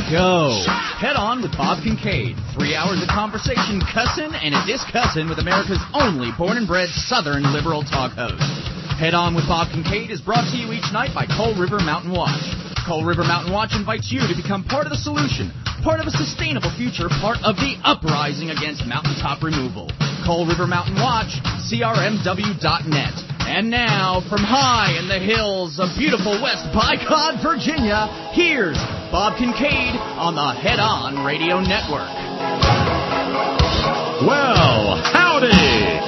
go. Head on with Bob Kincaid. 3 hours of conversation, cussin' and a discussin' with America's only born and bred Southern liberal talk host. Head on with Bob Kincaid is brought to you each night by Coal River Mountain Watch. Coal River Mountain Watch invites you to become part of the solution, part of a sustainable future, part of the uprising against mountaintop removal. Coal River Mountain Watch, crmw.net. And now, from high in the hills of beautiful West Bicod, Virginia, here's Bob Kincaid on the Head On Radio Network. Well, howdy!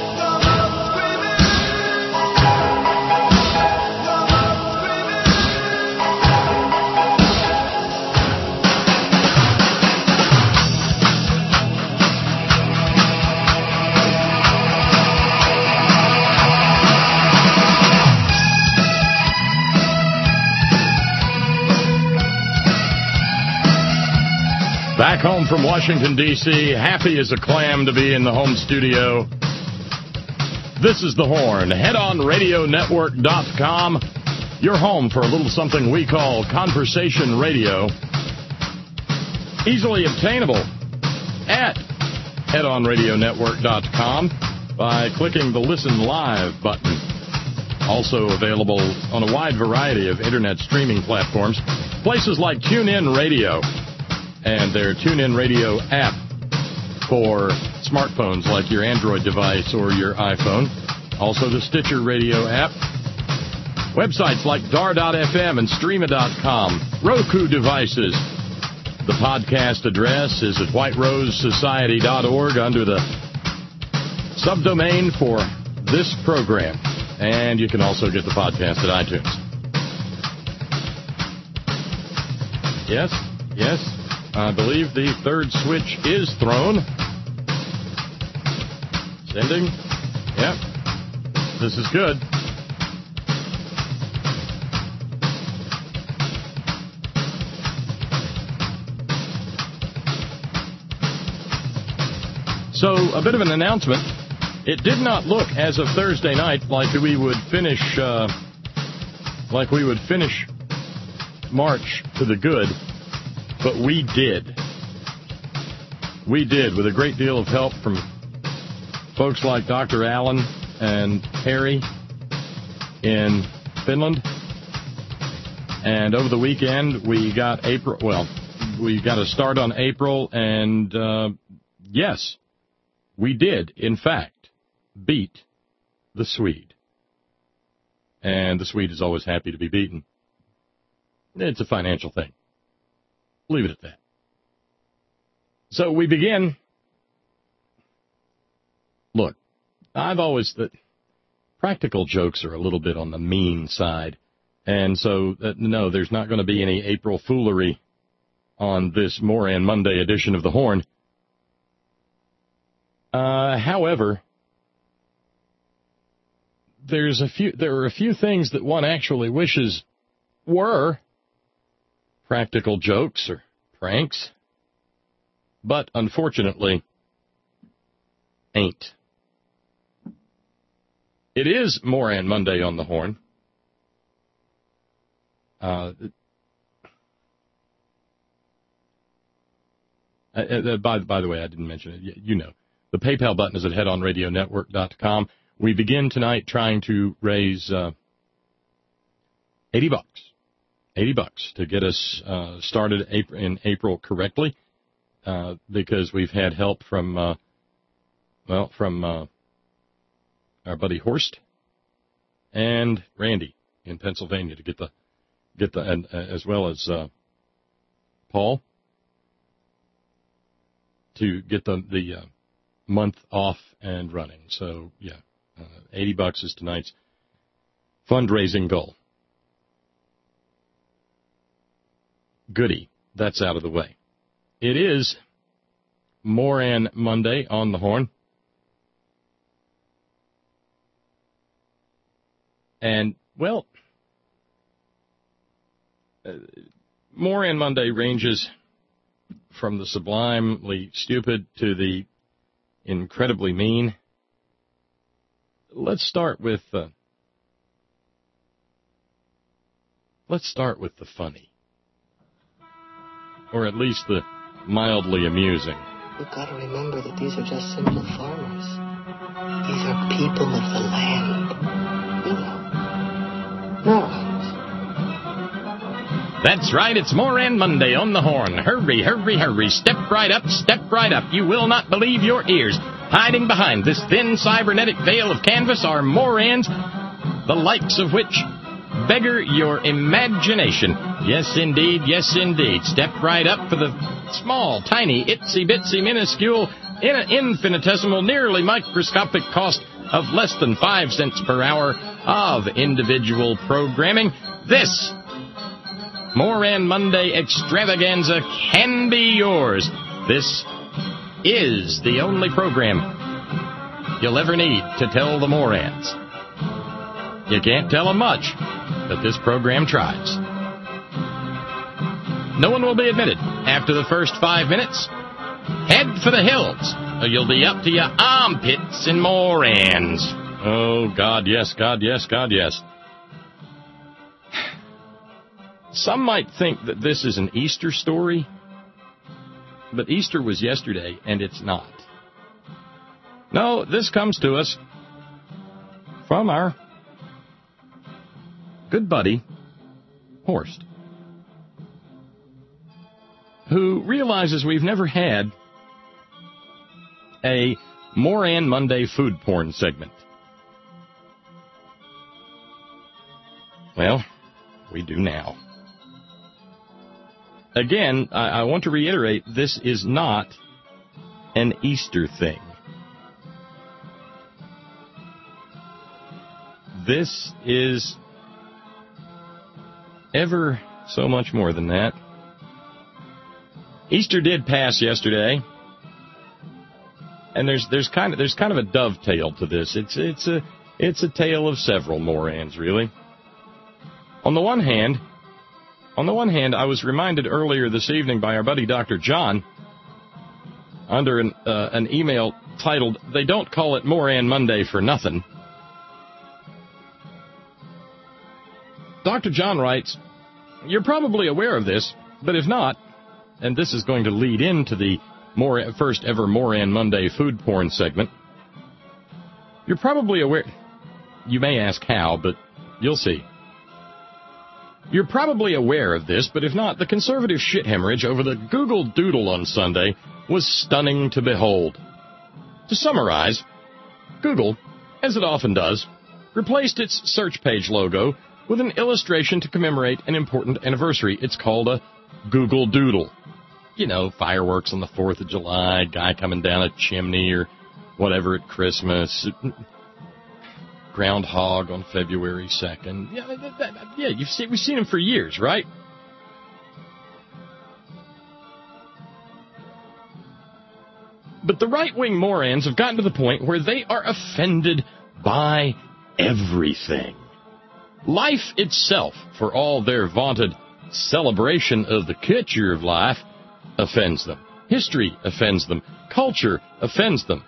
Back home from Washington, D.C., happy as a clam to be in the home studio. This is The Horn, headonradionetwork.com, your home for a little something we call conversation radio. Easily obtainable at headonradionetwork.com by clicking the Listen Live button. Also available on a wide variety of internet streaming platforms, places like TuneIn Radio, and their TuneIn Radio app for smartphones like your Android device or your iPhone. Also the Stitcher Radio app. Websites like dar.fm and streama.com. Roku devices. The podcast address is at whiterosesociety.org under the subdomain for this program. And you can also get the podcast at iTunes. Yes. I believe the third switch is thrown. Sending. Yep. This is good. So, a bit of an announcement. It did not look, as of Thursday night, like we would finish March to the good. But we did. We did, with a great deal of help from folks like Dr. Allen and Harry in Finland. And over the weekend, we got a start on April, and yes, we did, in fact, beat the Swede. And the Swede is always happy to be beaten. It's a financial thing. Leave it at that. So we begin. Look, I've always thought practical jokes are a little bit on the mean side. And so, no, there's not going to be any April foolery on this Moran Monday edition of The Horn. However, there are a few things that one actually wishes were practical jokes or pranks, but unfortunately ain't. It is Moran Monday on the Horn. By the way, I didn't mention it. You know, the PayPal button is at headonradionetwork.com. We begin tonight trying to raise $80 to get us started in April correctly, because we've had help from our buddy Horst and Randy in Pennsylvania to get the as well as Paul to get the month off and running. So yeah, $80 is tonight's fundraising goal. Goody. That's out of the way. It is Moran Monday on the Horn. And, well, Moran Monday ranges from the sublimely stupid to the incredibly mean. Let's start with the funny. or at least the mildly amusing. You've got to remember that these are just simple farmers. These are people of the land. You know, morons. That's right, it's Moran Monday on the Horn. Hurry, hurry, hurry. Step right up, step right up. You will not believe your ears. Hiding behind this thin cybernetic veil of canvas are Morans, the likes of which beggar your imagination. Yes, indeed, yes, indeed. Step right up for the small, tiny, itsy-bitsy, minuscule, infinitesimal, nearly microscopic cost of less than 5 cents per hour of individual programming. This Moran Monday extravaganza can be yours. This is the only program you'll ever need to tell the Morans. You can't tell them much, but this program tries. No one will be admitted after the first 5 minutes. Head for the hills, or you'll be up to your armpits in Morans. Oh, God, yes, God, yes, God, yes. Some might think that this is an Easter story, but Easter was yesterday, and it's not. No, this comes to us from our good buddy, Horst, who realizes we've never had a Moran Monday food porn segment. Well, we do now. Again, I want to reiterate, this is not an Easter thing. This is ever so much more than that. Easter did pass yesterday, and there's kind of a dovetail to this. It's a tale of several Morans, really. On the one hand, I was reminded earlier this evening by our buddy Dr. John, under an email titled, "They Don't Call It Moran Monday for Nothing." Dr. John writes, "You're probably aware of this, but if not," and this is going to lead into the first ever Moran Monday food porn segment, "you're probably aware," you may ask how, but you'll see. "You're probably aware of this, but if not, the conservative shit hemorrhage over the Google Doodle on Sunday was stunning to behold. To summarize, Google, as it often does, replaced its search page logo with an illustration to commemorate an important anniversary. It's called a Google Doodle. You know, fireworks on the 4th of July, guy coming down a chimney or whatever at Christmas, groundhog on February 2nd. Yeah, we've seen them for years, right? But the right-wing morons have gotten to the point where they are offended by everything. Life itself, for all their vaunted celebration of the culture of life, offends them. History offends them. Culture offends them.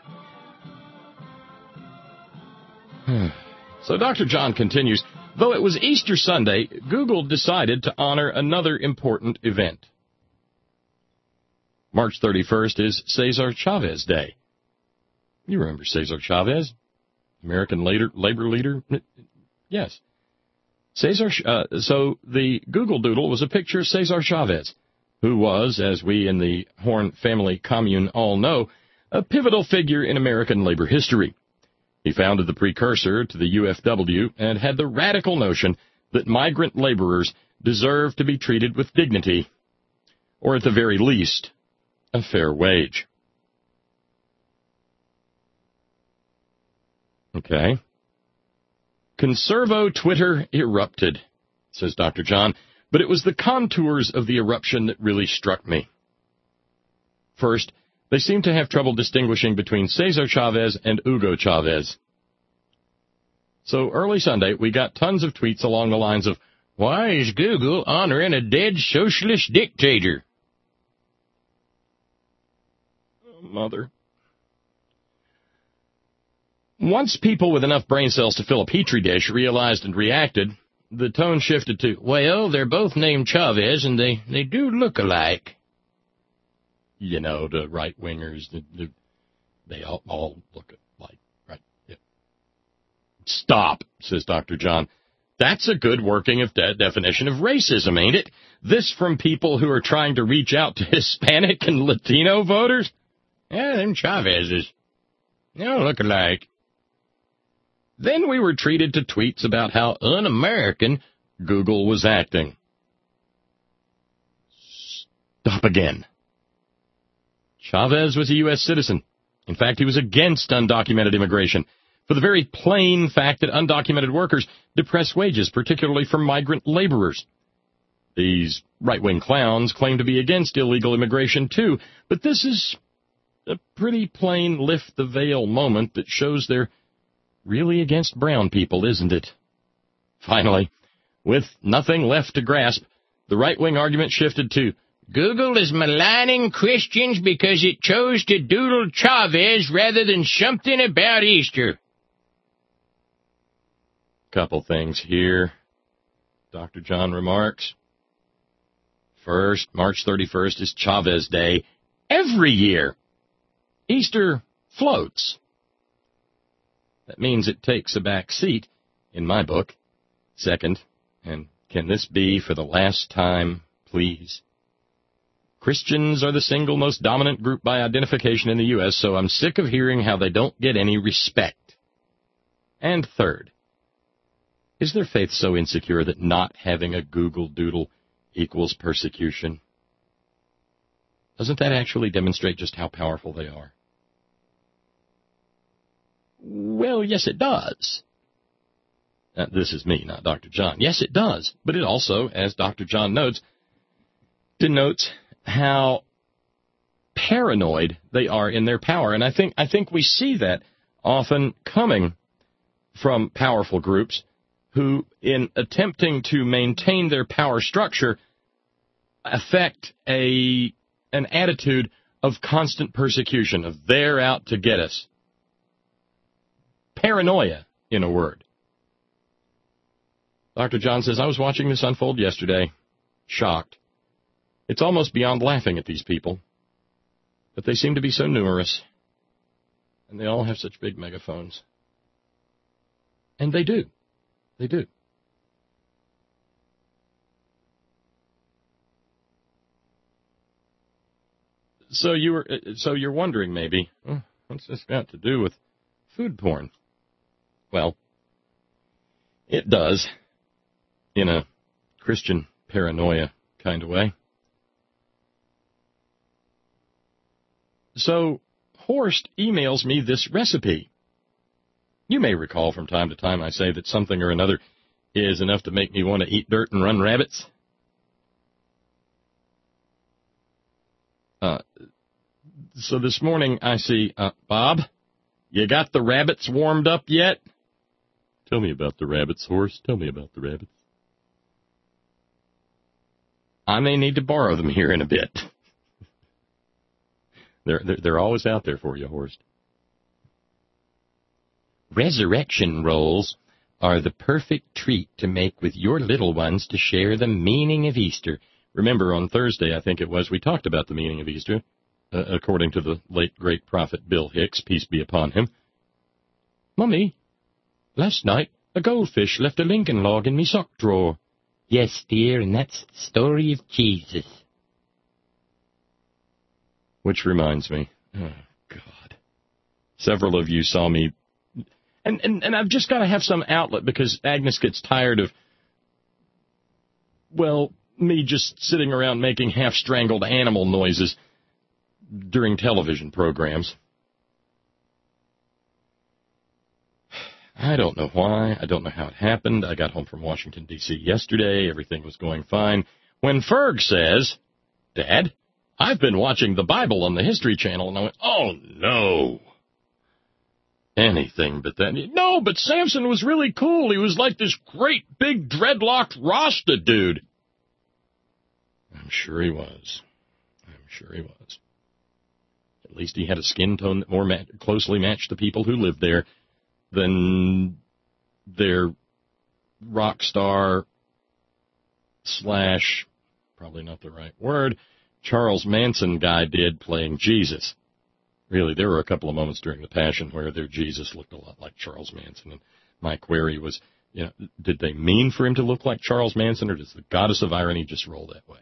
So Dr. John continues, though it was Easter Sunday, Google decided to honor another important event. March 31st is Cesar Chavez Day. You remember Cesar Chavez? American labor leader? Yes. So the Google Doodle was a picture of Cesar Chavez, who was, as we in the Horn family commune all know, a pivotal figure in American labor history. He founded the precursor to the UFW and had the radical notion that migrant laborers deserve to be treated with dignity, or at the very least, a fair wage. Okay. Conservo Twitter erupted, says Dr. John, but it was the contours of the eruption that really struck me. First, they seem to have trouble distinguishing between Cesar Chavez and Hugo Chavez. So early Sunday, we got tons of tweets along the lines of, "Why is Google honoring a dead socialist dictator?" Oh, mother. Once people with enough brain cells to fill a petri dish realized and reacted, the tone shifted to, "Well, they're both named Chavez, and they do look alike." the right-wingers, they all look like, right? Yeah. Stop, says Dr. John. That's a good working definition of racism, ain't it? This from people who are trying to reach out to Hispanic and Latino voters? Yeah, them Chavezes. They don't look alike. Then we were treated to tweets about how un-American Google was acting. Stop again. Chavez was a U.S. citizen. In fact, he was against undocumented immigration for the very plain fact that undocumented workers depress wages, particularly for migrant laborers. These right-wing clowns claim to be against illegal immigration, too, but this is a pretty plain lift-the-veil moment that shows they're really against brown people, isn't it? Finally, with nothing left to grasp, the right-wing argument shifted to, Google is maligning Christians because it chose to doodle Chavez rather than something about Easter. Couple things here. Dr. John remarks. First, March 31st is Chavez Day every year. Easter floats. That means it takes a back seat in my book. Second, and can this be for the last time, please? Christians are the single most dominant group by identification in the U.S., so I'm sick of hearing how they don't get any respect. And third, is their faith so insecure that not having a Google Doodle equals persecution? Doesn't that actually demonstrate just how powerful they are? Well, yes, it does. This is me, not Dr. John. Yes, it does. But it also, as Dr. John notes, denotes how paranoid they are in their power. And I think we see that often coming from powerful groups who, in attempting to maintain their power structure, affect an attitude of constant persecution, of they're out to get us. Paranoia, in a word. Dr. John says, I was watching this unfold yesterday, shocked. It's almost beyond laughing at these people, but they seem to be so numerous, and they all have such big megaphones. And they do. They do. So you're wondering maybe, what's this got to do with food porn? Well, it does, in a Christian paranoia kind of way. So Horst emails me this recipe. You may recall from time to time I say that something or another is enough to make me want to eat dirt and run rabbits. So this morning I see, Bob, you got the rabbits warmed up yet? Tell me about the rabbits, Horst. Tell me about the rabbits. I may need to borrow them here in a bit. They're always out there for you, Horst. Resurrection rolls are the perfect treat to make with your little ones to share the meaning of Easter. Remember, on Thursday, I think it was, we talked about the meaning of Easter, according to the late great prophet Bill Hicks, peace be upon him. Mummy, last night a goldfish left a Lincoln log in me sock drawer. Yes, dear, and that's the story of Jesus. Which reminds me, oh, God. Several of you saw me, and I've just got to have some outlet because Agnes gets tired of, well, me just sitting around making half-strangled animal noises during television programs. I don't know why. I don't know how it happened. I got home from Washington, D.C. yesterday. Everything was going fine. When Ferg says, Dad, I've been watching the Bible on the History Channel, and I went, oh, no. Anything but that. No, but Samson was really cool. He was like this great, big, dreadlocked Rasta dude. I'm sure he was. I'm sure he was. At least he had a skin tone that more closely matched the people who lived there than their rock star / probably not the right word, Charles Manson guy did playing Jesus. Really, there were a couple of moments during the Passion where their Jesus looked a lot like Charles Manson. And my query was, did they mean for him to look like Charles Manson, or does the goddess of irony just roll that way?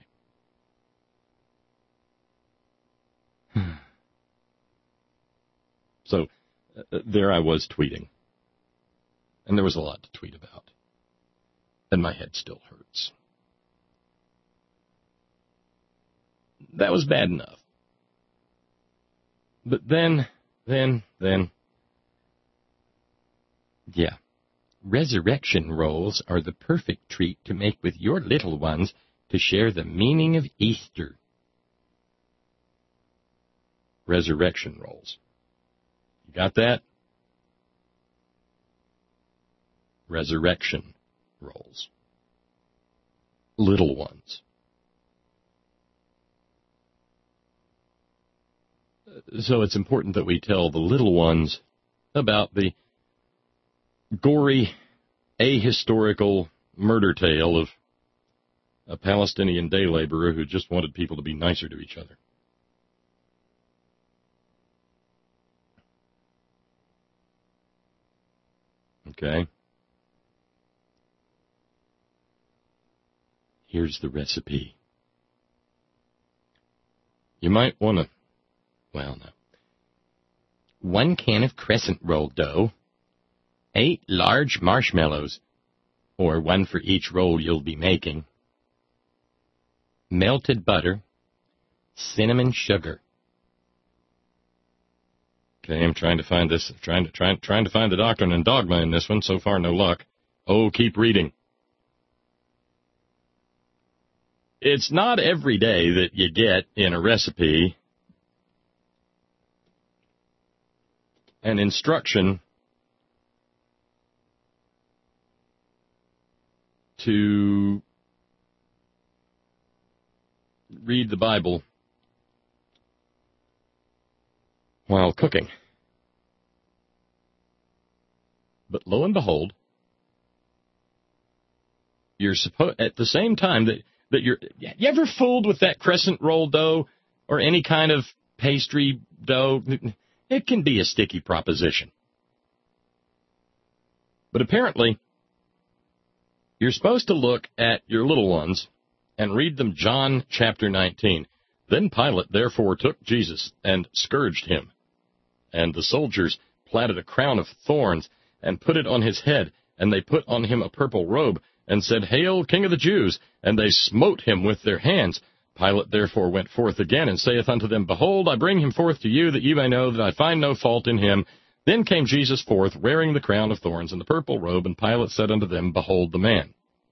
So there I was tweeting. And there was a lot to tweet about. And my head still hurts. That was bad enough. But then, yeah. Resurrection rolls are the perfect treat to make with your little ones to share the meaning of Easter. Resurrection rolls. You got that? Resurrection rolls. Little ones. So it's important that we tell the little ones about the gory, ahistorical murder tale of a Palestinian day laborer who just wanted people to be nicer to each other. Okay. Here's the recipe. You might want to, no. 1 can of crescent roll dough, 8 large marshmallows, or 1 for each roll you'll be making, melted butter, cinnamon sugar. Okay, I'm trying to find this, trying to find the doctrine and dogma in this one. So far, no luck. Oh, keep reading. It's not every day that you get in a recipe an instruction to read the Bible while cooking. But lo and behold, you're supposed, at the same time that you ever fooled with that crescent roll dough or any kind of pastry dough? It can be a sticky proposition. But apparently, you're supposed to look at your little ones and read them John chapter 19. Then Pilate therefore took Jesus and scourged him. And the soldiers platted a crown of thorns and put it on his head. And they put on him a purple robe and said, Hail, King of the Jews! And they smote him with their hands. Pilate therefore went forth again and saith unto them, Behold, I bring him forth to you, that ye may know that I find no fault in him. Then came Jesus forth, wearing the crown of thorns and the purple robe, and Pilate said unto them, Behold the man.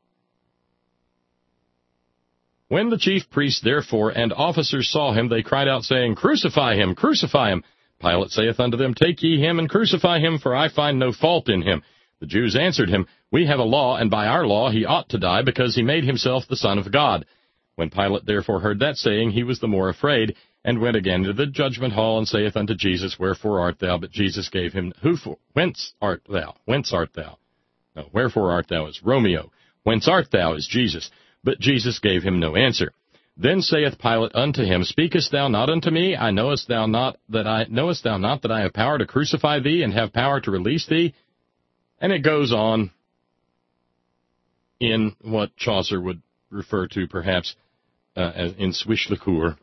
When the chief priests therefore and officers saw him, they cried out, saying, Crucify him, crucify him. Pilate saith unto them, Take ye him and crucify him, for I find no fault in him. The Jews answered him, We have a law, and by our law he ought to die, because he made himself the Son of God. When Pilate therefore heard that saying, he was the more afraid, and went again to the judgment hall, and saith unto Jesus, Wherefore art thou? But Jesus gave him, Whence art thou? Whence art thou? No, wherefore art thou is Romeo. Whence art thou is Jesus. But Jesus gave him no answer. Then saith Pilate unto him, Speakest thou not unto me? Knowest thou not that I have power to crucify thee, and have power to release thee? And it goes on in what Chaucer would refer to perhaps as in Swish Liqueur.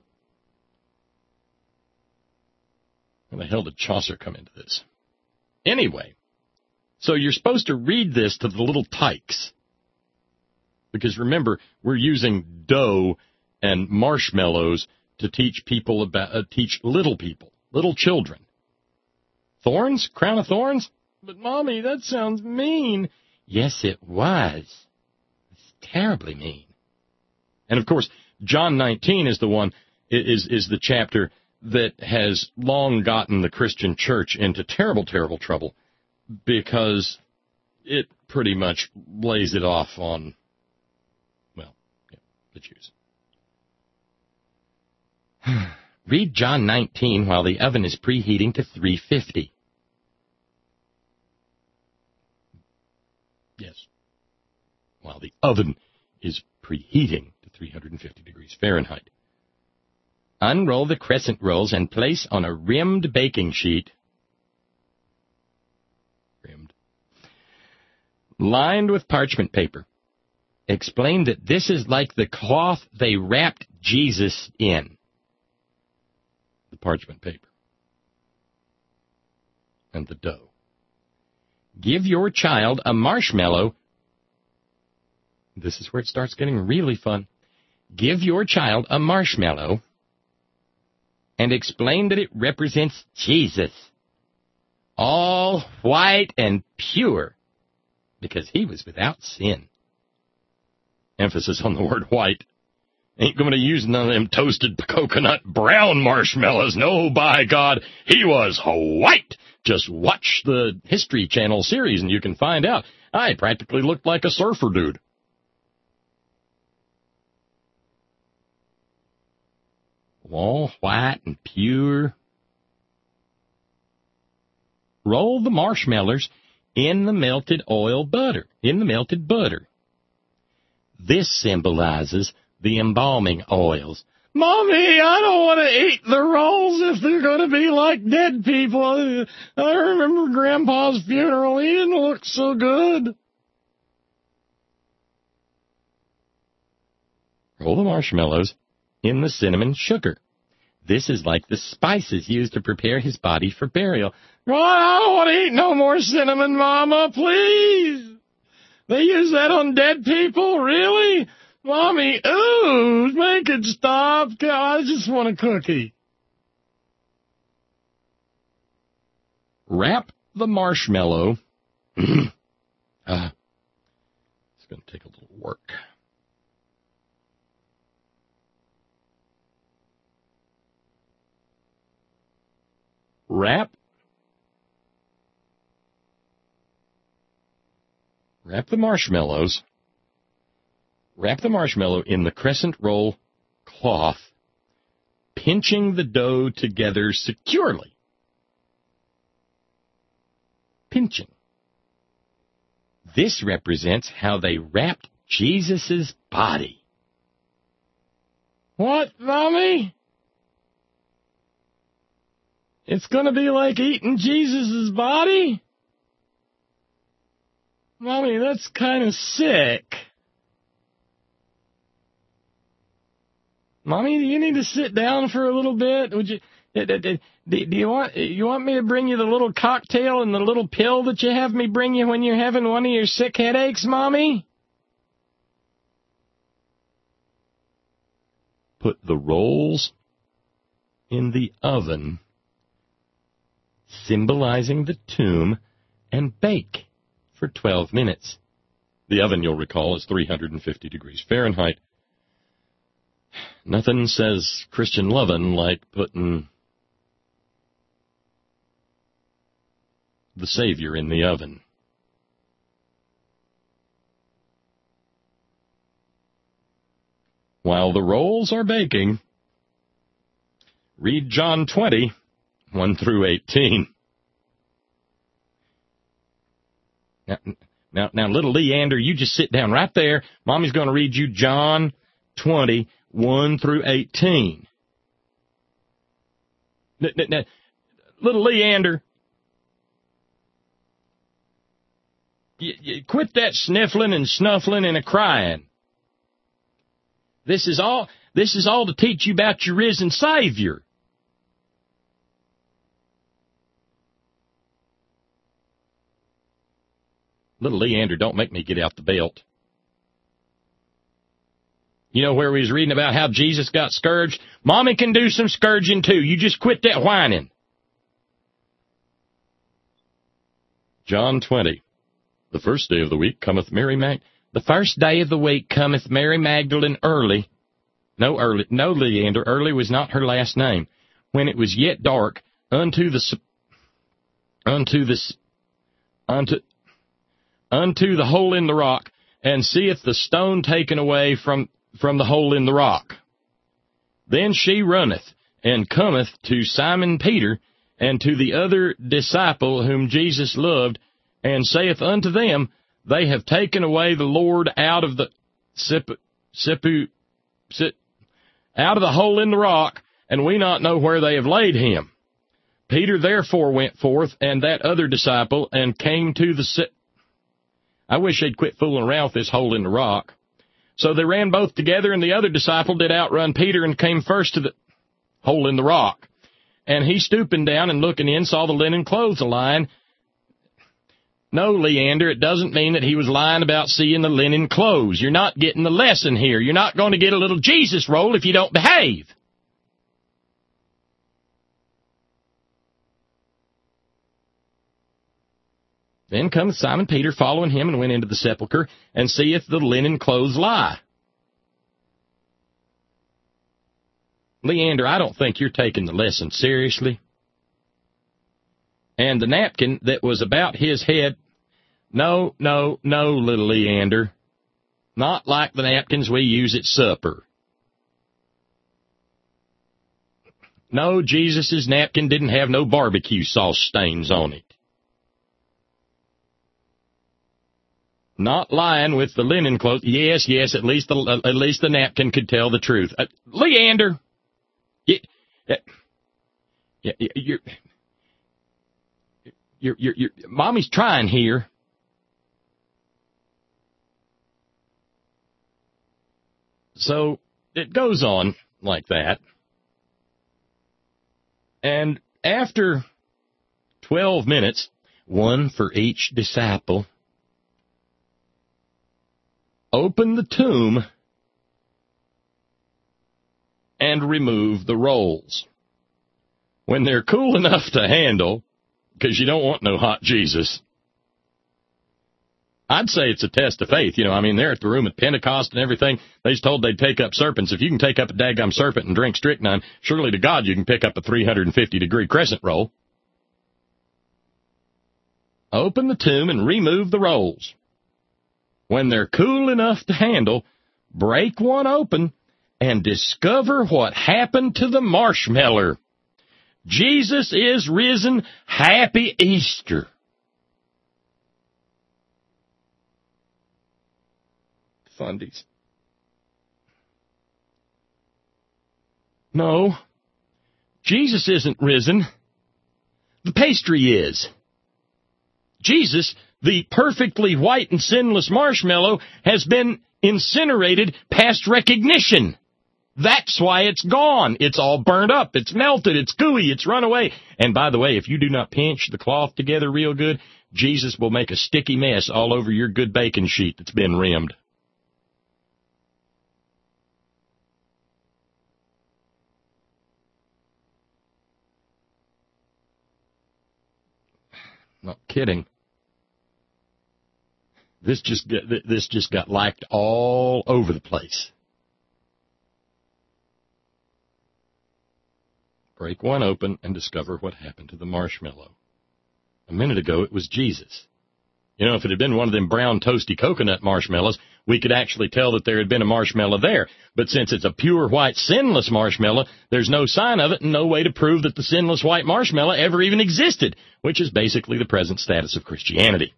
Where the hell did Chaucer come into this? Anyway, so you're supposed to read this to the little tykes. Because remember, we're using dough and marshmallows to teach people teach little people, little children. Thorns? Crown of thorns? But, Mommy, that sounds mean. Yes, it was. It's terribly mean. And, of course, John 19 is the one, is the chapter that has long gotten the Christian church into terrible, terrible trouble because it pretty much lays it off on, the Jews. Read John 19 while the oven is preheating to 350. Yes. While the oven is preheating to 350 degrees Fahrenheit. Unroll the crescent rolls and place on a rimmed baking sheet. Rimmed. Lined with parchment paper. Explain that this is like the cloth they wrapped Jesus in. The parchment paper. And the dough. Give your child a marshmallow. This is where it starts getting really fun. Give your child a marshmallow and explain that it represents Jesus. All white and pure, because he was without sin. Emphasis on the word white. Ain't going to use none of them toasted coconut brown marshmallows. No, by God, he was white. Just watch the History Channel series and you can find out. I practically looked like a surfer dude. All white and pure. Roll the marshmallows in the melted butter. This symbolizes the embalming oils. Mommy, I don't want to eat the rolls if they're going to be like dead people. I remember Grandpa's funeral. He didn't look so good. Roll the marshmallows in the cinnamon sugar. This is like the spices used to prepare his body for burial. Oh, I don't want to eat no more cinnamon, Mama, please. They use that on dead people? Really? Mommy, ooh, make it stop. I just want a cookie. Wrap the marshmallow. It's going to take a little work. Wrap the marshmallows. Wrap the marshmallow in the crescent roll cloth, pinching the dough together securely. Pinching. This represents how they wrapped Jesus' body. What, Mommy? It's going to be like eating Jesus' body? Mommy, that's kind of sick. Mommy, do you need to sit down for a little bit? Would you? Do you want me to bring you the little cocktail and the little pill that you have me bring you when you're having one of your sick headaches, Mommy? Put the rolls in the oven, symbolizing the tomb, and bake for 12 minutes. The oven, you'll recall, is 350 degrees Fahrenheit. Nothing says Christian lovin' like putting the Savior in the oven. While the rolls are baking, read John 20, 1 through 18. Now, little Leander, you just sit down right there. Mommy's going to read you John 20, 1 through 18. Little Leander, you quit that sniffling and snuffling and a-crying. This is all to teach you about your risen Savior. Little Leander, don't make me get out the belt. You know where we was reading about how Jesus got scourged? Mommy can do some scourging too. You just quit that whining. John 20. The first day of the week cometh Mary Magdalene. The first day of the week cometh Mary Magdalene early. No, Leander, early was not her last name. When it was yet dark, unto the hole in the rock, and seeth the stone taken away from the hole in the rock. Then she runneth, and cometh to Simon Peter, and to the other disciple whom Jesus loved, and saith unto them, They have taken away the Lord out of the hole in the rock, and we not know where they have laid him. Peter therefore went forth, and that other disciple, and came to the... I wish they'd quit fooling around with this hole in the rock. So they ran both together, and the other disciple did outrun Peter and came first to the hole in the rock. And he, stooping down and looking in, saw the linen clothes lying. No, Leander, it doesn't mean that he was lying about seeing the linen clothes. You're not getting the lesson here. You're not going to get a little Jesus roll if you don't behave. Then cometh Simon Peter, following him, and went into the sepulchre, and seeth the linen clothes lie. Leander, I don't think you're taking the lesson seriously. And the napkin that was about his head, no, little Leander. Not like the napkins we use at supper. No, Jesus' napkin didn't have no barbecue sauce stains on it. Not lying with the linen clothes. Yes, at least the napkin could tell the truth. Leander, you're Mommy's trying here. So it goes on like that. And after 12 minutes, one for each disciple, open the tomb and remove the rolls. When they're cool enough to handle, because you don't want no hot Jesus, I'd say it's a test of faith. You know, I mean, they're at the room at Pentecost and everything. They was told they'd take up serpents. If you can take up a daggum serpent and drink strychnine, surely to God you can pick up a 350-degree crescent roll. Open the tomb and remove the rolls. When they're cool enough to handle, break one open and discover what happened to the marshmallow. Jesus is risen. Happy Easter. Fundies. No, Jesus isn't risen. The pastry is. Jesus, the perfectly white and sinless marshmallow, has been incinerated past recognition. That's why it's gone. It's all burnt up. It's melted. It's gooey. It's run away. And by the way, if you do not pinch the cloth together real good, Jesus will make a sticky mess all over your good bacon sheet that's been rimmed. Not kidding. This just got liked all over the place. Break one open and discover what happened to the marshmallow. A minute ago, it was Jesus. You know, if it had been one of them brown toasty coconut marshmallows, we could actually tell that there had been a marshmallow there. But since it's a pure white sinless marshmallow, there's no sign of it and no way to prove that the sinless white marshmallow ever even existed, which is basically the present status of Christianity.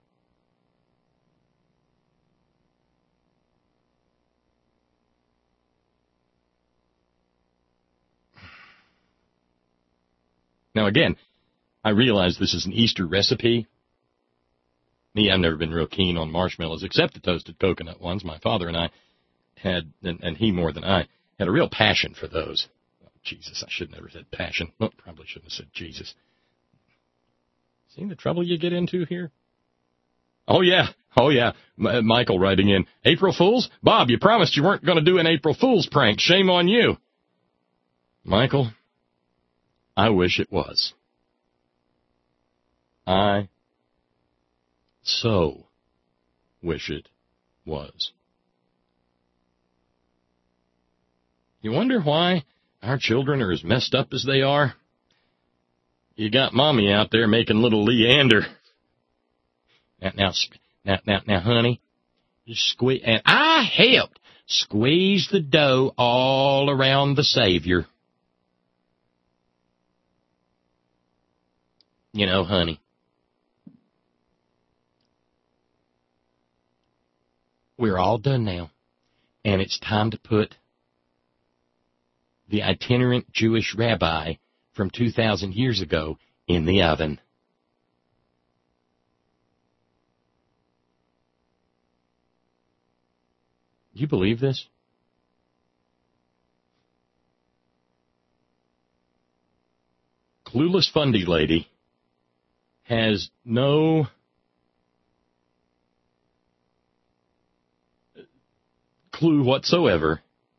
Now, again, I realize this is an Easter recipe. Me, I've never been real keen on marshmallows, except the toasted coconut ones. My father and I had, and he more than I, had a real passion for those. Oh, Jesus, I should never have said passion. Well, probably shouldn't have said Jesus. See the trouble you get into here? Oh, yeah. Michael writing in, April Fools? Bob, you promised you weren't going to do an April Fool's prank. Shame on you. Michael, I wish it was. I so wish it was. You wonder why our children are as messed up as they are? You got Mommy out there making little Leander. Now, honey, just squeeze, and I helped squeeze the dough all around the Savior. You know, honey, we're all done now, and it's time to put the itinerant Jewish rabbi from 2,000 years ago in the oven. Do you believe this? Clueless Fundy lady has no clue whatsoever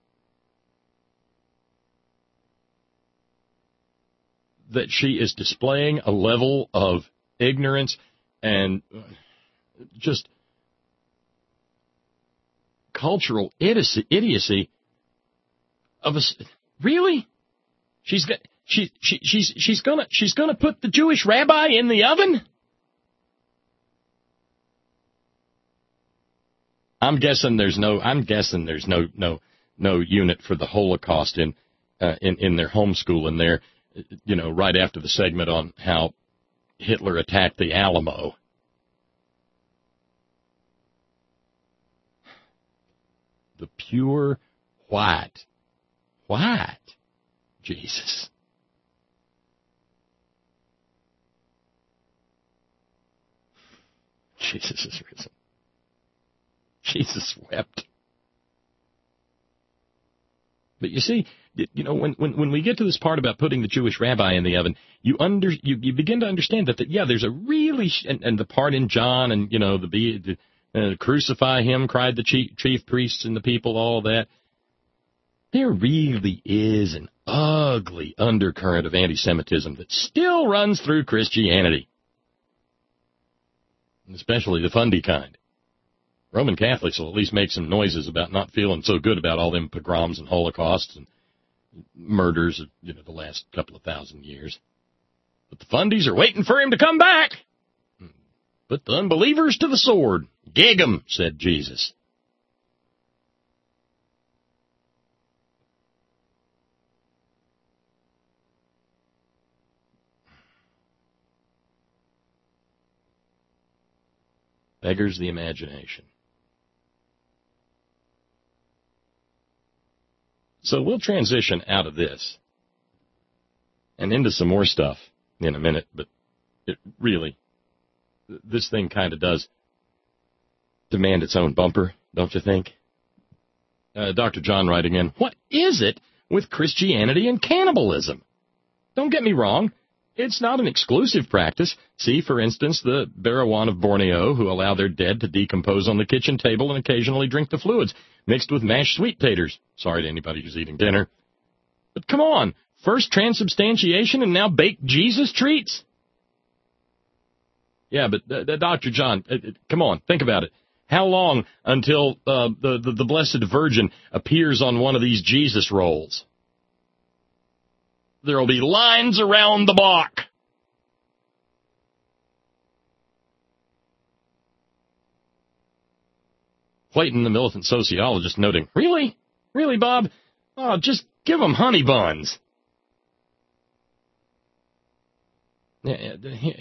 that she is displaying a level of ignorance and just cultural idiocy of a really. She's gonna put the Jewish rabbi in the oven. I'm guessing there's no unit for the Holocaust in their homeschooling there. You know, right after the segment on how Hitler attacked the Alamo. The pure white Jesus. Jesus is risen. Jesus wept. But you see, you know, when we get to this part about putting the Jewish rabbi in the oven, you begin to understand that there's a really and the part in John and, you know, the crucify him, cried the chief priests and the people, all that. There really is an ugly undercurrent of anti-Semitism that still runs through Christianity, especially the fundy kind. Roman Catholics will at least make some noises about not feeling so good about all them pogroms and holocausts and murders of, you know, the last couple of thousand years. But the fundies are waiting for him to come back. Put the unbelievers to the sword. Gig 'em, said Jesus. Beggars the imagination. So we'll transition out of this and into some more stuff in a minute, but it really, this thing kind of does demand its own bumper, don't you think? Dr. John writing in, what is it with Christianity and cannibalism? Don't get me wrong. It's not an exclusive practice. See, for instance, the Barawan of Borneo, who allow their dead to decompose on the kitchen table and occasionally drink the fluids, mixed with mashed sweet taters. Sorry to anybody who's eating dinner. But come on, first transubstantiation and now baked Jesus treats? Yeah, but Dr. John, come on, think about it. How long until the Blessed Virgin appears on one of these Jesus rolls? There will be lines around the block. Clayton, the militant sociologist, noting, Really? Really, Bob? Oh, just give them honey buns. Yeah,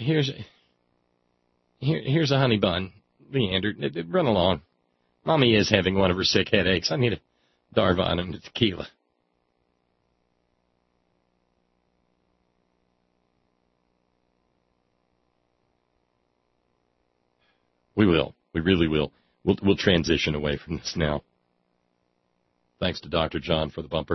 here's a honey bun. Leander, run along. Mommy is having one of her sick headaches. I need a Darvon and a tequila. We will. We really will. We'll transition away from this now. Thanks to Dr. John for the bumper.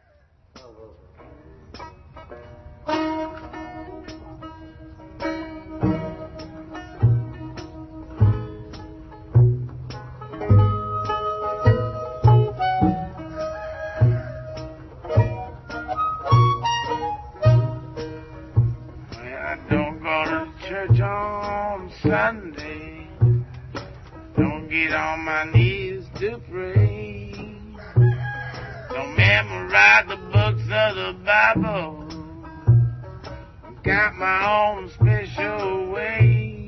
I don't go to church on Sunday. Don't get on my knees to pray. Don't memorize the books of the Bible. Got my own special way.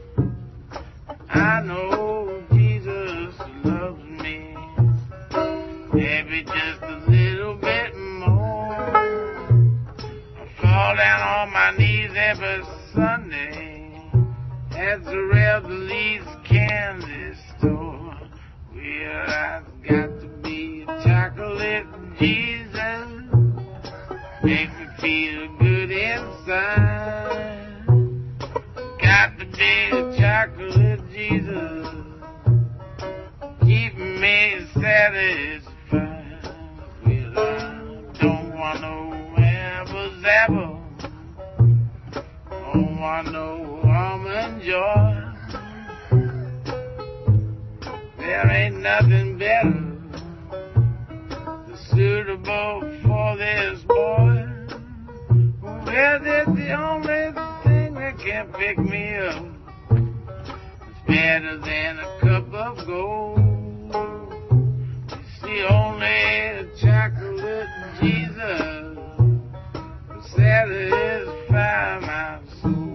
I know Jesus loves me. Maybe just a little bit more. I fall down on my knees every Sunday at the Revelries candy store. Well, I've got to be a chocolate Jesus. don't want no almond joy. There ain't nothing better suitable for this boy. Well, that's the only thing that can pick me up. It's better than a cup of gold. It's the only chocolate Jesus will satisfy my soul.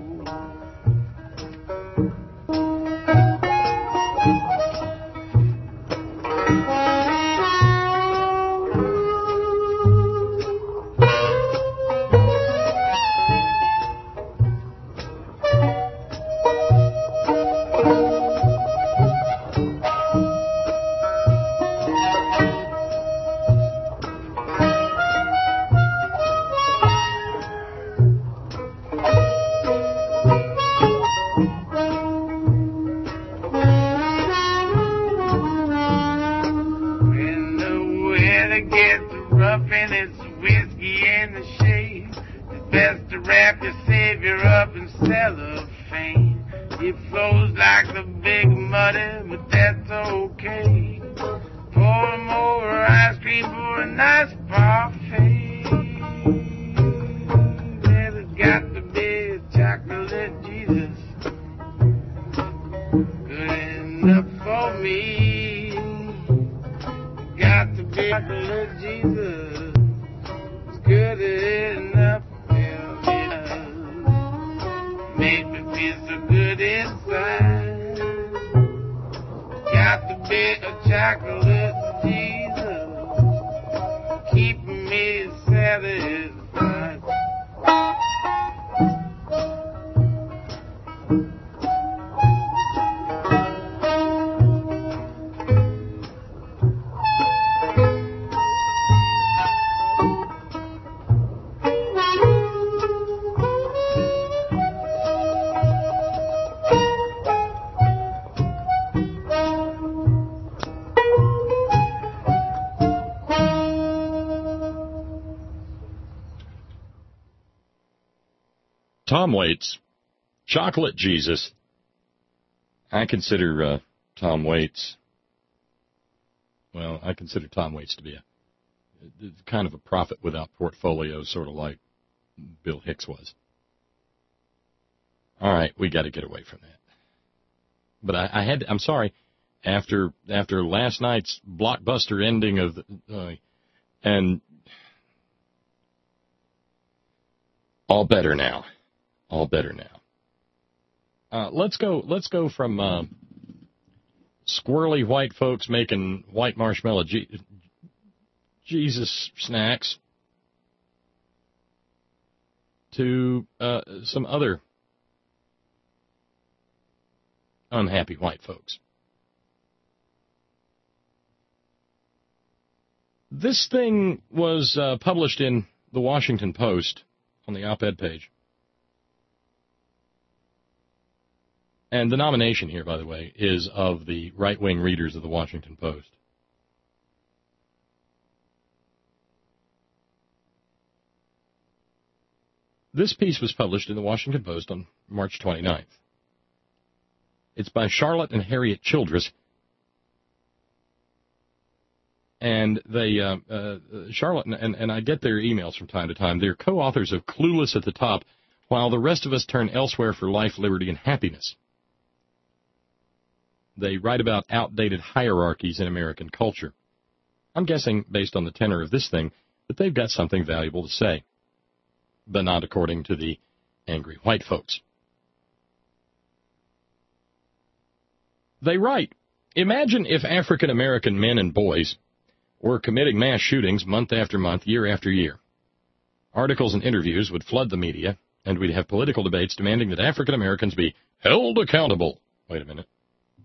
Tom Waits, Chocolate Jesus. I consider Tom Waits to be a kind of a prophet without portfolio, sort of like Bill Hicks was. All right, we got to get away from that. But I'm sorry, after last night's blockbuster ending of and all better now. All better now. Let's go from squirrely white folks making white marshmallow Jesus snacks to some other unhappy white folks. This thing was published in the Washington Post on the op-ed page. And the nomination here, by the way, is of the right-wing readers of the Washington Post. This piece was published in the Washington Post on March 29th. It's by Charlotte and Harriet Childress. And they, Charlotte and I get their emails from time to time. They're co-authors of Clueless at the Top, while the rest of us turn elsewhere for life, liberty, and happiness. They write about outdated hierarchies in American culture. I'm guessing, based on the tenor of this thing, that they've got something valuable to say. But not according to the angry white folks. They write, imagine if African American men and boys were committing mass shootings month after month, year after year. Articles and interviews would flood the media, and we'd have political debates demanding that African Americans be held accountable. Wait a minute.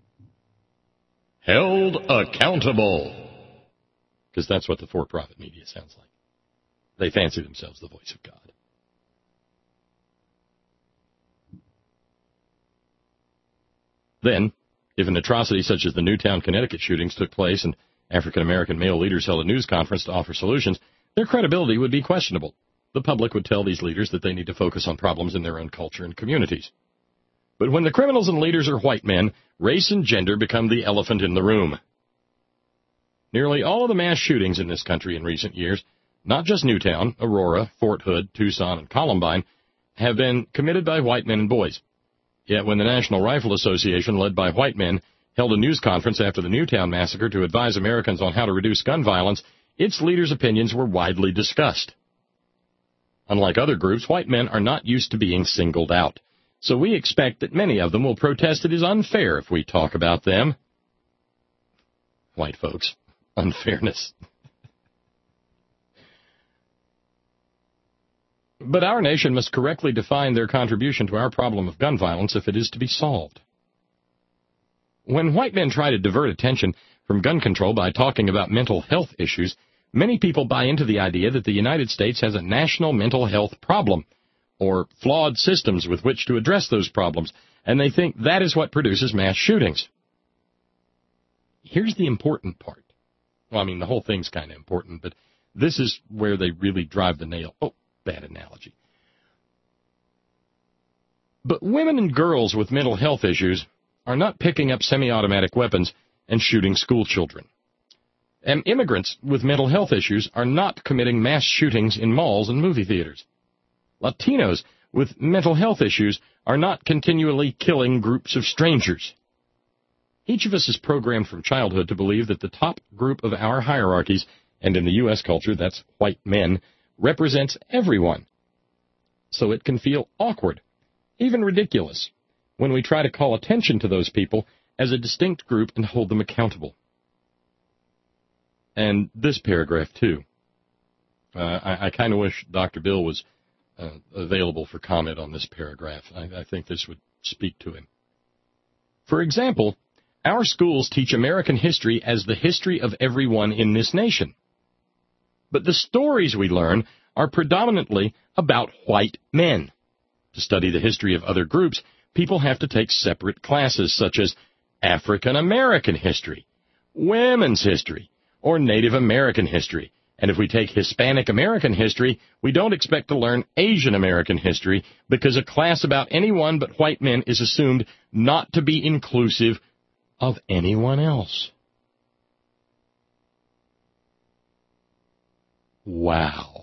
Held accountable. Because that's what the for-profit media sounds like. They fancy themselves the voice of God. Then, if an atrocity such as the Newtown, Connecticut shootings took place and African-American male leaders held a news conference to offer solutions, their credibility would be questionable. the public would tell these leaders that they need to focus on problems in their own culture and communities. But when the criminals and leaders are white men, race and gender become the elephant in the room. Nearly all of the mass shootings in this country in recent years, not just Newtown, Aurora, Fort Hood, Tucson, and Columbine, have been committed by white men and boys. Yet when the National Rifle Association, led by white men, held a news conference after the Newtown massacre to advise Americans on how to reduce gun violence, its leaders' opinions were widely discussed. Unlike other groups, white men are not used to being singled out, so we expect that many of them will protest it is unfair if we talk about them. White folks, unfairness. But our nation must correctly define their contribution to our problem of gun violence if it is to be solved. When white men try to divert attention from gun control by talking about mental health issues, many people buy into the idea that the United States has a national mental health problem, or flawed systems with which to address those problems, and they think that is what produces mass shootings. Here's the important part. Well, I mean, the whole thing's kind of important, but this is where they really drive the nail. Oh, bad analogy. But women and girls with mental health issues are not picking up semi-automatic weapons and shooting school children. And immigrants with mental health issues are not committing mass shootings in malls and movie theaters. Latinos with mental health issues are not continually killing groups of strangers. Each of us is programmed from childhood to believe that the top group of our hierarchies, and in the U.S. culture, that's white men, represents everyone. So it can feel awkward, even ridiculous, when we try to call attention to those people as a distinct group and hold them accountable. And this paragraph, too. I kind of wish Dr. Bill was available for comment on this paragraph. I think this would speak to him. For example, our schools teach American history as the history of everyone in this nation. But the stories we learn are predominantly about white men. To study the history of other groups, people have to take separate classes such as African American history, women's history, or Native American history. And if we take Hispanic American history, we don't expect to learn Asian American history because a class about anyone but white men is assumed not to be inclusive of anyone else. Wow.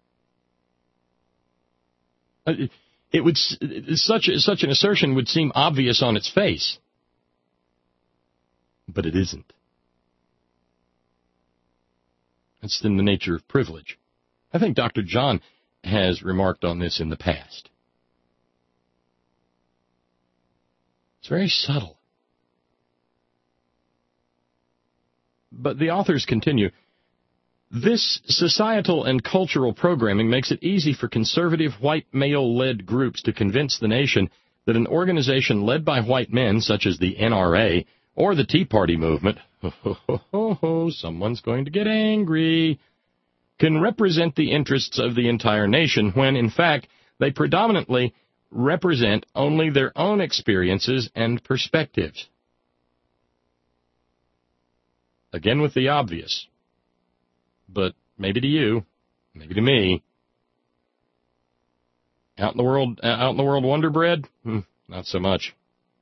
Such an assertion would seem obvious on its face. But it isn't. It's in the nature of privilege. I think Dr. John has remarked on this in the past. It's very subtle. But the authors continue, this societal and cultural programming makes it easy for conservative white male-led groups to convince the nation that an organization led by white men, such as the NRA or the Tea Party movement, someone's going to get angry, can represent the interests of the entire nation when, in fact, they predominantly represent only their own experiences and perspectives. Again with the obvious. But maybe to you, maybe to me. Out in the world, Wonder Bread? Not so much.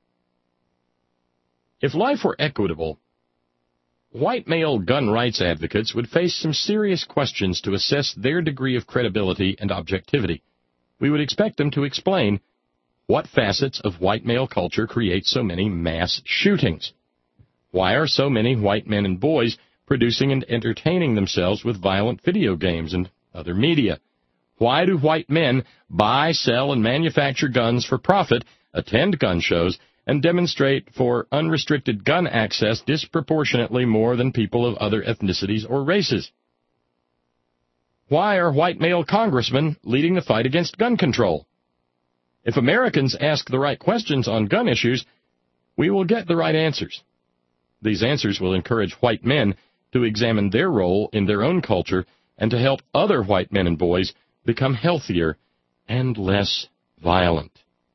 If life were equitable, white male gun rights advocates would face some serious questions to assess their degree of credibility and objectivity. We would expect them to explain what facets of white male culture create so many mass shootings. Why are so many white men and boys producing and entertaining themselves with violent video games and other media? Why do white men buy, sell, and manufacture guns for profit, attend gun shows, and demonstrate for unrestricted gun access disproportionately more than people of other ethnicities or races? Why are white male congressmen leading the fight against gun control? If Americans ask the right questions on gun issues, we will get the right answers. These answers will encourage white men to examine their role in their own culture and to help other white men and boys become healthier and less violent.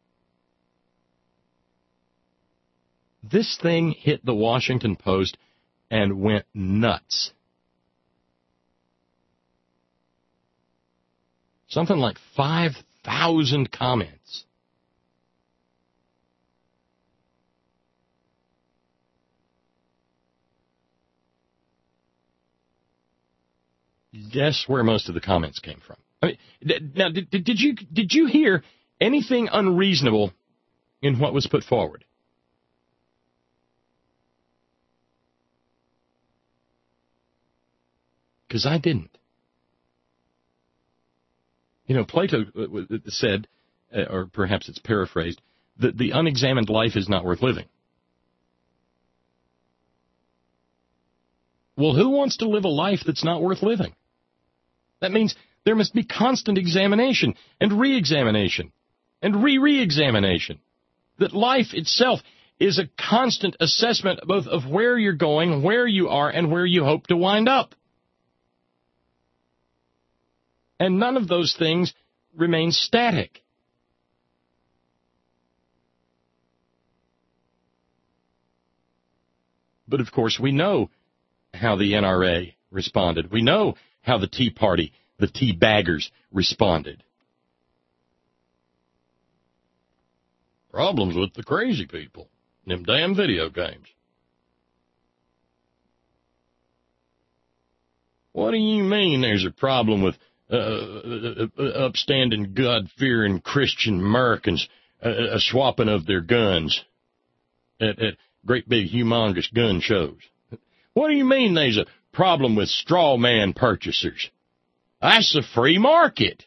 This thing hit the Washington Post and went nuts. Something like 5,000 comments. Guess where most of the comments came from. I mean, now, did you hear anything unreasonable in what was put forward? Because I didn't. You know, Plato said, or perhaps it's paraphrased, that the unexamined life is not worth living. Well, who wants to live a life that's not worth living? That means there must be constant examination and re-examination and re-examination. That life itself is a constant assessment both of where you're going, where you are, and where you hope to wind up. And none of those things remain static. But, of course, we know how the NRA responded. We know how the Tea Party, the Tea Baggers, responded. Problems with the crazy people. Them damn video games. What do you mean there's a problem with upstanding, God-fearing Christian Americans a swapping of their guns at great big, humongous gun shows? What do you mean there's a problem with straw man purchasers? That's the free market.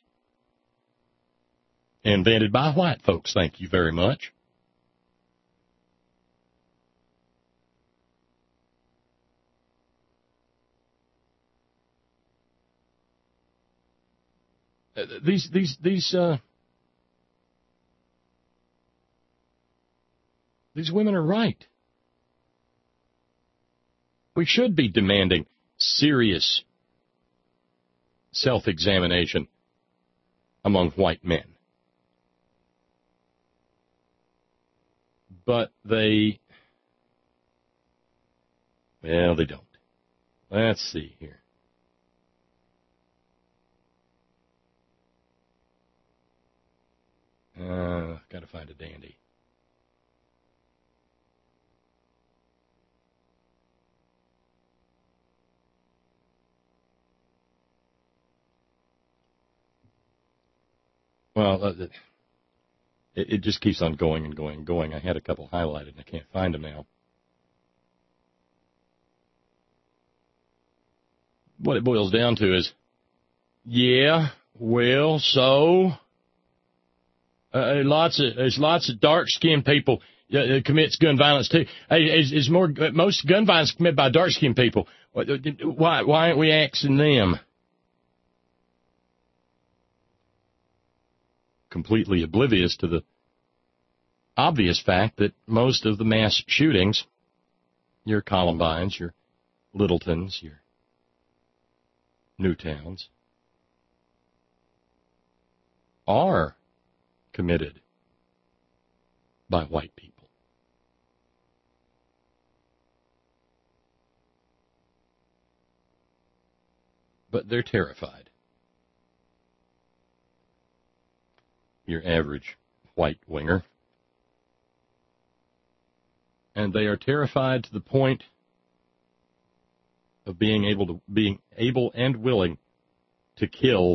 Invented by white folks, thank you very much. These women are right. We should be demanding serious self-examination among white men. But they don't. Let's see here. Got to find a dandy. Well, it just keeps on going and going and going. I had a couple highlighted, and I can't find them now. What it boils down to is, yeah, well, so there's lots of dark-skinned people that commits gun violence too. Most gun violence committed by dark-skinned people. Why aren't we asking them? Completely oblivious to the obvious fact that most of the mass shootings, your Columbines, your Littletons, your Newtowns, are committed by white people. But they're terrified. Your average white winger. And they are terrified to the point of being able and willing to kill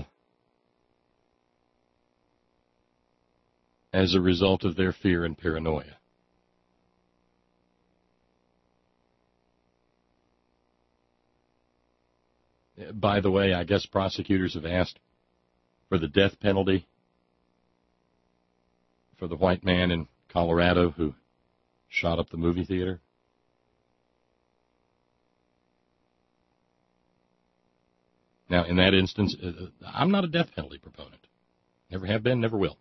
as a result of their fear and paranoia. By the way, I guess prosecutors have asked for the death penalty for the white man in Colorado who shot up the movie theater. Now, in that instance, I'm not a death penalty proponent. Never have been, never will.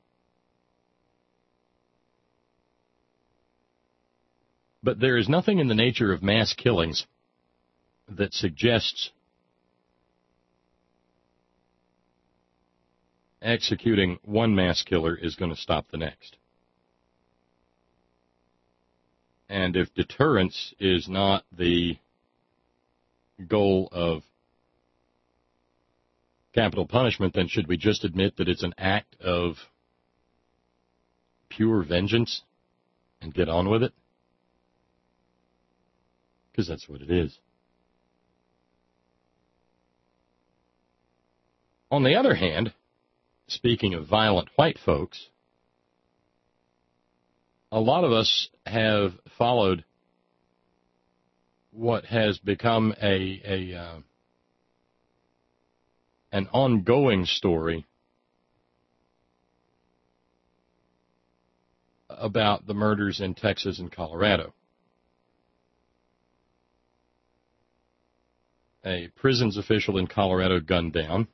But there is nothing in the nature of mass killings that suggests executing one mass killer is going to stop the next. And if deterrence is not the goal of capital punishment, then should we just admit that it's an act of pure vengeance and get on with it? Because that's what it is. On the other hand, speaking of violent white folks, a lot of us have followed what has become an ongoing story about the murders in Texas and Colorado. A prisons official in Colorado gunned down.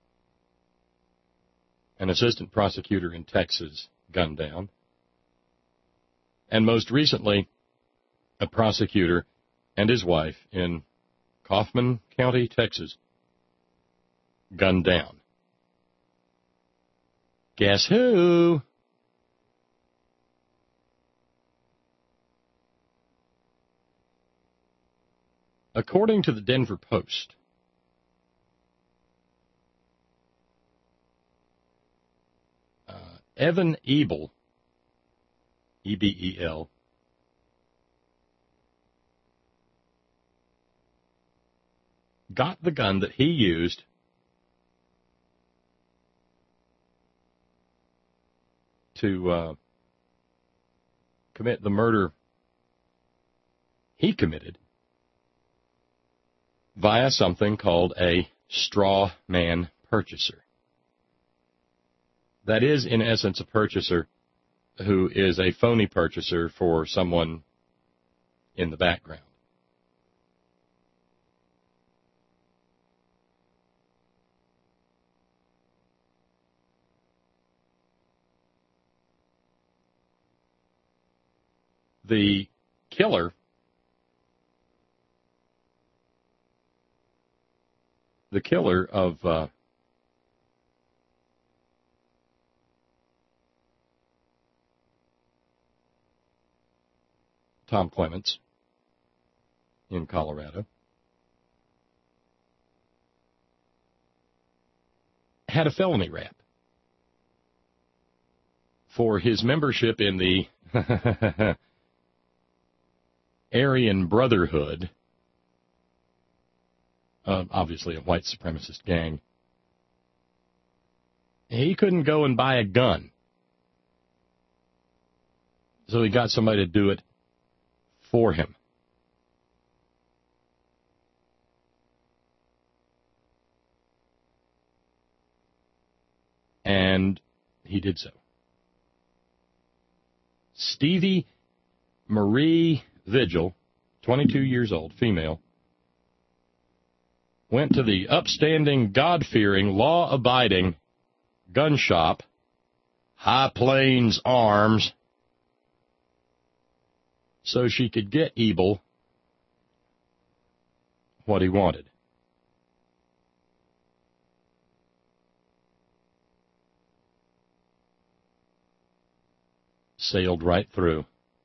An assistant prosecutor in Texas gunned down. And most recently, a prosecutor and his wife in Kaufman County, Texas, gunned down. Guess who? According to the Denver Post, Evan Ebel, E-B-E-L, got the gun that he used to commit the murder he committed via something called a straw man purchaser. That is, in essence, a purchaser who is a phony purchaser for someone in the background. The killer of Tom Clements in Colorado had a felony rap for his membership in the Aryan Brotherhood, obviously a white supremacist gang. He couldn't go and buy a gun, so he got somebody to do it for him. And he did so. Stevie Marie Vigil, 22 years old, female, went to the upstanding, God-fearing, law-abiding gun shop, High Plains Arms, so she could get Ebel what he wanted. Sailed right through.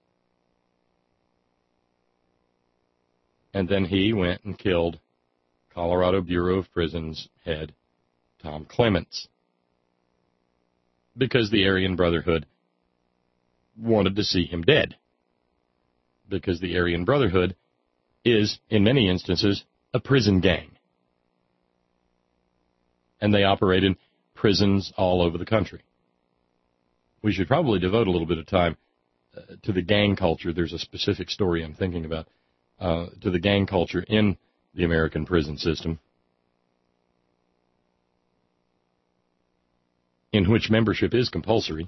And then he went and killed Colorado Bureau of Prisons head Tom Clements, because the Aryan Brotherhood wanted to see him dead. Because the Aryan Brotherhood is, in many instances, a prison gang. And they operate in prisons all over the country. We should probably devote a little bit of time to the gang culture. There's a specific story I'm thinking about, to the gang culture in the American prison system, in which membership is compulsory.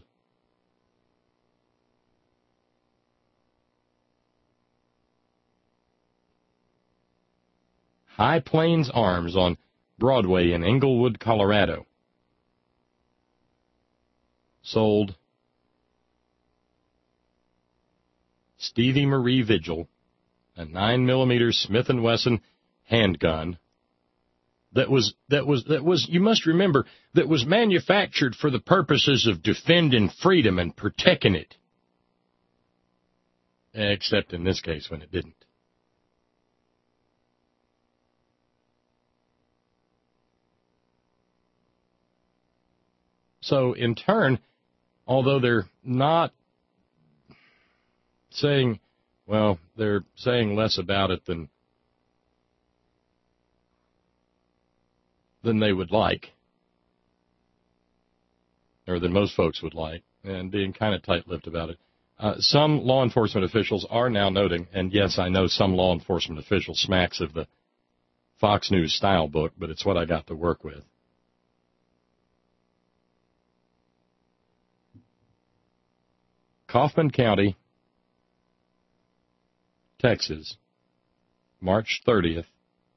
High Plains Arms on Broadway in Englewood, Colorado, sold Stevie Marie Vigil a 9mm Smith & Wesson handgun that was, you must remember, that was manufactured for the purposes of defending freedom and protecting it. Except in this case when it didn't. So in turn, although they're not saying, well, they're saying less about it than they would like, or than most folks would like, and being kind of tight-lipped about it. Some law enforcement officials are now noting, and yes, I know some law enforcement official smacks of the Fox News style book, but it's what I got to work with. Kaufman County, Texas, March 30th.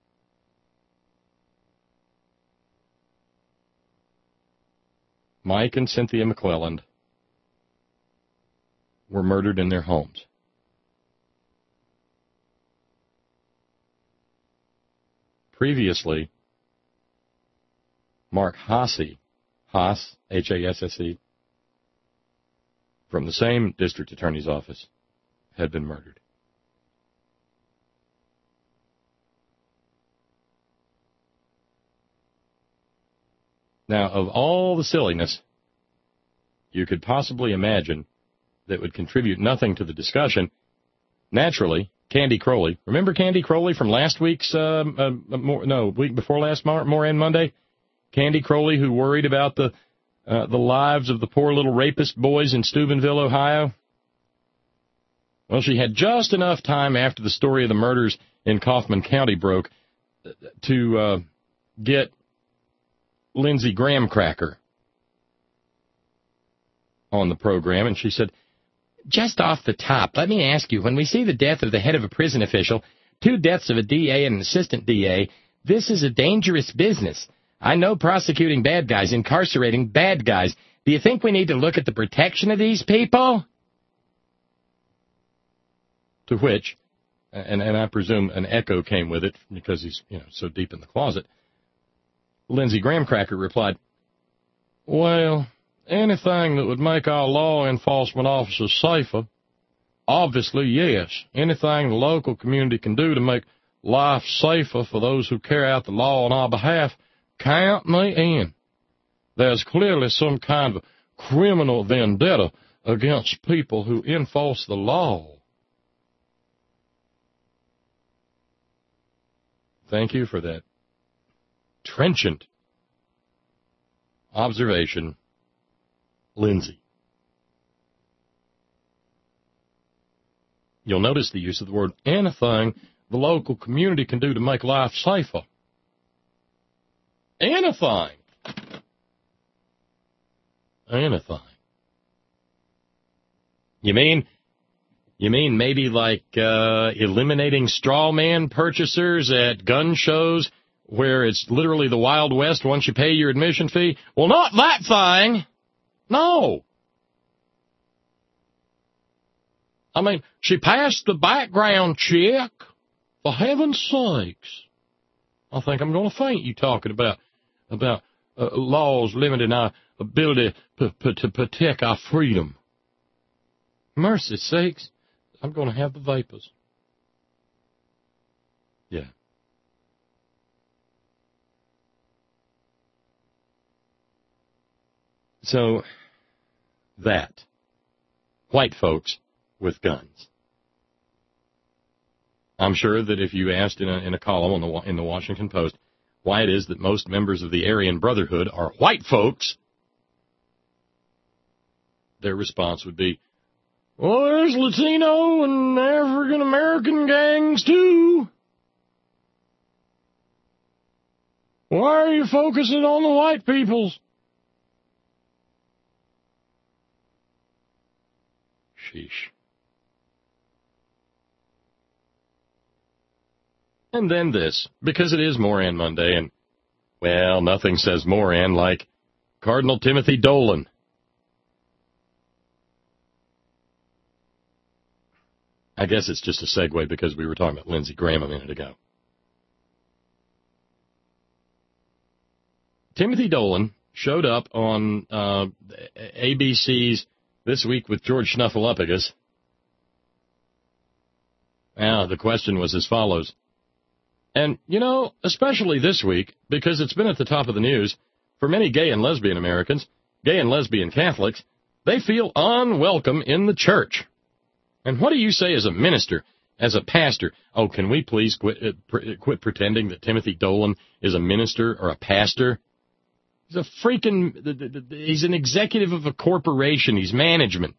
Mike and Cynthia McClelland were murdered in their homes. Previously, Mark Hasse, H-A-S-S-E, from the same district attorney's office, had been murdered. Now, of all the silliness you could possibly imagine that would contribute nothing to the discussion, naturally, Candy Crowley. Remember Candy Crowley from last week's, week before last, Moran Monday? Candy Crowley, who worried about the lives of the poor little rapist boys in Steubenville, Ohio? Well, she had just enough time after the story of the murders in Kaufman County broke to get Lindsey Graham Cracker on the program, and she said, just off the top, let me ask you, when we see the death of the head of a prison official, 2 deaths of a DA and an assistant DA, this is a dangerous business. I know prosecuting bad guys, incarcerating bad guys. Do you think we need to look at the protection of these people? To which, and I presume an echo came with it because he's, so deep in the closet, Lindsey Graham Cracker replied, well, anything that would make our law enforcement officers safer, obviously, yes. Anything the local community can do to make life safer for those who carry out the law on our behalf, count me in. There's clearly some kind of criminal vendetta against people who enforce the law. Thank you for that trenchant observation, Lindsay. You'll notice the use of the word anything the local community can do to make life safer. Anything. Anything. You mean maybe like eliminating straw man purchasers at gun shows where it's literally the Wild West once you pay your admission fee? Well, not that thing. No. I mean, she passed the background check. For heaven's sakes. I think I'm going to faint you talking about laws limiting our ability to protect our freedom. Mercy sakes, I'm going to have the vapors. Yeah. So, that. White folks with guns. I'm sure that if you asked in a column in the Washington Post why it is that most members of the Aryan Brotherhood are white folks, their response would be, well, there's Latino and African American gangs too. Why are you focusing on the white peoples? Sheesh. And then this, because it is Moran Monday, and, well, nothing says Moran like Cardinal Timothy Dolan. I guess it's just a segue because we were talking about Lindsey Graham a minute ago. Timothy Dolan showed up on ABC's This Week with George Snuffleupagus. Now, the question was as follows. And, especially this week, because it's been at the top of the news, for many gay and lesbian Americans, gay and lesbian Catholics, they feel unwelcome in the church. And what do you say as a minister, as a pastor? Oh, can we please quit pretending that Timothy Dolan is a minister or a pastor? He's an executive of a corporation. He's management.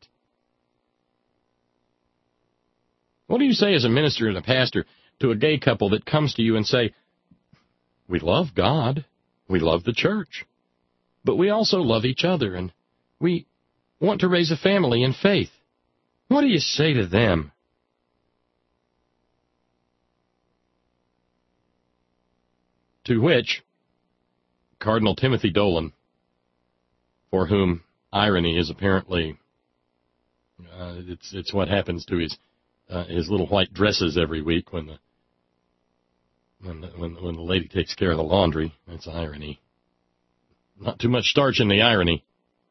What do you say as a minister and a pastor to a gay couple that comes to you and say, we love God, we love the church, but we also love each other, and we want to raise a family in faith? What do you say to them? To which Cardinal Timothy Dolan, for whom irony is apparently it's what happens to his little white dresses every week when the lady takes care of the laundry. That's irony. Not too much starch in the irony.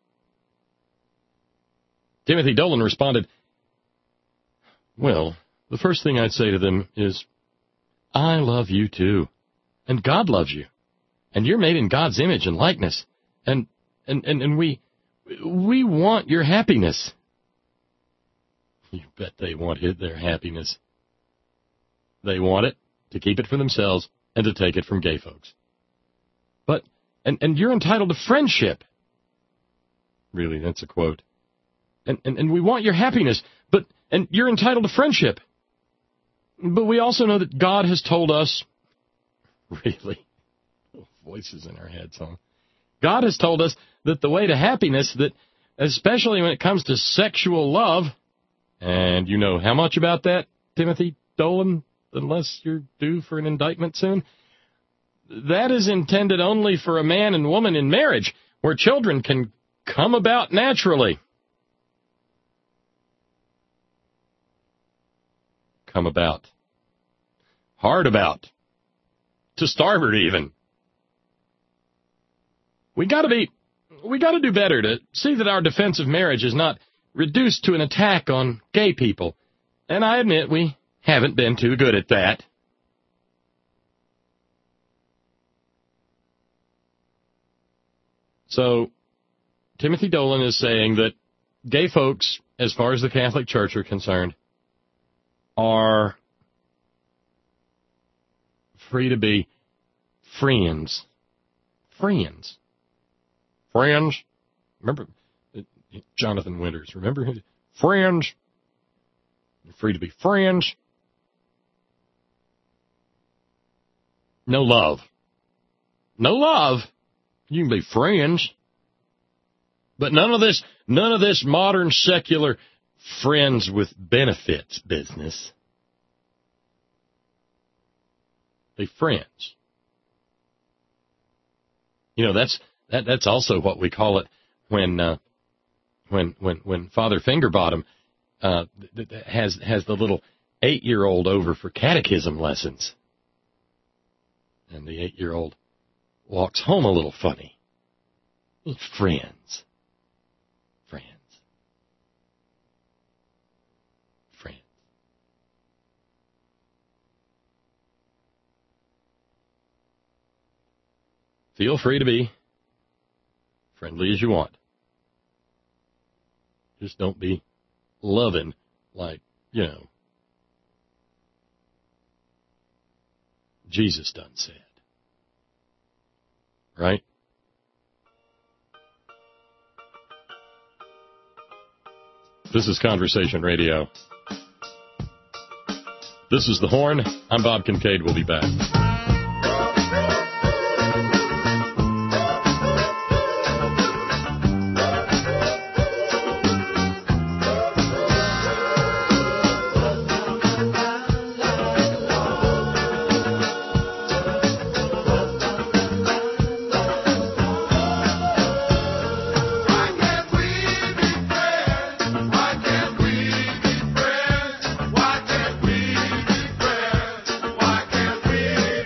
Timothy Dolan responded, well, the first thing I'd say to them is, I love you too, and God loves you, and you're made in God's image and likeness, and we want your happiness. You bet they want their happiness. They want it to keep it for themselves and to take it from gay folks. But, and you're entitled to friendship. Really, that's a quote. And we want your happiness, and you're entitled to friendship. But we also know that God has told us, really, voices in our heads, huh? God has told us that the way to happiness, that especially when it comes to sexual love, and you know how much about that, Timothy Dolan, unless you're due for an indictment soon, that is intended only for a man and woman in marriage, where children can come about naturally. Come about. Hard about. To starboard even. We got to do better to see that our defense of marriage is not reduced to an attack on gay people. And I admit we haven't been too good at that. So, Timothy Dolan is saying that gay folks, as far as the Catholic Church are concerned, are free to be friends. Friends. Friends. Remember Jonathan Winters? Remember him? Friends. You're free to be friends. No love. No love. You can be friends. But none of this modern secular friends with benefits business. Be friends. You know, that's also what we call it when Father Fingerbottom has the little 8-year-old over for catechism lessons. And the 8-year-old walks home a little funny. Friends. Friends. Friends. Feel free to be friendly as you want. Just don't be loving like, Jesus done said. Right? This is Conversation Radio. This is The Horn. I'm Bob Kincaid. We'll be back. Why can't we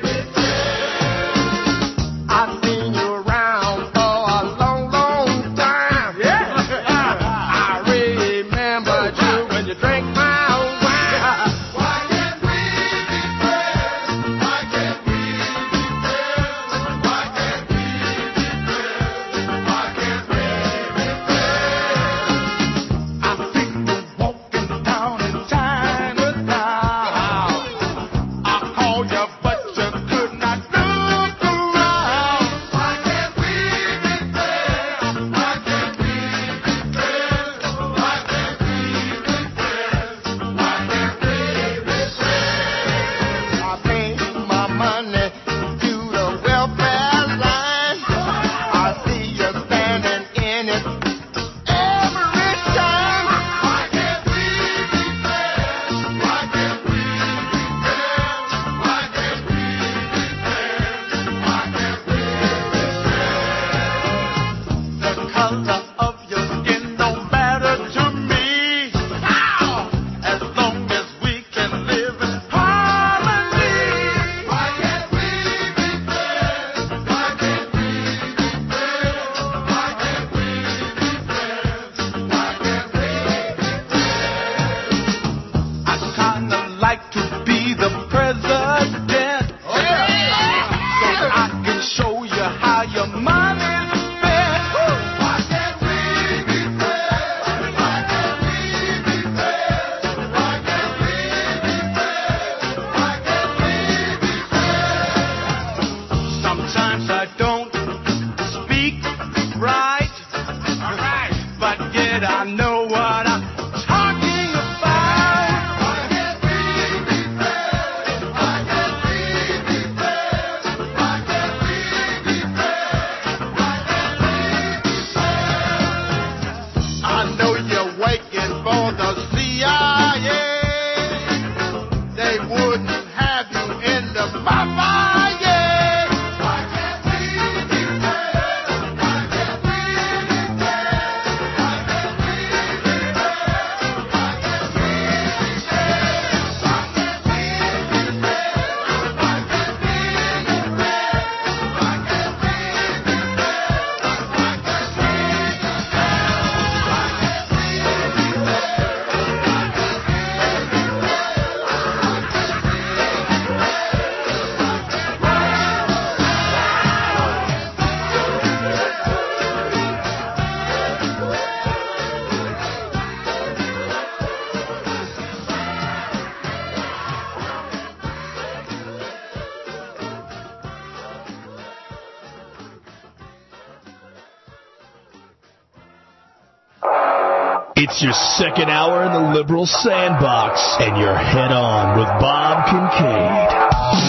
It's your second hour in the liberal sandbox, and you're head on with Bob Kincaid.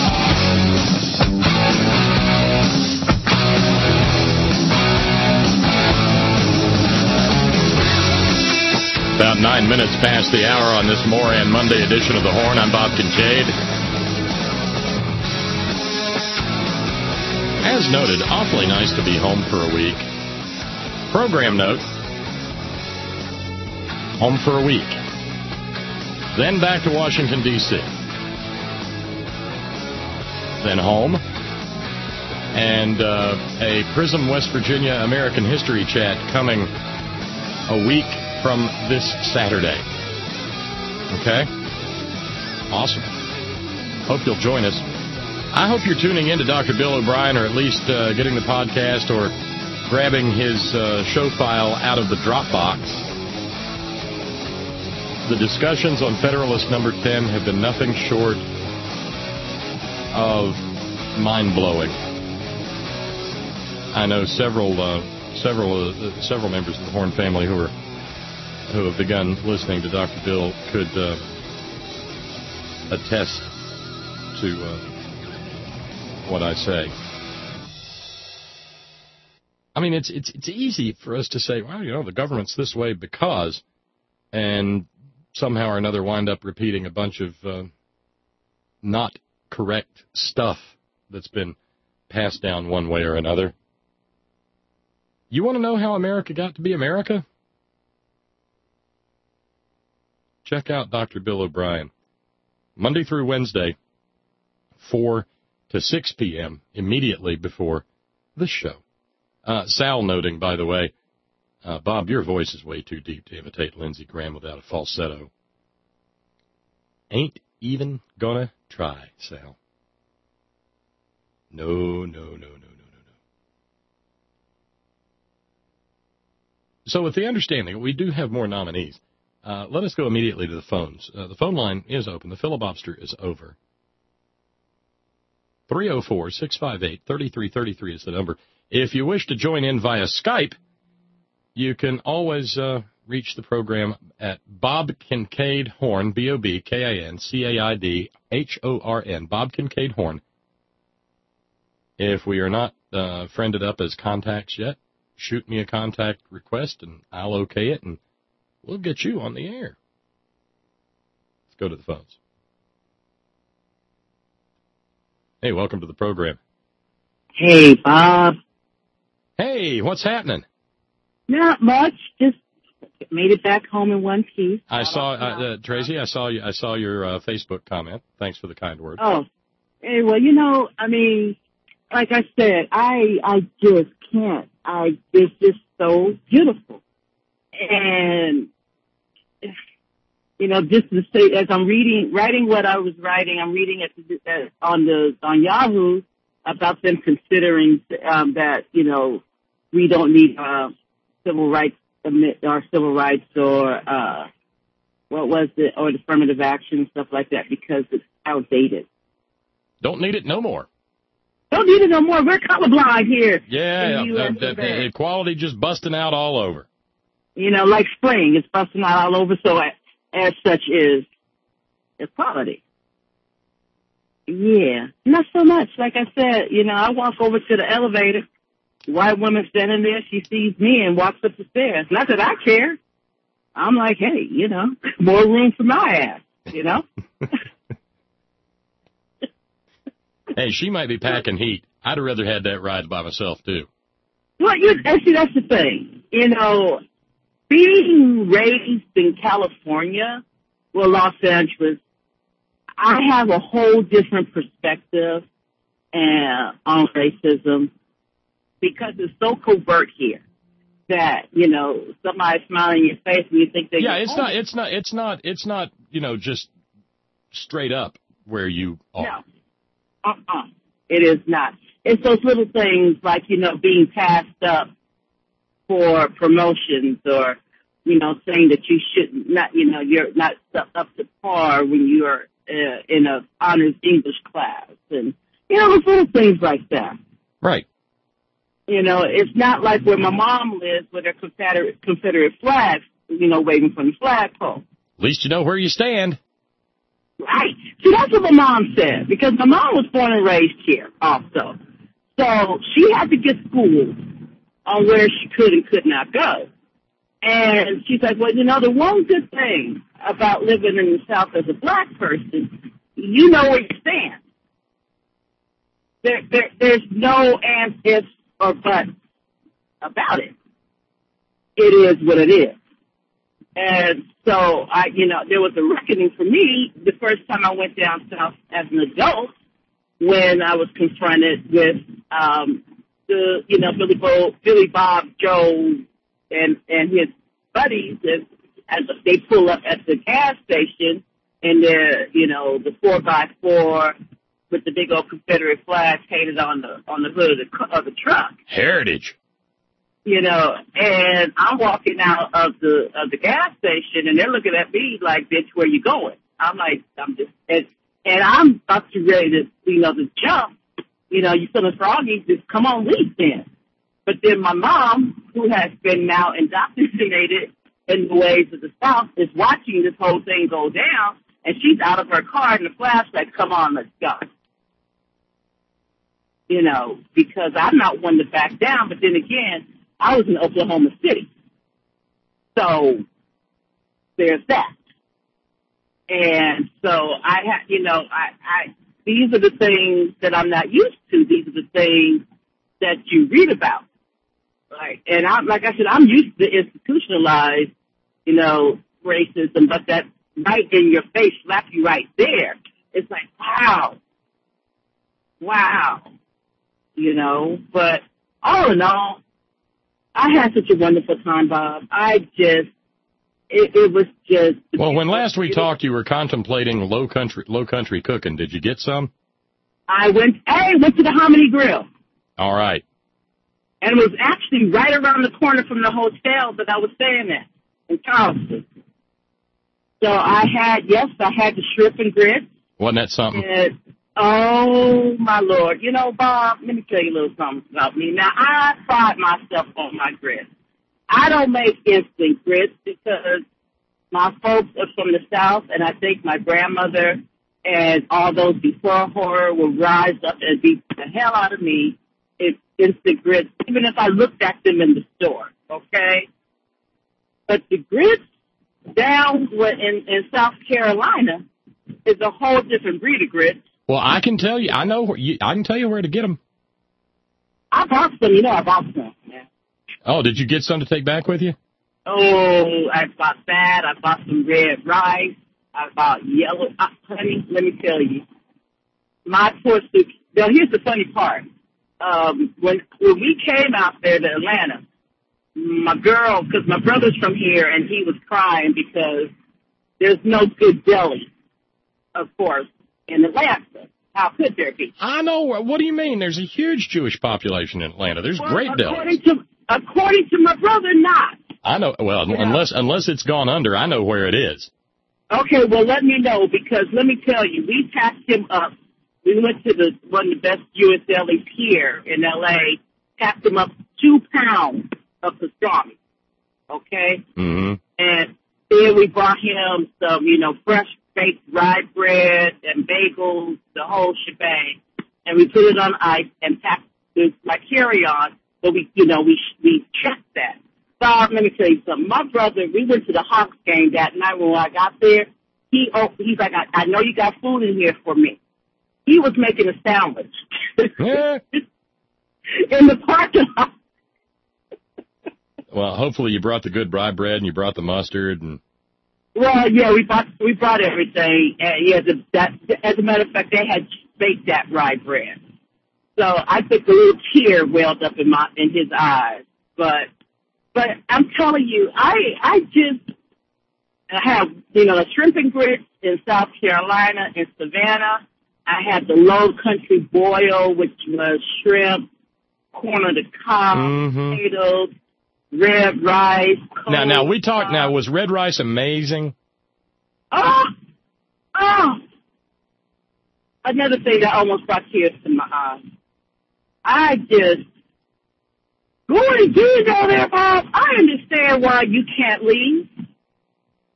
About 9 minutes past the hour on this Moran Monday edition of The Horn. I'm Bob Kincaid. As noted, awfully nice to be home for a week. Program note, home for a week. Then back to Washington, D.C. Then home. And a Prism, West Virginia American History chat coming a week from this Saturday. Okay? Awesome. Hope you'll join us. I hope you're tuning in to Dr. Bill O'Brien, or at least getting the podcast or grabbing his show file out of the Dropbox. The discussions on Federalist number 10 have been nothing short of mind-blowing. I know several members of the Horn family who have begun listening to Dr. Bill could attest to what I say. I mean, it's easy for us to say, well, you know, the government's this way because, and somehow or another wind up repeating a bunch of not correct stuff that's been passed down one way or another. You want to know how America got to be America? Check out Dr. Bill O'Brien. Monday through Wednesday, 4 to 6 p.m., immediately before the show. Sal noting, by the way, Bob, your voice is way too deep to imitate Lindsey Graham without a falsetto. Ain't even gonna try, Sal. No. So with the understanding we do have more nominees, let us go immediately to the phones. The phone line is open. The filibuster is over. 304-658-3333 is the number. If you wish to join in via Skype, you can always reach the program at Bob Kincaid Horn, BOBKINCAIDHORN, Bob Kincaid Horn. If we are not friended up as contacts yet, shoot me a contact request, and I'll okay it, and we'll get you on the air. Let's go to the phones. Hey, welcome to the program. Hey, Bob. Hey, what's happening? Not much. Just made it back home in one piece. I saw Tracy. I saw your Facebook comment. Thanks for the kind words. Oh, hey, well, you know, I mean, like I said, I just can't. It's just so beautiful, and you know, just to say, as I'm writing what I was writing, I'm reading it on Yahoo about them considering that, you know, we don't need civil rights or what was it, or affirmative action and stuff like that, because it's outdated. Don't need it no more. Don't need it no more. We're colorblind here. Yeah, the equality just busting out all over. You know, like spring, it's busting out all over. So as such is equality. Yeah, not so much. Like I said, you know, I walk over to the elevator, white woman standing there, she sees me and walks up the stairs. Not that I care. I'm like, hey, you know, more room for my ass, you know? Hey, she might be packing heat. I'd have rather had that ride by myself, too. Well, actually, that's the thing. You know, being raised in California, well, Los Angeles, I have a whole different perspective on racism because it's so covert here that, you know, somebody's smiling in your face and you think they're... Yeah, it's not, you know, just straight up where you are. No. It is not. It's those little things like, you know, being passed up for promotions or, you know, saying that you should not, you know, you're not up to par when you're in a honors English class and, you know, those little things like that. Right. You know, it's not like where my mom lives with her Confederate flags waving from the flagpole. At least you know where you stand. Right. See, that's what my mom said, because my mom was born and raised here also. So she had to get schooled on where she could and could not go. And she's like, well, the one good thing about living in the South as a black person, you know where you stand. There's no ands, ifs, or buts about it. It is what it is. And so there was a reckoning for me the first time I went down south as an adult when I was confronted with, Billy Bob Joe and his buddies as they pull up at the gas station and they're, the 4x4 with the big old Confederate flag painted on the hood of the truck. Heritage. And I'm walking out of the gas station, and they're looking at me like, bitch, where you going? I'm like, and I'm about to ready to jump. You feeling froggy, just come on, leave then. But then my mom, who has been now indoctrinated in the ways of the South, is watching this whole thing go down, and she's out of her car in the flashlight, come on, let's go. Because I'm not one to back down, but then again, I was in Oklahoma City. So there's that. And so I had, these are the things that I'm not used to. These are the things that you read about. Right. And like I said, I'm used to institutionalized, racism, but that right in your face, slap you right there. It's like, wow. But all in all, I had such a wonderful time, Bob. It was just. Well, when last we talked, you were contemplating low country cooking. Did you get some? I went to the Hominy Grill. All right. And it was actually right around the corner from the hotel that I was staying at in Charleston. So I had the shrimp and grits. Wasn't that something? And, oh, my Lord. Bob, let me tell you a little something about me. Now, I pride myself on my grits. I don't make instant grits because my folks are from the South, and I think my grandmother and all those before her will rise up and beat the hell out of me if instant grits, even if I looked at them in the store, okay? But the grits down in South Carolina is a whole different breed of grits. Well, I can tell you, I can tell you where to get them. I bought some, I bought some. Yeah. Oh, did you get some to take back with you? Oh, I bought that. I bought some red rice. I bought yellow. Honey, let me tell you, my poor soup. Now, here's the funny part. When we came out there to Atlanta, my girl, because my brother's from here, and he was crying because there's no good deli, of course, in Atlanta. How could there be? I know. What do you mean? There's a huge Jewish population in Atlanta. There's great delis. According to my brother, not. I know. Well, yeah. unless it's gone under, I know where it is. Okay, well, let me know, because let me tell you, we packed him up. We went to one of the best Jewish delis here in L.A., packed him up 2 pounds of pastrami, okay? Mm-hmm. And then we brought him some, fresh baked rye bread and bagels, the whole shebang, and we put it on ice and packed it like carry-on, but we checked that. Bob, let me tell you something. My brother, we went to the Hawks game that night when I got there. He's like, I know you got food in here for me. He was making a sandwich in the parking lot. Well, hopefully you brought the good rye bread and you brought the mustard and. Well, yeah, we brought everything. And as a matter of fact, they had baked that rye bread. So I think a little tear welled up in his eyes. But I'm telling you, I have, the shrimp and grits in South Carolina, in Savannah. I had the low country boil, which was shrimp, corn on the cob, potatoes, red rice. Now we talked. Now, was red rice amazing? Oh! Another thing that almost brought tears to my eyes. I just, Gordon, do you go there, Bob? I understand why you can't leave.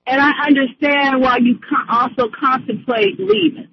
And I understand why you also contemplate leaving.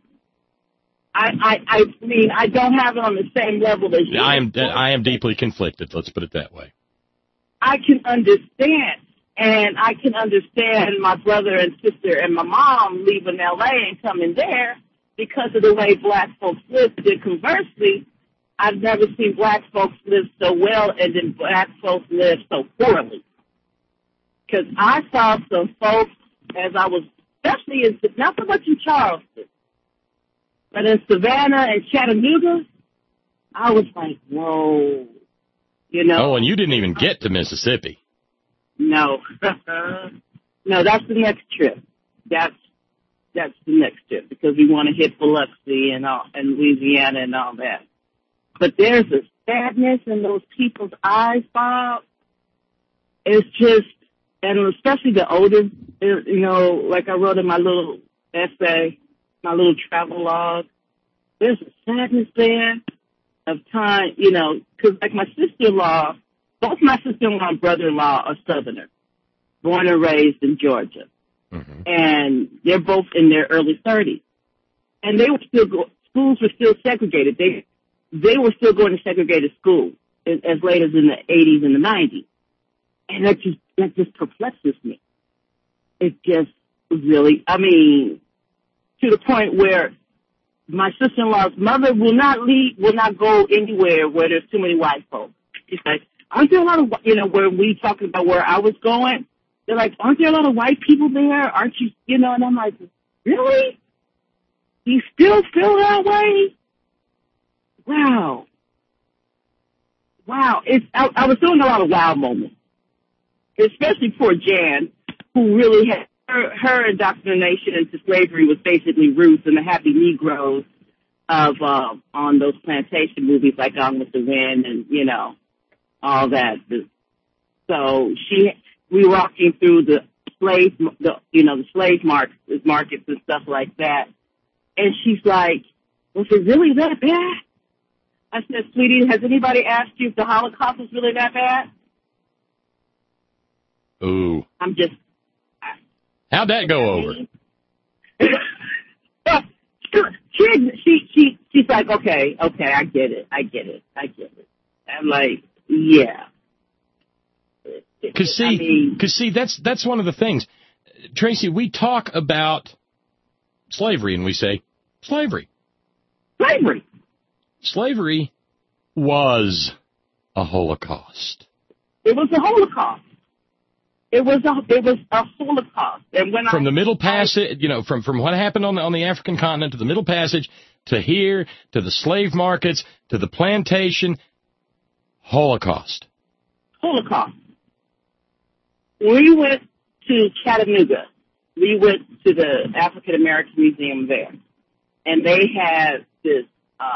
I mean, I don't have it on the same level as you. I am deeply conflicted. Let's put it that way. I can understand, and I can understand my brother and sister and my mom leaving L.A. and coming there because of the way black folks live. Then conversely, I've never seen black folks live so well and then black folks live so poorly. Because I saw some folks as I was, especially not so much in Charleston, but in Savannah and Chattanooga, I was like, whoa, you know. Oh, and you didn't even get to Mississippi. No. No, that's the next trip. That's the next trip because we want to hit Biloxi and Louisiana and all that. But there's a sadness in those people's eyes, Bob. It's just, and especially the older, you know, like I wrote in my little essay, my little travel log, there's a sadness there of time, you know, because like my sister-in-law, both my sister-in-law and brother-in-law are Southerners, born and raised in Georgia. Mm-hmm. And they're both in their early 30s. And they were schools were still segregated. They were still going to segregated schools as late as in the 80s and the 90s. And that just perplexes me. It just really, I mean, to the point where my sister-in-law's mother will not go anywhere where there's too many white folks. She's like, aren't there a lot of, you know, where we talking about where I was going, they're like, aren't there a lot of white people there? Aren't you, you know, and I'm like, really? You still feel that way? Wow. I was doing a lot of wow moments, especially poor Jan, who really had her indoctrination into slavery was basically Ruth and the Happy Negroes of on those plantation movies like Gone with the Wind and, you know, all that. So we walking through the slave markets and stuff like that. And she's like, was it really that bad? I said, sweetie, has anybody asked you if the Holocaust was really that bad? Ooh. How'd that go over? She's like, okay, I get it. I'm like, yeah. Because see, that's one of the things. Tracy, we talk about slavery and we say, slavery. Slavery was a Holocaust. It was a Holocaust. It was a Holocaust. And when from the Middle Passage, you know, from what happened on the African continent to the Middle Passage to here to the slave markets to the plantation, Holocaust. We went to Chattanooga. We went to the African American Museum there, and they had this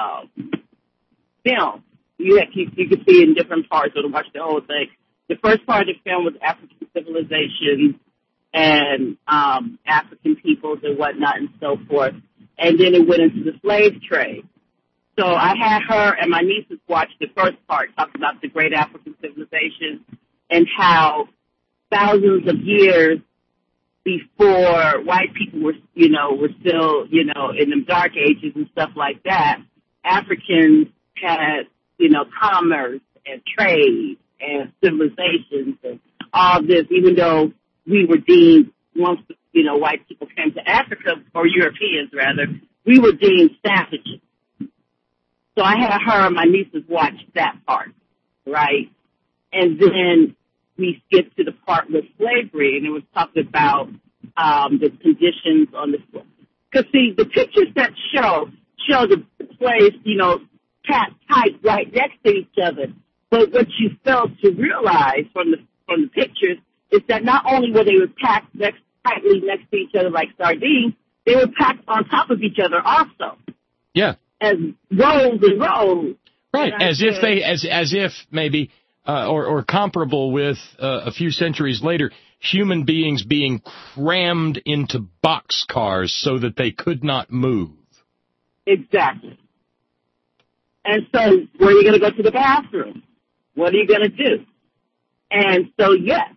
film. You could see in different parts, or to watch the whole thing. The first part of the film was African civilization and African peoples and whatnot and so forth. And then it went into the slave trade. So I had her and my nieces watch the first part, talk about the great African civilization and how thousands of years before white people were still, you know, in the dark ages and stuff like that, Africans had, you know, commerce and trade and civilizations and all this, even though we were deemed, once, you know, white people came to Africa, or Europeans rather, we were deemed savages. So I had her and my nieces watch that part, right? And then we skipped to the part with slavery, and it was talking about the conditions on the floor. Because, see, the pictures that show the slaves, you know, packed tight right next to each other. But what you failed to realize from the pictures is that not only were they packed tightly next to each other like sardines, they were packed on top of each other also. Yeah. As rows and rows. Right. As if maybe, or comparable with a few centuries later, human beings being crammed into boxcars so that they could not move. Exactly. And so, where are you going to go to the bathroom? What are you going to do? And so, yes,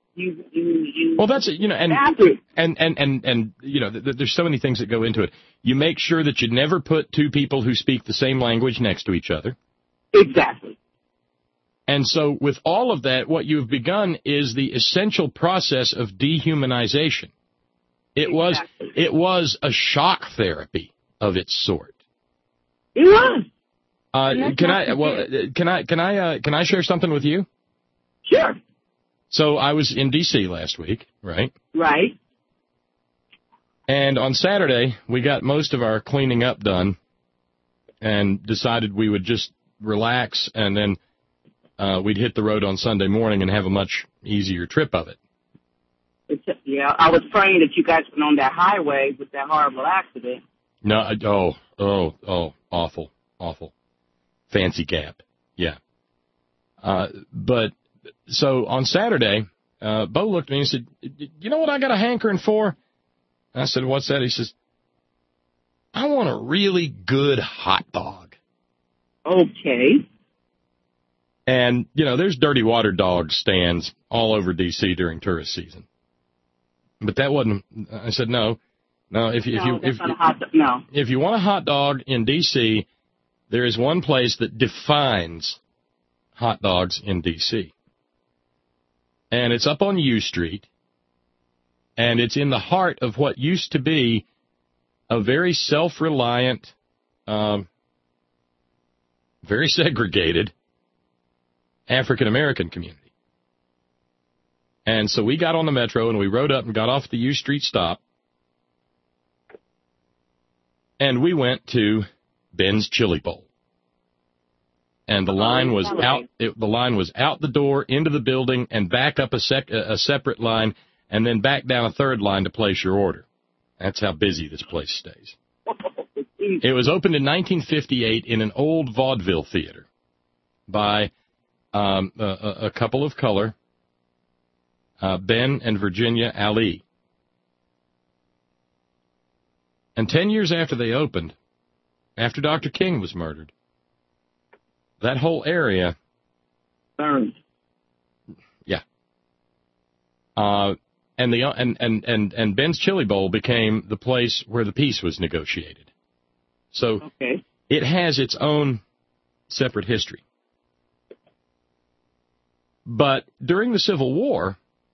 You Well, that's it, have to. and there's so many things that go into it. You make sure that you never put two people who speak the same language next to each other. Exactly. And so with all of that, what you've begun is the essential process of dehumanization. It was a shock therapy of its sort. It was. Can I share something with you? Sure. So I was in D.C. last week, right? Right. And on Saturday, we got most of our cleaning up done and decided we would just relax, and then we'd hit the road on Sunday morning and have a much easier trip of it. Yeah, I was praying that you guys went on that highway with that horrible accident. No, awful. Fancy Gap, yeah. But so on Saturday, Bo looked at me and said, "You know what I got a hankering for?" I said, "What's that?" He says, "I want a really good hot dog." Okay. And, there's Dirty Water Dog stands all over D.C. during tourist season. But that wasn't, I said, no, if you want a hot dog in D.C., there is one place that defines hot dogs in D.C. And it's up on U Street, and it's in the heart of what used to be a very self-reliant, very segregated African-American community. And so we got on the metro and we rode up and got off the U Street stop. And we went to Ben's Chili Bowl. And the line was out. The line was out the door into the building and back up a separate line and then back down a third line to place your order. That's how busy this place stays. It was opened in 1958 in an old vaudeville theater by a couple of color, Ben and Virginia Ali. And 10 years after they opened, after Dr. King was murdered, that whole area burned. Yeah. And Ben's Chili Bowl became the place where the peace was negotiated. So It has its own separate history. But during the Civil War,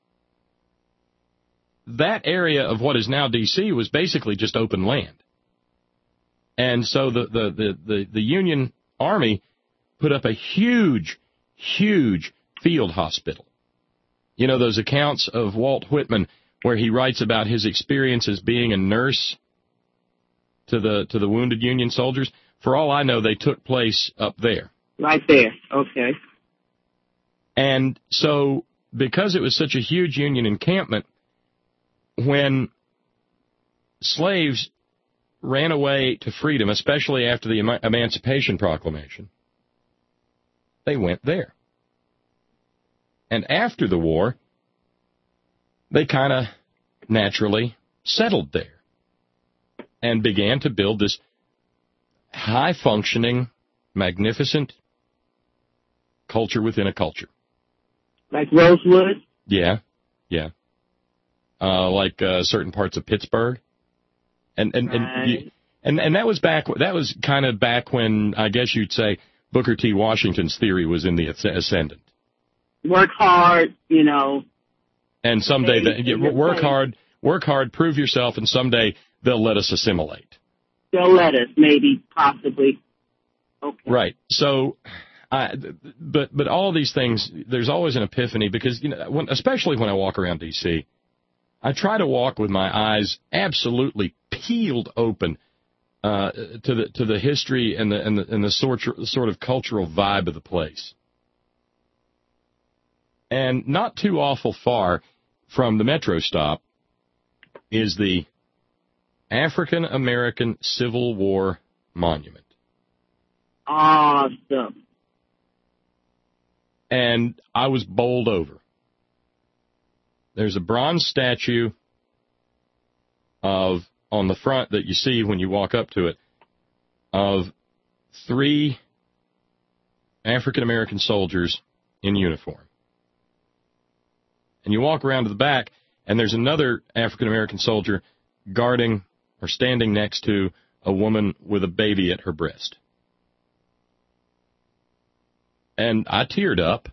that area of what is now D.C. was basically just open land. And so the Union Army put up a huge field hospital. You know, those accounts of Walt Whitman where he writes about his experience as being a nurse to the wounded Union soldiers? For all I know, they took place up there. Right there. Okay. And so, because it was such a huge Union encampment, when slaves ran away to freedom, especially after the Emancipation Proclamation, they went there. And after the war, they kind of naturally settled there and began to build this high-functioning, magnificent culture within a culture. Like Rosewood? Yeah. Like certain parts of Pittsburgh. And that was kind of back when, I guess you'd say, Booker T. Washington's theory was in the ascendant. Work hard, you know. And someday, work hard, prove yourself, and someday they'll let us assimilate. They'll let us, maybe, possibly. Okay. Right. So, but all of these things, there's always an epiphany because, you know, especially when I walk around D.C., I try to walk with my eyes absolutely peeled open to the history and the sort of cultural vibe of the place. And not too awful far from the metro stop is the African American Civil War Monument. Awesome. And I was bowled over. There's a bronze statue on the front that you see when you walk up to it of 3 African American soldiers in uniform. And you walk around to the back, and there's another African-American soldier guarding or standing next to a woman with a baby at her breast. And I teared up.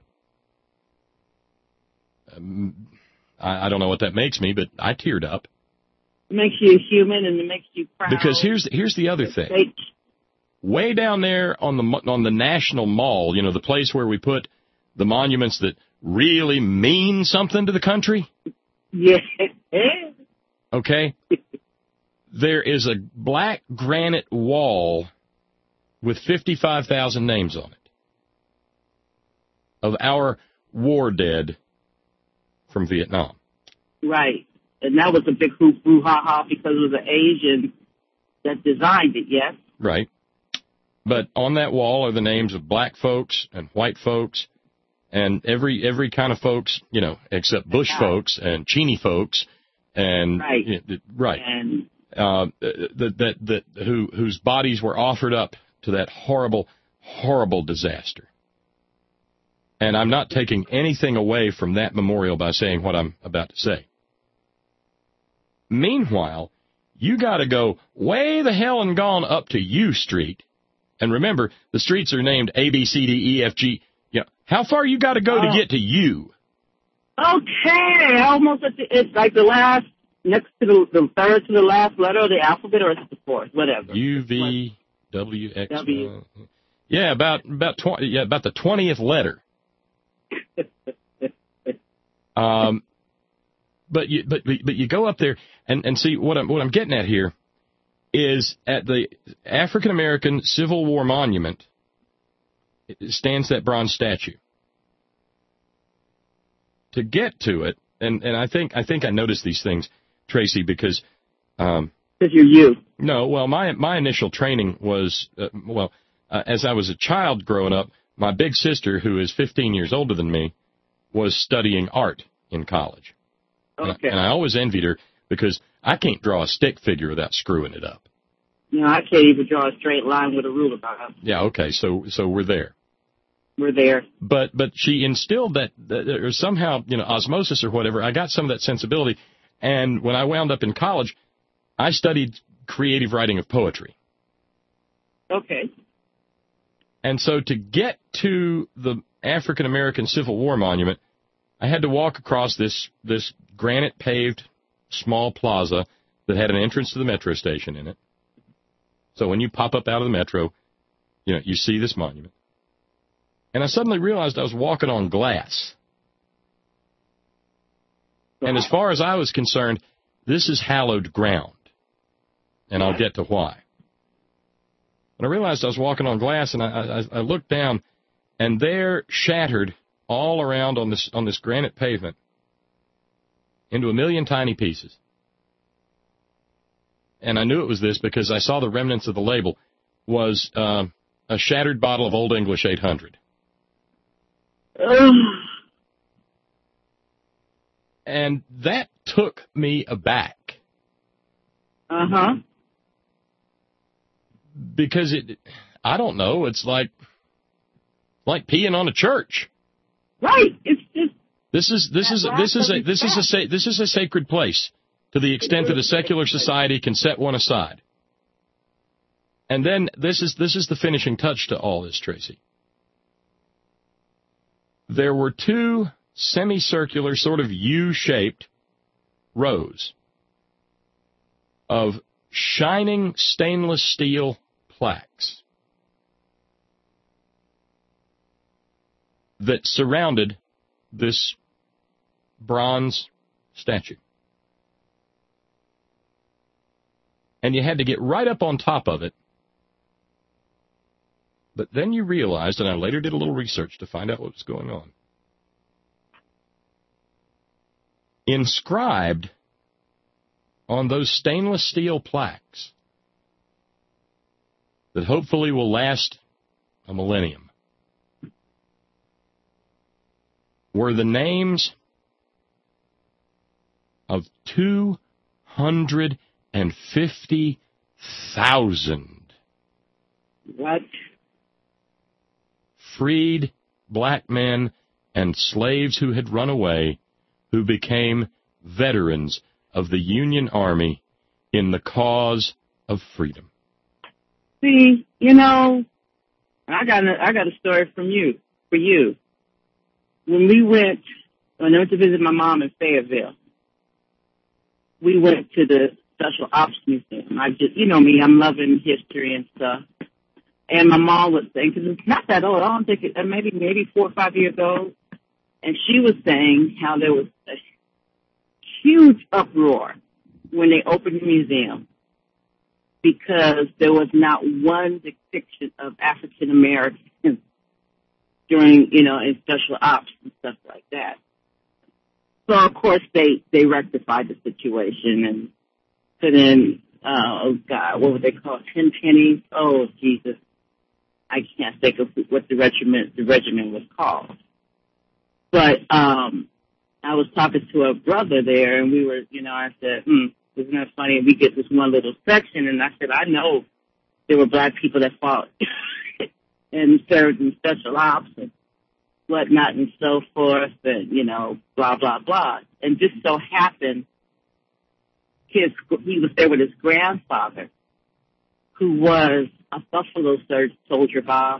I don't know what that makes me, but I teared up. It makes you human, and it makes you proud. Because here's the other thing. Way down there on the National Mall, the place where we put the monuments that really mean something to the country. Yeah. Okay. There is a black granite wall with 55,000 names on it of our war dead from Vietnam. Right. And that was a big hoo-ha-ha because it was an Asian that designed it, yes? Right. But on that wall are the names of black folks and white folks and every kind of folks, except Bush folks and Cheney folks and right. And whose bodies were offered up to that horrible, horrible disaster. And I'm not taking anything away from that memorial by saying what I'm about to say. Meanwhile, you got to go way the hell and gone up to U Street. And remember, the streets are named A, B, C, D, E, F, G. How far you got to go to get to U? Okay, almost it's like the last, next to the third to the last letter of the alphabet, or it's the fourth, whatever. U, V, W, X. W. About the 20th letter. But you go up there and see what I'm getting at here is at the African American Civil War Monument stands that bronze statue. To get to it, and I think I noticed these things, Tracy, because you're you. No, well, my initial training was as I was a child growing up, my big sister, who is 15 years older than me, was studying art in college. Okay. And I always envied her because I can't draw a stick figure without screwing it up. No, I can't even draw a straight line with a ruler. Yeah, okay, so we're there. We're there. But she instilled that or somehow, osmosis or whatever, I got some of that sensibility. And when I wound up in college, I studied creative writing of poetry. Okay. And so to get to the African American Civil War Monument, I had to walk across this granite paved small plaza that had an entrance to the metro station in it. So when you pop up out of the metro, you see this monument. And I suddenly realized I was walking on glass. And as far as I was concerned, this is hallowed ground. And I'll get to why. But I realized I was walking on glass, and I looked down, and there, shattered all around on this granite pavement, into a million tiny pieces. And I knew it was this because I saw the remnants of the label, was a shattered bottle of Old English 800. And that took me aback. Uh-huh. Because I don't know, it's like peeing on a church. Right. It's just this is a sacred place to the extent that a secular society can set one aside. And then this is the finishing touch to all this, Tracy. There were two semicircular, sort of U-shaped rows of shining stainless steel plaques that surrounded this bronze statue. And you had to get right up on top of it. But then you realized, and I later did a little research to find out what was going on. Inscribed on those stainless steel plaques that hopefully will last a millennium were the names of 250,000 what? Freed black men and slaves who had run away, who became veterans of the Union Army in the cause of freedom. See, you know, I got a story for you. When I went to visit my mom in Fayetteville, we went to the Special Ops Museum. You know me, I'm loving history and stuff. And my mom was saying, because it's not that old, I don't think maybe 4 or 5 years old. And she was saying how there was a huge uproar when they opened the museum because there was not one depiction of African Americans during, in special ops and stuff like that. So, of course, they rectified the situation and put in, what would they call it, 10 pennies? Oh, Jesus. I can't think of what the regiment was called. But I was talking to a brother there, and we were, I said, isn't that funny? We get this one little section, and I said, I know there were black people that fought and served in special ops and whatnot and so forth, and, blah, blah, blah. And just so happened, he was there with his grandfather, who was a Buffalo soldier, Bob.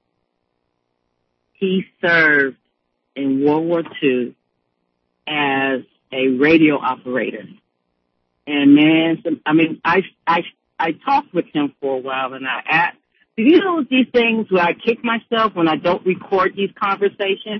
He served in World War II as a radio operator. And man, I talked with him for a while, and I asked, do you know these things where I kick myself when I don't record these conversations?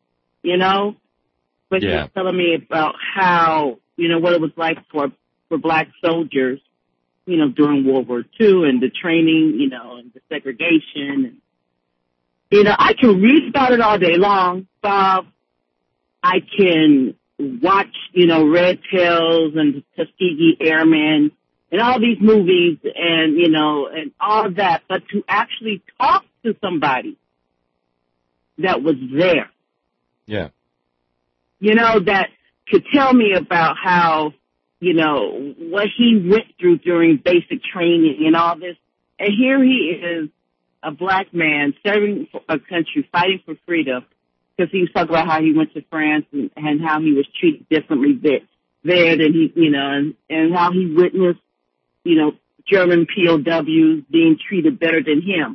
But yeah. He was telling me about how, what it was like for black soldiers, during World War II and the training, and the segregation. And, I can read about it all day long, Bob. I can watch, Red Tails and Tuskegee Airmen and all these movies and, and all of that. But to actually talk to somebody that was there. Yeah. That could tell me about how, what he went through during basic training and all this. And here he is, a black man serving a country, fighting for freedom, because he was talking about how he went to France and how he was treated differently there than he, and how he witnessed, German POWs being treated better than him.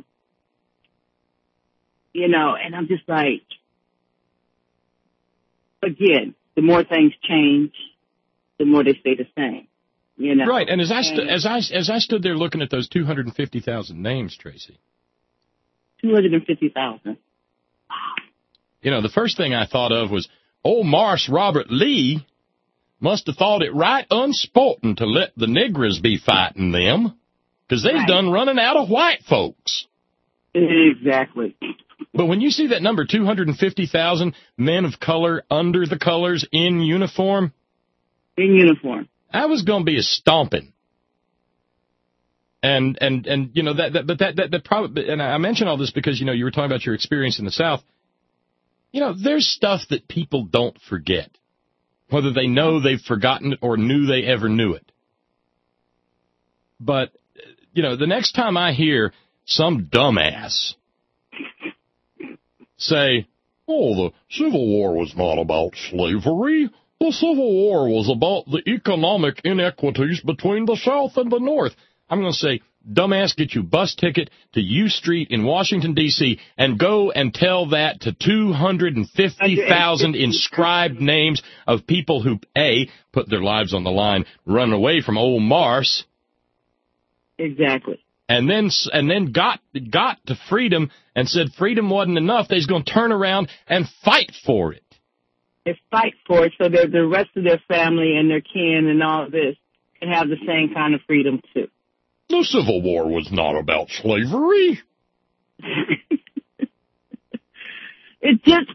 And I'm just like, again, the more things change, the more they stay the same. Right, and as I stood there looking at those 250,000 names, Tracy. 250,000. The first thing I thought of was, old Marse Robert Lee must have thought it right unsporting to let the niggers be fighting them, because they've done running out of white folks. Exactly. But when you see that number, 250,000 men of color under the colors in uniform. In uniform. I was going to be a stomping. And that probably, and I mention all this because, you were talking about your experience in the South. There's stuff that people don't forget, whether they know they've forgotten it or knew they ever knew it. But, the next time I hear some dumbass say, oh, the Civil War was not about slavery. The Civil War was about the economic inequities between the South and the North. I'm going to say, dumbass, get your bus ticket to U Street in Washington, D.C., and go and tell that to 250,000 inscribed names of people who, A, put their lives on the line, run away from old Mars. Exactly. And then got to freedom and said freedom wasn't enough. They's going to turn around and fight for it. They fight for it so that the rest of their family and their kin and all of this can have the same kind of freedom, too. The Civil War was not about slavery. It just,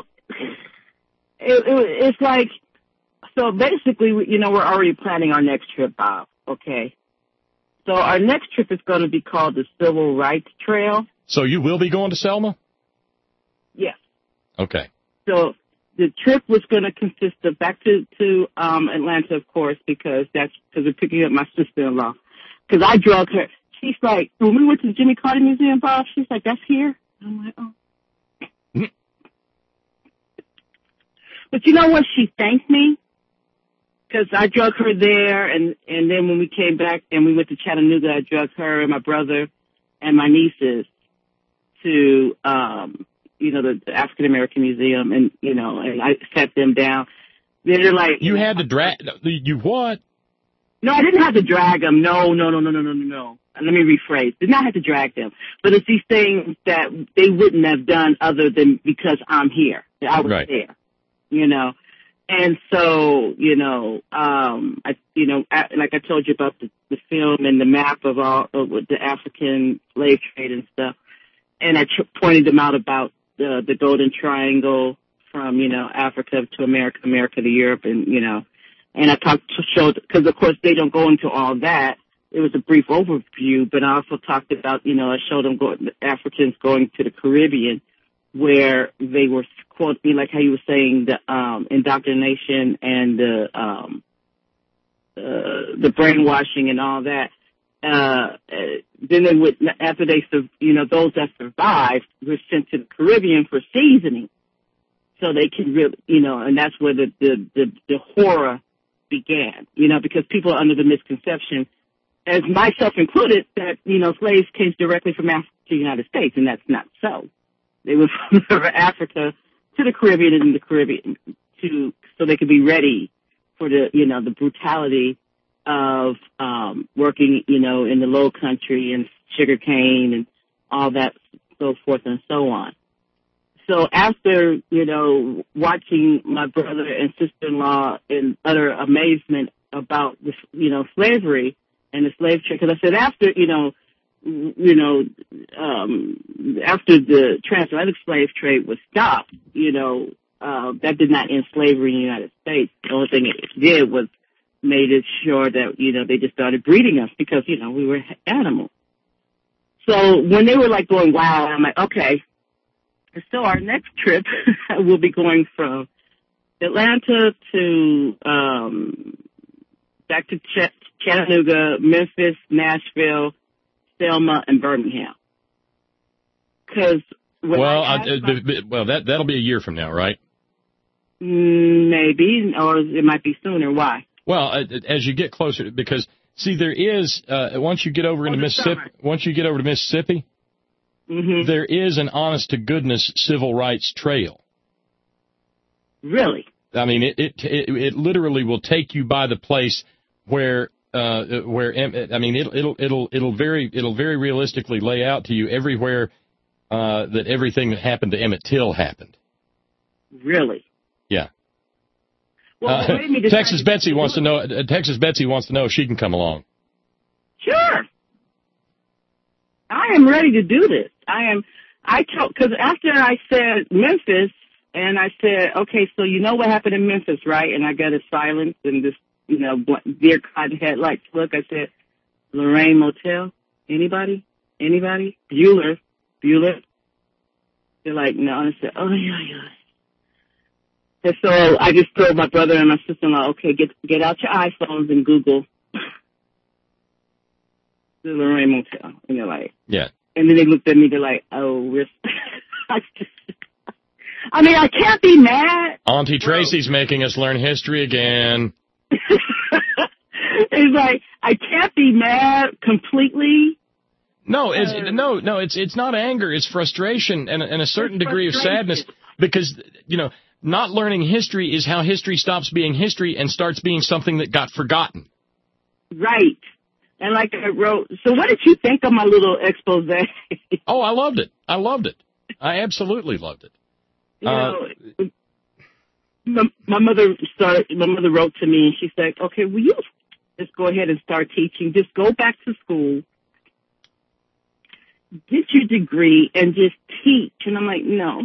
it's like, so basically, we're already planning our next trip, Bob, okay? So our next trip is going to be called the Civil Rights Trail. So you will be going to Selma? Yes. Okay. So the trip was going to consist of back to Atlanta, of course, because we're picking up my sister-in-law. Because I drug her. She's like, when we went to the Jimmy Carter Museum, Bob, she's like, that's here? I'm like, oh. But you know what? She thanked me because I drug her there, and then when we came back and we went to Chattanooga, I drug her and my brother and my nieces to, the African American Museum, and and I sat them down. They're like, you had to drag you what? No, I didn't have to drag them. No. Let me rephrase. Did not have to drag them, but it's these things that they wouldn't have done other than because I'm here. I was there, And so, like I told you about the film and the map of all of the African slave trade and stuff, and I pointed them out about the Golden Triangle from Africa to America, America to Europe, and and I showed because of course they don't go into all that. It was a brief overview, but I also talked about I showed them Africans going to the Caribbean, where they were quoting, like how you were saying, the indoctrination and the brainwashing and all that. Then they would, after they, those that survived were sent to the Caribbean for seasoning, so they can really, and that's where the horror began, because people are under the misconception, as myself included, that slaves came directly from Africa to the United States, and that's not so. They were from Africa to the Caribbean and the Caribbean so they could be ready for the brutality of working, in the Low Country and sugarcane and all that, so forth and so on. So after, watching my brother and sister-in-law in utter amazement about the, slavery and the slave trade, because I said after, after the transatlantic slave trade was stopped, that did not end slavery in the United States. The only thing it did was made it sure that, they just started breeding us because, we were animals. So when they were like going, wow, I'm like, okay. So our next trip will be going from Atlanta to, back to Chattanooga, Memphis, Nashville, Selma, and Birmingham. That'll be a year from now, right? Maybe, or it might be sooner. Why? Well, as you get closer, because see, there is once you get over into Mississippi, mm-hmm. There is an honest to goodness civil rights trail. Really? I mean, it literally will take you by the place where it'll very realistically lay out to you everywhere that everything that happened to Emmett Till happened. Really? Yeah. Well, Texas Betsy wants to know. Texas Betsy wants to know if she can come along. Sure. I am ready to do this. Because after I said Memphis, and I said, okay, so you know what happened in Memphis, right? And I got a silence and this, deer cotton headlights look. I said, Lorraine Motel? Anybody? Bueller? They're like, no. And I said, oh, yeah. And so I just told my brother and my sister-in-law, okay, get out your iPhones and Google the Lorraine Motel. And they're like, yeah. And then they looked at me, they're like, oh, I can't be mad. Auntie Tracy's making us learn history again. It's like, I can't be mad completely. No, it's not anger, it's frustration and a certain degree of sadness because, not learning history is how history stops being history and starts being something that got forgotten. Right. And like I wrote, so what did you think of my little expose? Oh, I loved it. I absolutely loved it. My mother wrote to me and she said, okay, will you just go ahead and start teaching? Just go back to school, get your degree, and just teach. And I'm like, no.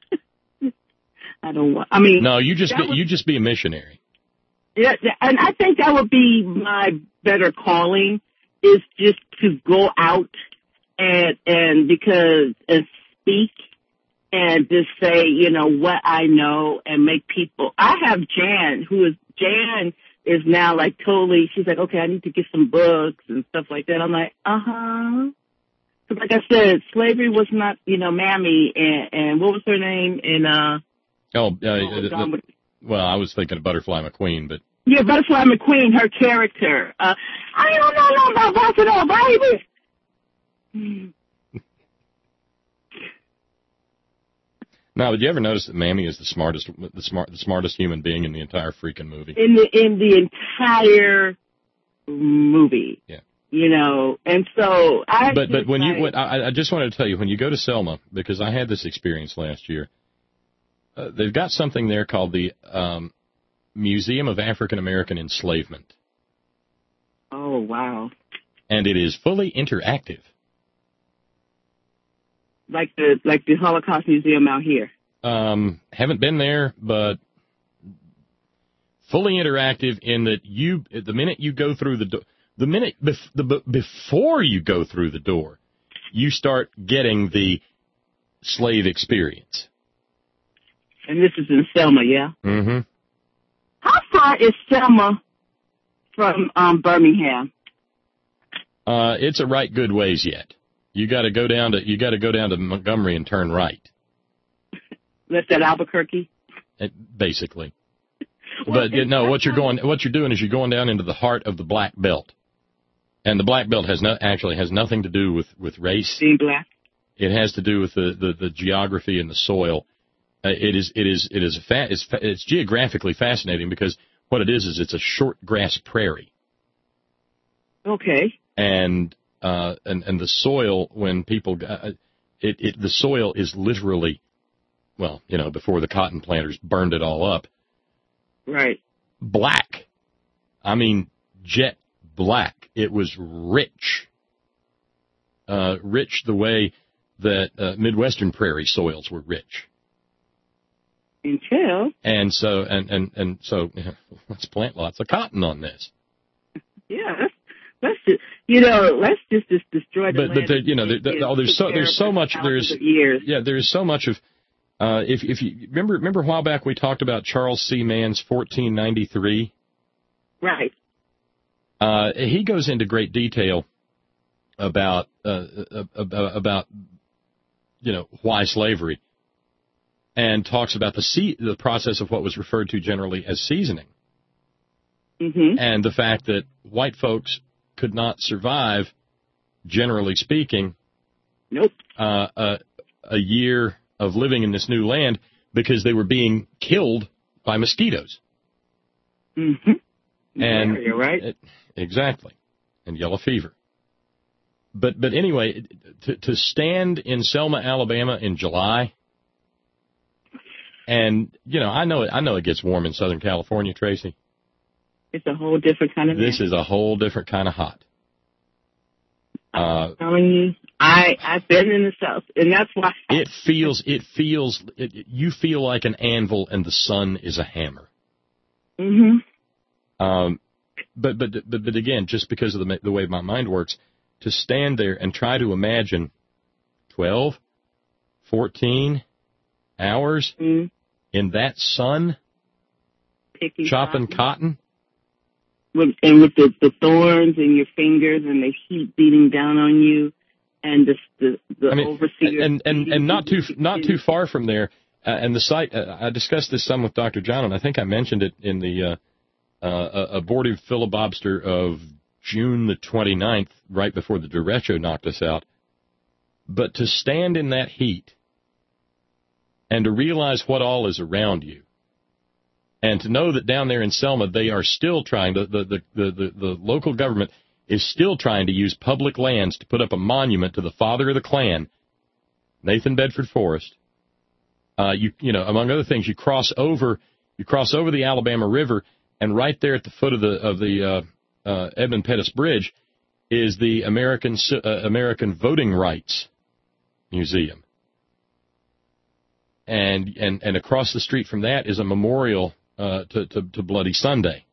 I don't want. No, you just be a missionary. Yeah, and I think that would be my better calling, is just to go out and speak and just say, what I know and make people. I have Jan is now like totally. She's like, okay, I need to get some books and stuff like that. I'm like, Because like I said, slavery was not, Mammy and what was her name? And Well, I was thinking of Butterfly McQueen, but... Yeah, Butterfly McQueen, her character. I don't know nothing about basketball, baby. Now, did you ever notice that Mammy is the smartest human being in the entire freaking movie? In the entire movie. Yeah. You know, and so I just wanted to tell you, when you go to Selma, because I had this experience last year, they've got something there called the Museum of African American Enslavement. Oh, wow. And it is fully interactive. Like the Holocaust Museum out here. Haven't been there, but fully interactive in that the minute you go through the door, before you go through the door, you start getting the slave experience. And this is in Selma, yeah? Mm-hmm. How far is Selma from Birmingham? It's a right good ways yet. You got to go down to Montgomery and turn right. That's at Albuquerque. Basically. But no, what you're doing is you're going down into the heart of the Black Belt, and the Black Belt has nothing to do with race. Being black. It has to do with the geography and the soil. It's geographically fascinating because what it is it's a short grass prairie. Okay. And the soil, when people the soil is literally, well, you know, before the cotton planters burned it all up. Right. Black. I mean, jet black. It was rich. Rich the way that Midwestern prairie soils were rich. Until. And so let's plant lots of cotton on this. Yeah, let's just destroy the land. There's so much of if you remember a while back we talked about Charles C. Mann's 1493. Right. He goes into great detail about why slavery, and talks about the process of what was referred to generally as seasoning, and the fact that white folks could not survive, generally speaking, a year of living in this new land because they were being killed by mosquitoes. Mm-hmm. And you're right. Exactly. And yellow fever. But anyway, to stand in Selma, Alabama in July, and I know it gets warm in Southern California, Tracy. It's a whole different kind of. This is a whole different kind of hot. I'm telling you, I've been in the South, and that's why you feel like an anvil, and the sun is a hammer. Mm-hmm. But again, just because of the way my mind works, to stand there and try to imagine 12, 14 hours in that sun, chopping cotton. With the thorns in your fingers and the heat beating down on you, and the overseer and not too far from there, and the site. I discussed this some with Dr. John, and I think I mentioned it in the abortive filibuster of June the 29th, right before the derecho knocked us out. But to stand in that heat and to realize what all is around you, and to know that down there in Selma, they are still trying to, the local government is still trying to use public lands to put up a monument to the father of the Klan, Nathan Bedford Forrest. Among other things, you cross over the Alabama River, and right there at the foot of the Edmund Pettus Bridge is the American Voting Rights Museum. And across the street from that is a memorial to Bloody Sunday.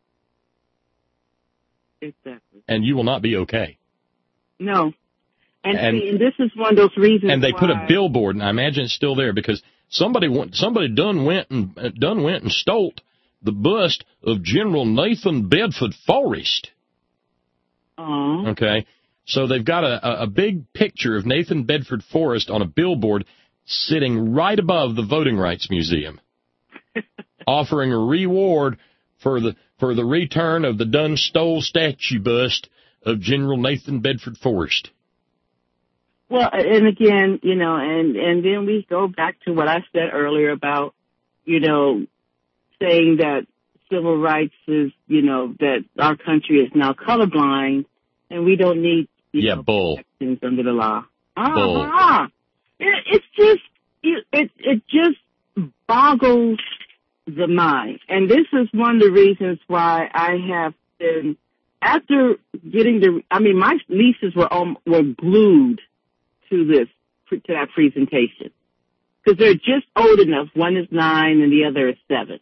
Exactly. And you will not be okay. No. And this is one of those reasons. And they put a billboard, and I imagine it's still there because somebody done went and stole the bust of General Nathan Bedford Forrest. Aww. Okay, so they've got a big picture of Nathan Bedford Forrest on a billboard sitting right above the Voting Rights Museum. offering a reward for the return of the Dunstole statue bust of General Nathan Bedford Forrest. Well, and again, you know, and then we go back to what I said earlier about, you know, saying that civil rights is, you know, that our country is now colorblind and we don't need bull protections under the law. Bull. It's just it just boggles the mind, and this is one of the reasons why I have been after getting my nieces were glued to that presentation because they're just old enough. One is 9 and the other is 7.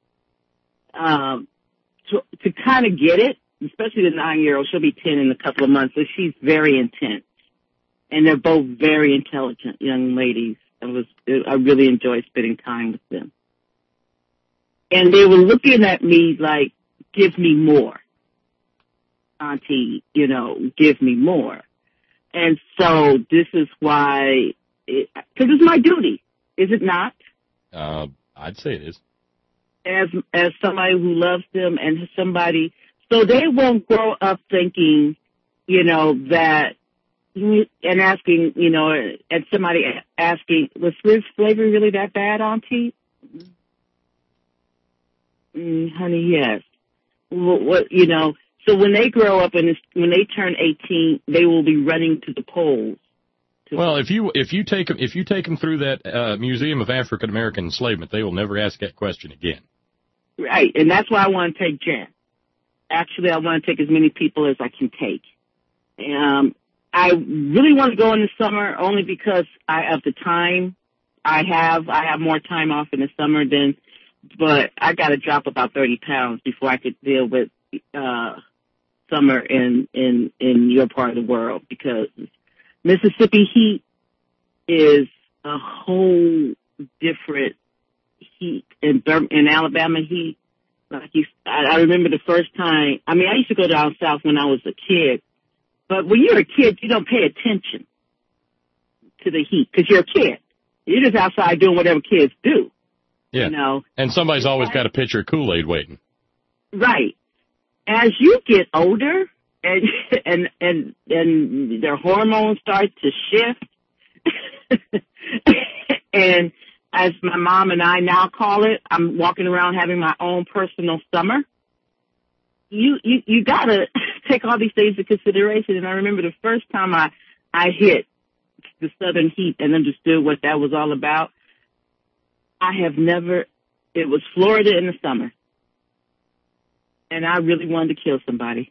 To kind of get it, especially the 9-year-old, she'll be 10 in a couple of months, but she's very intense. And they're both very intelligent young ladies. I really enjoyed spending time with them. And they were looking at me like, give me more. Auntie, you know, give me more. And so this is why, because it's my duty, is it not? I'd say it is. As somebody who loves them and somebody, so they won't grow up thinking, you know, that, and asking, you know, and somebody asking, was slavery really that bad, Auntie? Honey, yes. What, you know, so when they grow up and when they turn 18, they will be running to the polls. Well, if you take them through that Museum of African American Enslavement, they will never ask that question again. Right, and that's why I want to take Jen. Actually, I want to take as many people as I can take. I really want to go in the summer only because of the time I have more time off in the summer but I got to drop about 30 pounds before I could deal with summer in your part of the world, because Mississippi heat is a whole different heat, and Alabama heat. I remember the first time. I mean, I used to go down south when I was a kid, but when you're a kid, you don't pay attention to the heat because you're a kid. You're just outside doing whatever kids do. Yeah. You know, and somebody's always got a pitcher of Kool-Aid waiting. Right. As you get older and their hormones start to shift, and as my mom and I now call it, I'm walking around having my own personal summer. You gotta take all these things into consideration. And I remember the first time I hit the southern heat and understood what that was all about. It was Florida in the summer. And I really wanted to kill somebody.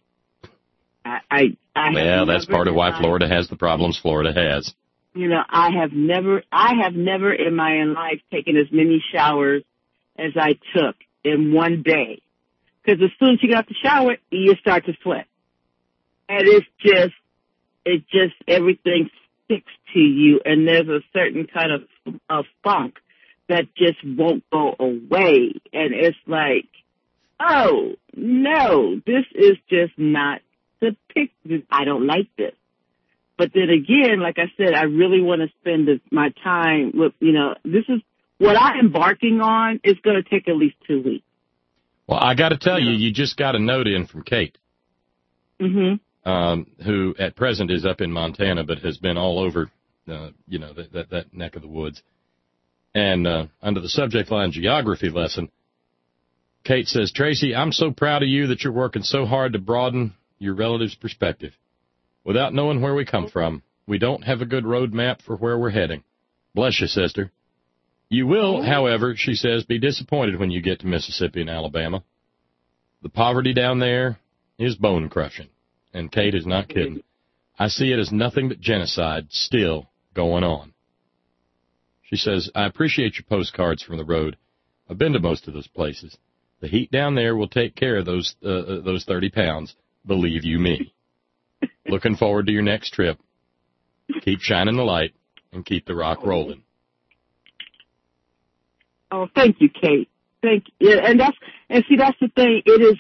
Well, that's part of why Florida has the problems Florida has. You know, I have never in my life taken as many showers as I took in one day. Because as soon as you get out the shower, you start to sweat. And it's just everything sticks to you, and there's a certain kind of funk that just won't go away. And it's like, oh, no, this is just not the picture. I don't like this. But then again, like I said, I really want to spend my time with, you know, this is what I'm embarking on is going to take at least 2 weeks. Well, I got to tell you, you just got a note in from Kate, who at present is up in Montana, but has been all over, you know, that neck of the woods. And under the subject line geography lesson, Kate says, Tracy, I'm so proud of you that you're working so hard to broaden your relatives' perspective. Without knowing where we come from, we don't have a good road map for where we're heading. Bless you, sister. You will, however, she says, be disappointed when you get to Mississippi and Alabama. The poverty down there is bone-crushing, and Kate is not kidding. I see it as nothing but genocide still going on. She says, I appreciate your postcards from the road. I've been to most of those places. The heat down there will take care of those 30 pounds, believe you me. Looking forward to your next trip. Keep shining the light and keep the rock rolling. Oh, thank you, Kate. Thank you. And that's the thing. It is,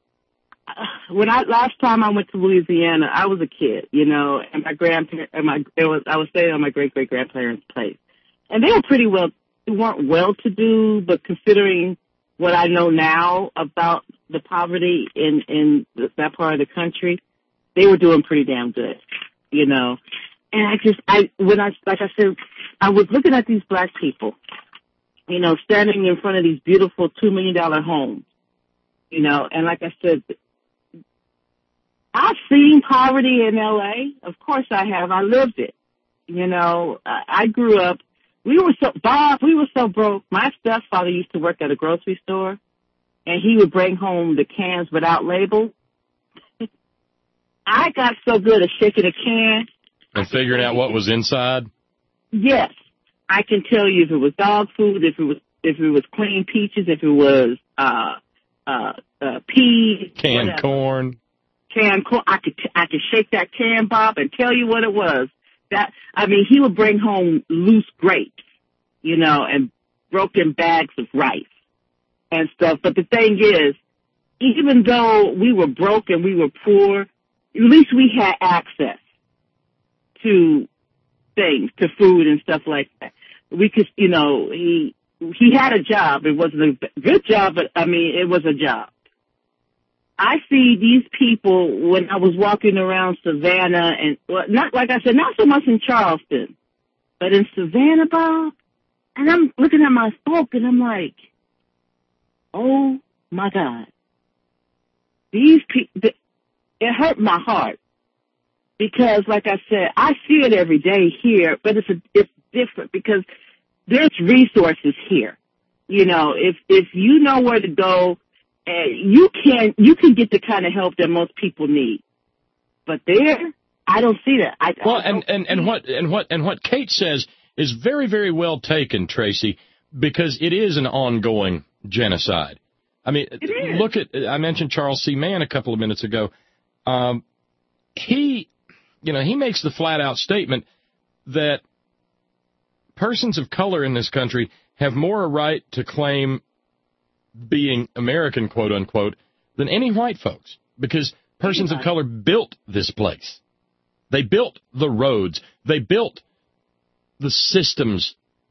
last time I went to Louisiana, I was a kid, you know, and my grandparents, I was staying on my great-great-grandparents' place. And they were they weren't well-to-do, but considering what I know now about the poverty in that part of the country, they were doing pretty damn good, you know. And I was looking at these black people, you know, standing in front of these beautiful $2 million homes, you know, and like I said, I've seen poverty in L.A. Of course I have. I lived it. You know, I grew up. We were so broke. My stepfather used to work at a grocery store, and he would bring home the cans without label. I got so good at shaking a can. And figuring out what was inside? Yes. I can tell you if it was dog food, if it was clean peaches, if it was peas. Canned corn. Canned corn. I could shake that can, Bob, and tell you what it was. He would bring home loose grapes, you know, and broken bags of rice and stuff. But the thing is, even though we were broke and we were poor, at least we had access to things, to food and stuff like that. We could, you know, he had a job. It wasn't a good job, but it was a job. I see these people when I was walking around Savannah and not so much in Charleston, but in Savannah, Bob, and I'm looking at my folk and I'm like, oh my God, these people, it hurt my heart because like I said, I see it every day here, but it's different because there's resources here. You know, if you know where to go, you can get the kind of help that most people need, but there, I don't see that. What Kate says is very, very well taken, Tracy, because it is an ongoing genocide. I mean, look at, I mentioned Charles C. Mann a couple of minutes ago. He makes the flat out statement that persons of color in this country have more a right to claim being American, quote unquote, than any white folks, because persons of color built this place. They built the roads. They built the systems.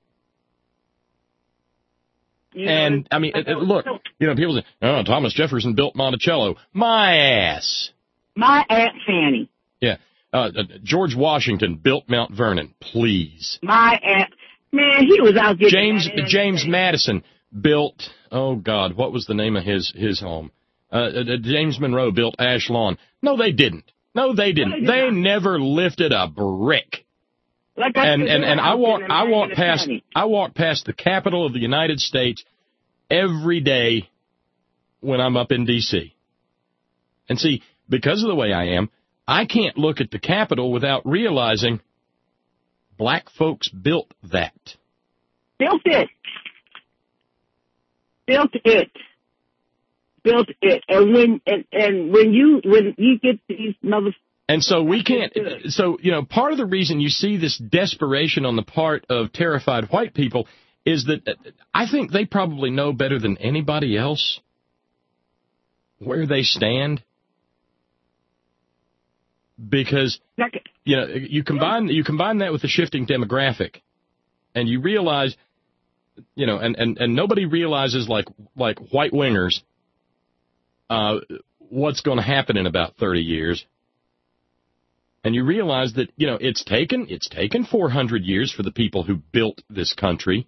And, look, people say, oh, Thomas Jefferson built Monticello. My ass. My Aunt Fanny. Yeah. George Washington built Mount Vernon. Please. My aunt. Man, he was out getting James Madison built, oh, God, what was the name of his home? James Monroe built Ash Lawn. No, they didn't. They never lifted a brick. I walk past the Capitol of the United States every day when I'm up in D.C. And see, because of the way I am, I can't look at the Capitol without realizing black folks built that. Built it. And when you get these mother. And so we can't. So part of the reason you see this desperation on the part of terrified white people is that I think they probably know better than anybody else where they stand. Because you combine that with the shifting demographic, and you realize, and nobody realizes like white wingers what's going to happen in about 30 years. And you realize that it's taken 400 years for the people who built this country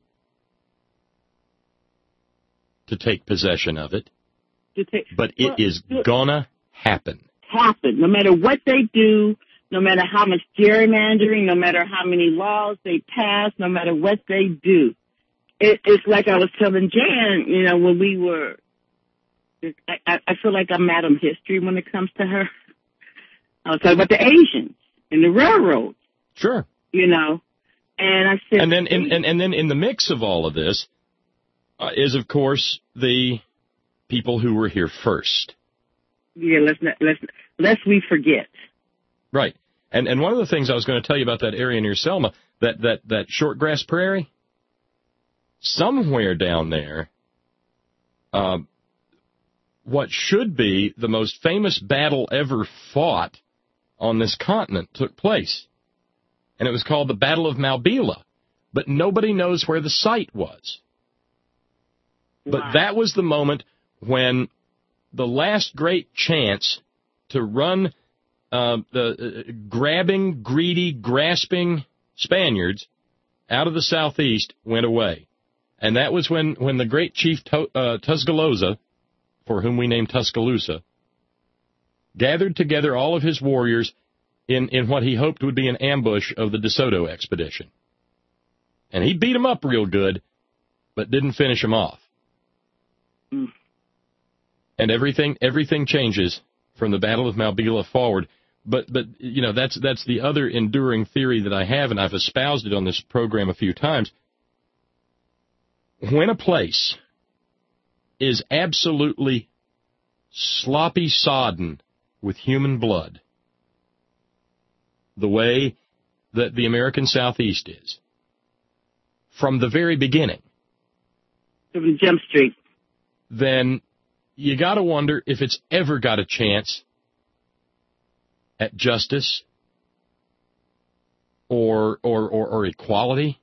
to take possession of it, but it is gonna happen. No matter what they do, no matter how much gerrymandering, no matter how many laws they pass, no matter what they do. It's like I was telling Jan, when we were, I feel like I'm Madam History when it comes to her. I was talking about the Asians and the railroads. Sure. And I said. And then in the mix of all of this is, of course, the people who were here first. Yeah, lest we forget. Right. And one of the things I was going to tell you about that area near Selma, that short grass prairie, somewhere down there, what should be the most famous battle ever fought on this continent took place. And it was called the Battle of Maubila. But nobody knows where the site was. But that was the moment when the last great chance to run the grabbing, greedy, grasping Spaniards out of the southeast went away. And that was when the great chief Tuscaloosa, for whom we named Tuscaloosa, gathered together all of his warriors in what he hoped would be an ambush of the De Soto expedition. And he beat them up real good, but didn't finish them off. Mm. And everything changes from the Battle of Malbila forward. But you know, that's the other enduring theory that I have, and I've espoused it on this program a few times. When a place is absolutely sloppy sodden with human blood, the way that the American Southeast is, from the very beginning, From Jump Street, then you got to wonder if it's ever got a chance at justice or equality.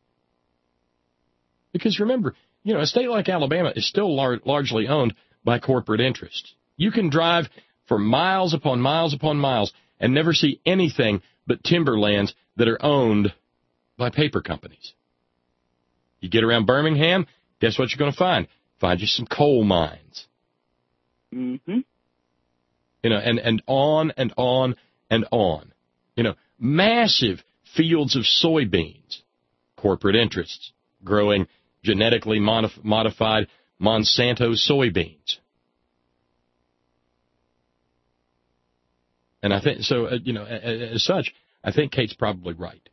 Because remember, you know, a state like Alabama is still largely owned by corporate interests. You can drive for miles upon miles upon miles and never see anything but timberlands that are owned by paper companies. You get around Birmingham, guess what you're going to find? Find you some coal mines. mm-hmm. You know, and on and on and on. You know, massive fields of soybeans, corporate interests growing genetically modified Monsanto soybeans. And I think, so, you know, as such, I think Kate's probably right.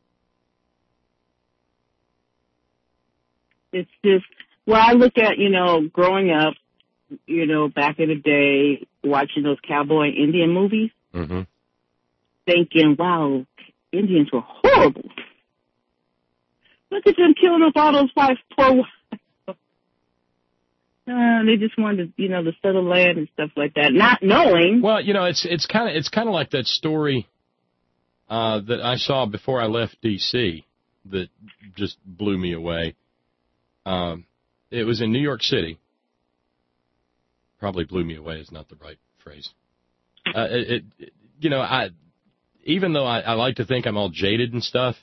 It's just, well, I look at, you know, growing up, you know, back in the day, watching those cowboy and Indian movies, Mm-hmm. thinking, wow, Indians were horrible. Look at them killing off all those poor wives. They just wanted to, you know, to settle land and stuff like that, not knowing. Well, you know, it's kind of like that story that I saw before I left D.C. that just blew me away. It was in New York City. Probably blew me away is not the right phrase. You know, even though I like to think I'm all jaded and stuff,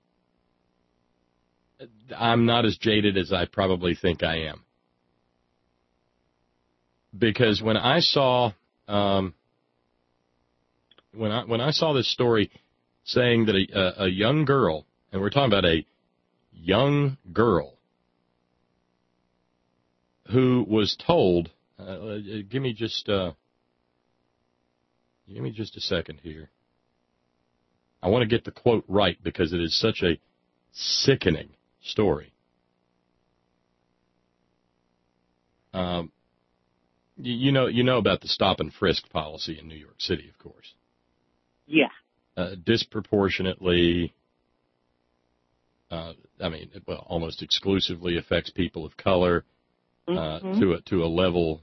I'm not as jaded as I probably think I am. Because when I saw when I saw this story saying that a young girl, and we're talking about a young girl who was told, give me just a second here. I want to get the quote right because it is such a sickening story. You know about the stop and frisk policy in New York City, of course. Yeah. Disproportionately, almost exclusively affects people of color to a level.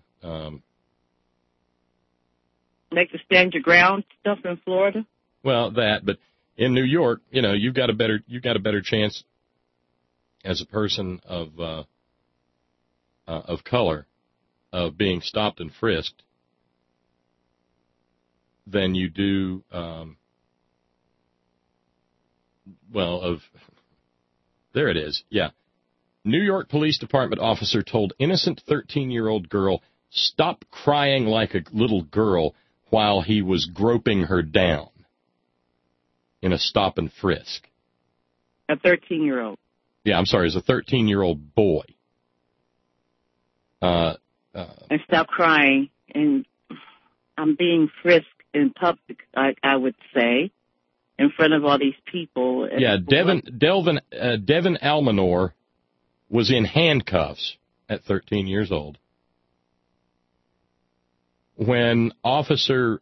Like the stand your ground stuff in Florida. Well, but in New York, you know, you've got a better chance as a person of color of being stopped and frisked than you do, there it is, yeah. New York Police Department officer told innocent 13-year-old girl, stop crying like a little girl while he was groping her down in a stop and frisk. A 13-year-old. Yeah, I'm sorry, it's a 13-year-old boy. And stop crying. And I'm being frisked in public, I would say, in front of all these people. Yeah, Devin Almanor was in handcuffs at 13 years old when Officer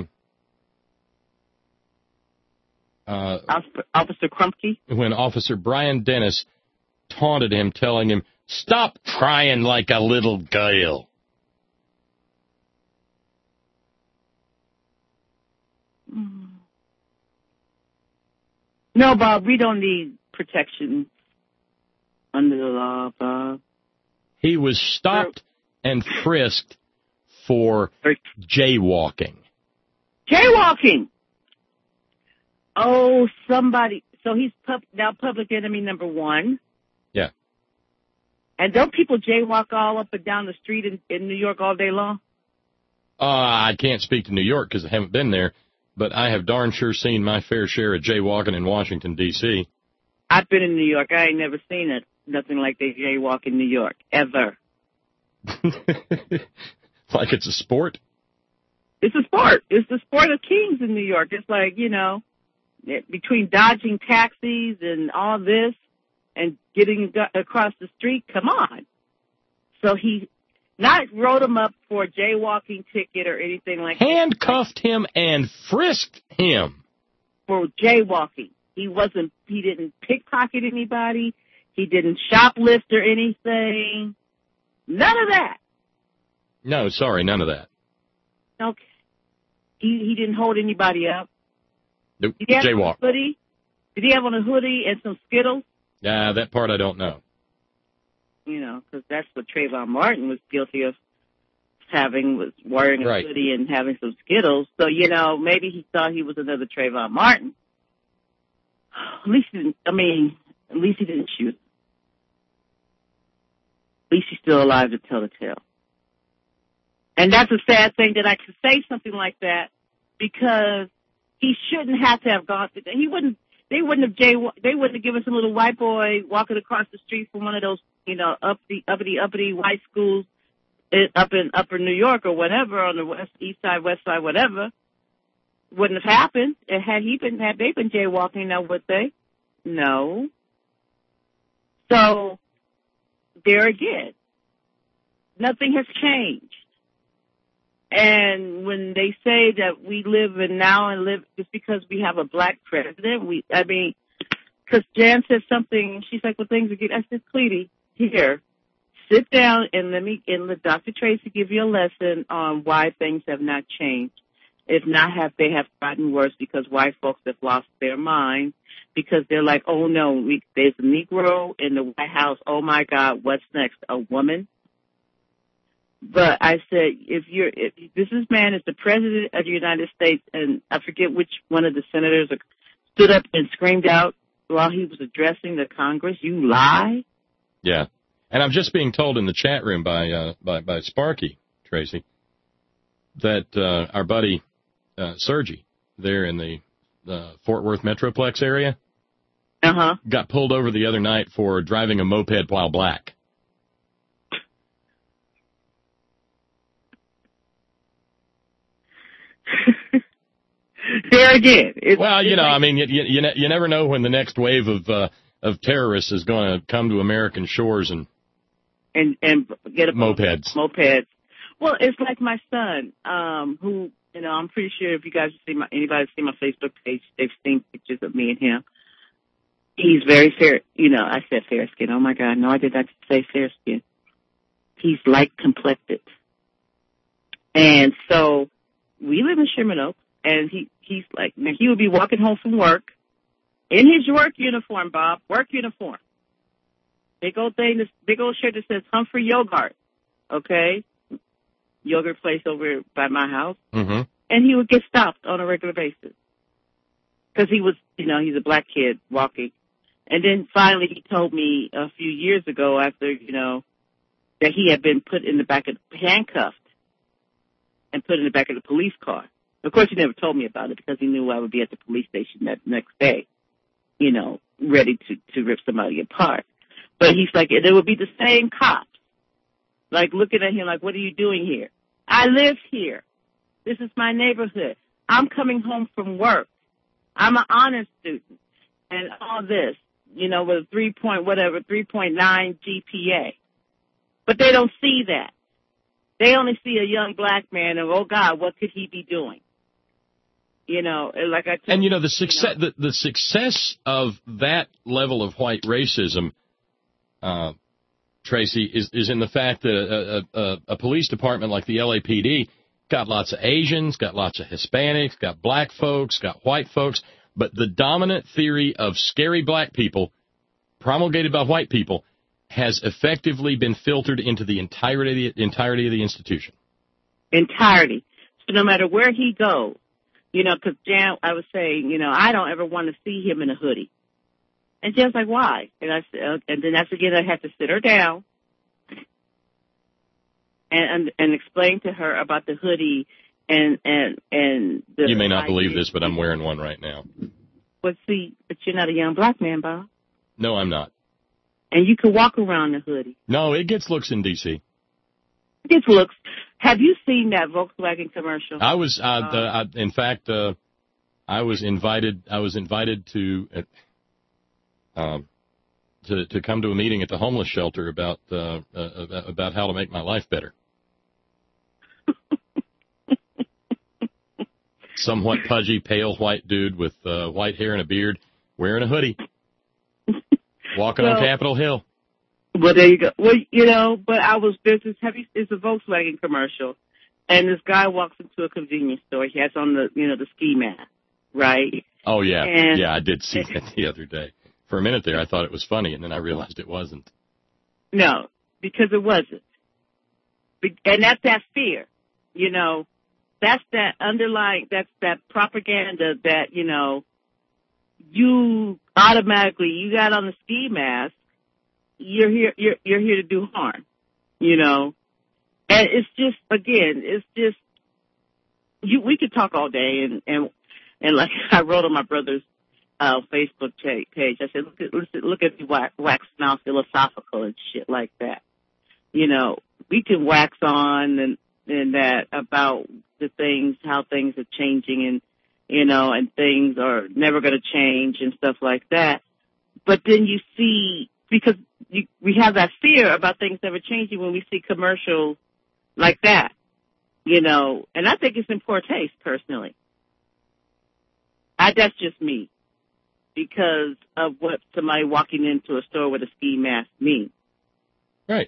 Krupke? When Officer Brian Dennis taunted him, telling him, stop crying like a little girl. No, Bob, we don't need protection under the law, Bob. He was stopped and frisked for jaywalking. Jaywalking. Oh, somebody. So he's now public enemy number one. Yeah. And don't people jaywalk all up and down the street in New York all day long? I can't speak to New York because I haven't been there, but I have darn sure seen my fair share of jaywalking in Washington, D.C. I've been in New York. I ain't never seen it. Nothing like they jaywalk in New York, ever. Like it's a sport? It's a sport. It's the sport of kings in New York. It's like, between dodging taxis and all this and getting across the street, come on. So he not wrote him up for a jaywalking ticket or anything like that. Handcuffed him and frisked him. For jaywalking. He didn't pickpocket anybody. He didn't shoplift or anything. None of that. No, sorry, none of that. Okay. He didn't hold anybody up. Nope. Did he have Jaywalk. On a hoodie? Did he have on a hoodie and some Skittles? That part I don't know. Because that's what Trayvon Martin was guilty of was wearing a hoodie and having some Skittles. So, maybe he thought he was another Trayvon Martin. At least he didn't shoot. At least he's still alive to tell the tale. And that's a sad thing that I could say something like that because he shouldn't have to have gone through that. They wouldn't have given some little white boy walking across the street from one of those, uppity white schools up in upper New York or whatever on the east side, west side, whatever. Wouldn't have happened. Had they been jaywalking now, would they? No. So, there again, nothing has changed. And when they say that we live just because we have a black president, because Jan said something, she's like, well, things are good. I said, Cleety, here, sit down and let Dr. Tracy give you a lesson on why things have not changed. If not, they have gotten worse because white folks have lost their mind because they're like, oh no, there's a Negro in the White House. Oh my God, what's next? A woman? But I said, if this man is the president of the United States, and I forget which one of the senators stood up and screamed out while he was addressing the Congress, you lie? Yeah. And I'm just being told in the chat room by Sparky, Tracy, that our buddy Sergi there in the Fort Worth Metroplex area got pulled over the other night for driving a moped while black. There again. You never know when the next wave of terrorists is going to come to American shores and get mopeds. Mopeds. Well, it's like my son, who, I'm pretty sure if you guys anybody see my Facebook page, they've seen pictures of me and him. He's very fair. I said fair skin. Oh my God, no, I did not say fair skin. He's light complected, and so we live in Sherman Oaks. And he's like, he would be walking home from work in his work uniform, Bob, work uniform. Big old shirt that says Humphrey Yogurt, okay? Yogurt place over by my house. Mm-hmm. And he would get stopped on a regular basis. Because he was, he's a black kid walking. And then finally he told me a few years ago after, that he had been put in the back of, handcuffed and put in the back of the police car. Of course, he never told me about it because he knew I would be at the police station that next day, ready to rip somebody apart. But he's like, there would be the same cops, like looking at him like, what are you doing here? I live here. This is my neighborhood. I'm coming home from work. I'm an honor student and all this, with a 3.9 GPA. But they don't see that. They only see a young black man and, oh God, what could he be doing? Like I told the success, the success of that level of white racism, Tracy, is in the fact that a police department like the LAPD got lots of Asians, got lots of Hispanics, got black folks, got white folks, but the dominant theory of scary black people, promulgated by white people, has effectively been filtered into the entirety of the institution. Entirety. So no matter where he goes, because Jan, I was saying, I don't ever want to see him in a hoodie. And Jan's like, why? And I said, and then that's again, I had to sit her down and explain to her about the hoodie and the. You may not believe this, but I'm wearing one right now. But you're not a young black man, Bob. No, I'm not. And you can walk around in a hoodie. No, it gets looks in D.C. It gets looks. Have you seen that Volkswagen commercial? I was, in fact, I was invited to come to a meeting at the homeless shelter about how to make my life better. Somewhat pudgy, pale white dude with white hair and a beard, wearing a hoodie, walking on Capitol Hill. Well, there you go. Well, but it's a Volkswagen commercial, and this guy walks into a convenience store. He has on the ski mask, right? Oh, yeah. Yeah, I did see that the other day. For a minute there, I thought it was funny, and then I realized it wasn't. No, because it wasn't. And that's that fear, That's that underlying, that's that propaganda that, you automatically, you got on the ski mask, you're here to do harm, And it's just, again, we could talk all day and like I wrote on my brother's Facebook page, I said, look at the wax now philosophical and shit like that. We can wax on and that about the things, how things are changing and things are never going to change and stuff like that. But then you see, because we have that fear about things never changing when we see commercials like that, and I think it's in poor taste, personally. That's just me, because of what somebody walking into a store with a ski mask means. Right.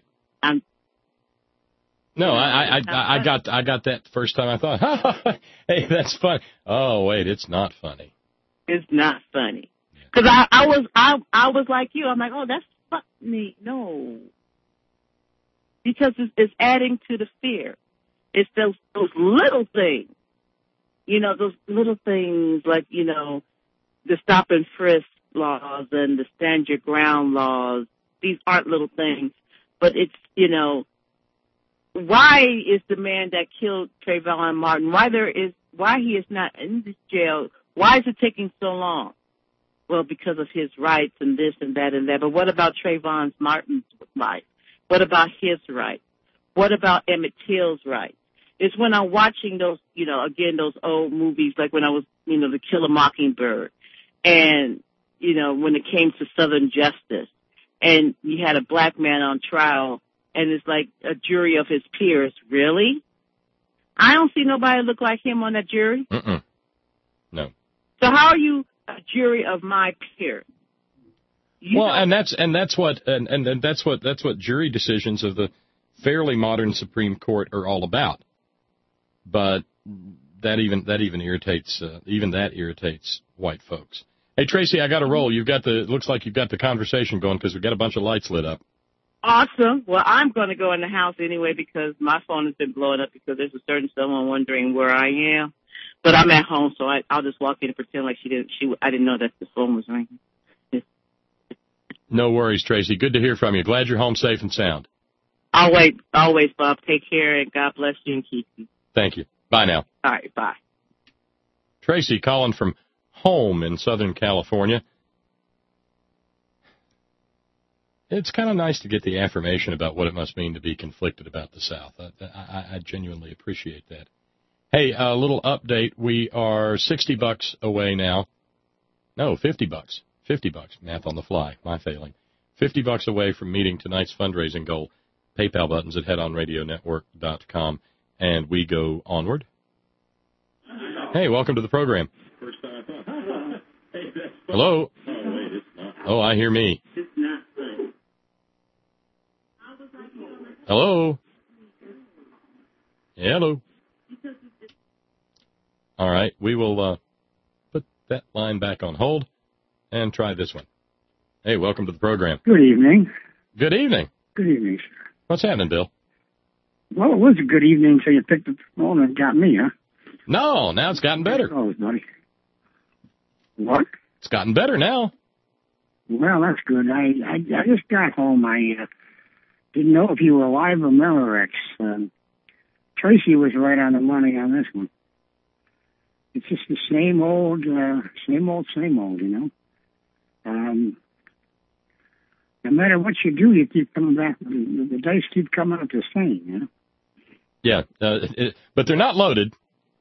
No, I got that the first time. I thought, hey, that's fun. Oh, wait, it's not funny. It's not funny. Because I was like you. I'm like, oh, that's funny. No. Because it's adding to the fear. It's those little things. Those little things like, the stop and frisk laws and the stand your ground laws. These aren't little things. But it's, why is the man that killed Trayvon Martin, why he is not in this jail, why is it taking so long? Well, because of his rights and this and that and that. But what about Trayvon Martin's life? What about his rights? What about Emmett Till's rights? It's when I'm watching those, again, those old movies, like when I was, To Kill a Mockingbird. And, when it came to Southern Justice. And you had a black man on trial. And it's like a jury of his peers. Really? I don't see nobody look like him on that jury. No. So how are you a jury of my peers? That's what jury decisions of the fairly modern Supreme Court are all about. But that even irritates white folks. Hey Tracy, I got to roll. Looks like you've got the conversation going because we've got a bunch of lights lit up. Awesome. Well, I'm going to go in the house anyway because my phone has been blowing up because there's a certain someone wondering where I am. But I'm at home, so I'll just walk in and pretend like I didn't know that the phone was ringing. No worries, Tracy. Good to hear from you. Glad you're home safe and sound. Always, Bob. Take care and God bless you and keep you. Thank you. Bye now. All right, bye. Tracy calling from home in Southern California. It's kind of nice to get the affirmation about what it must mean to be conflicted about the South. I genuinely appreciate that. Hey, a little update. We are $60 away now. No, $50. $50. Math on the fly. My failing. $50 away from meeting tonight's fundraising goal. PayPal buttons at headonradionetwork.com. And we go onward. Hey, welcome to the program. Hello? Oh, I hear me. Hello? Hello? All right, we will put that line back on hold and try this one. Hey, welcome to the program. Good evening. Good evening. Good evening, sir. What's happening, Bill? Well, it was a good evening until you picked up the phone and got me, huh? No, now it's gotten better. Oh, buddy. What? It's gotten better now. Well, that's good. I just got home. I didn't know if you were alive or Memorex. Tracy was right on the money on this one. It's just the same old, you know. No matter what you do, you keep coming back. The dice keep coming up the same, you know. Yeah, but they're not loaded.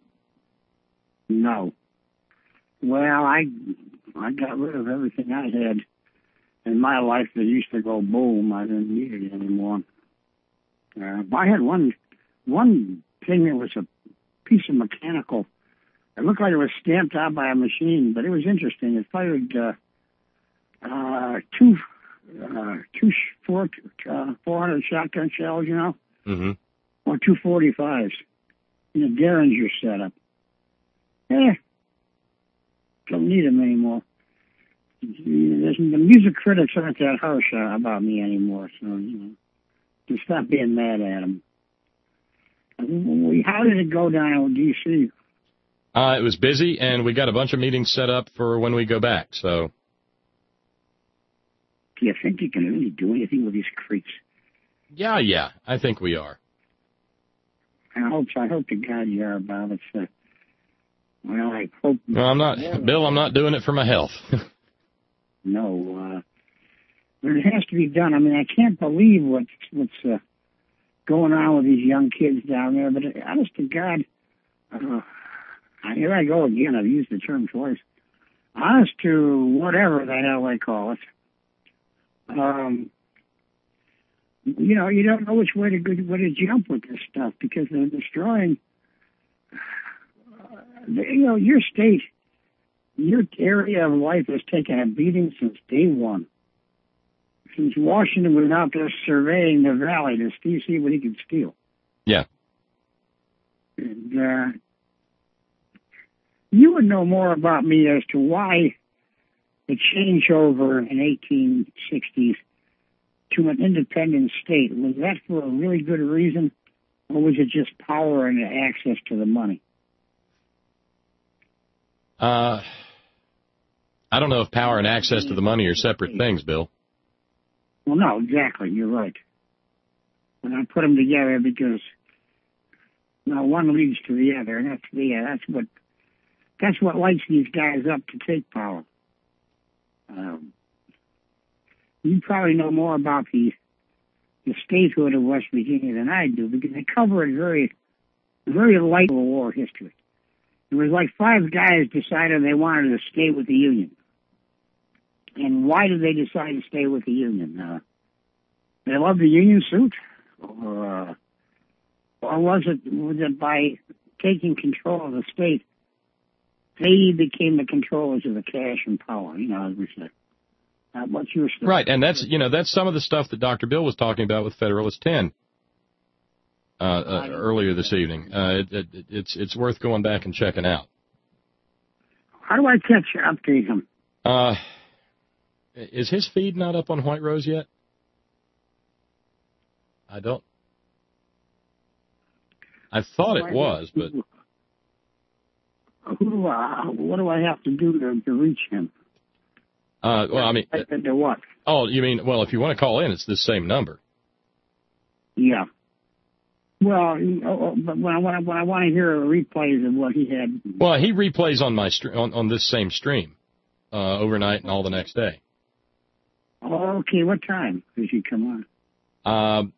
No. Well, I got rid of everything I had in my life that used to go boom. I didn't need it anymore. I had one thing that was a piece of mechanical. It looked like it was stamped out by a machine, but it was interesting. It fired 400 shotgun shells, you know, or 245s in a Derringer setup. Don't need them anymore. The music critics aren't that harsh about me anymore, so, you know, just stop being mad at them. How did it go down in D.C.? It was busy, and we got a bunch of meetings set up for when we go back, so. Do you think you can really do anything with these creeps? Yeah, I think we are. I hope to God you are, Bob. Well, I hope. No, I'm not, Bill. I'm not doing it for my health. No, but it has to be done. I mean, I can't believe what's going on with these young kids down there. But honest to God, here I go again. I've used the term twice. Honest to whatever the hell they call it. You know, you don't know which way to jump with this stuff because they're destroying. You know, your state, your area of life has taken a beating since day one. Since Washington was out there surveying the valley to see what he could steal. Yeah. And you would know more about me as to why the changeover in 1860s to an independent state. Was that for a really good reason, or was it just power and access to the money? I don't know if power and access to the money are separate things, Bill. Well, no, exactly. You're right. But I put them together because one leads to the other, and that's what lights these guys up to take power. You probably know more about the statehood of West Virginia than I do because they cover it very, very light Civil War history. It was like 5 guys decided they wanted to stay with the Union. And why did they decide to stay with the Union? They loved the Union suit? Or was it by taking control of the state, they became the controllers of the cash and power, you know, as we said. What's your story? Right, and that's some of the stuff that Dr. Bill was talking about with Federalist 10 earlier this evening. It's worth going back and checking out. How do I update him? Is his feed not up on White Rose yet? I thought it was, but. What do I have to do to reach him? Well, I mean. To what? Oh, you mean, well, if you want to call in, it's the same number. Yeah. Well, but when I want to hear replays of what he had. Well, he replays on my on this same stream overnight and all the next day. Oh, okay. What time does he come on?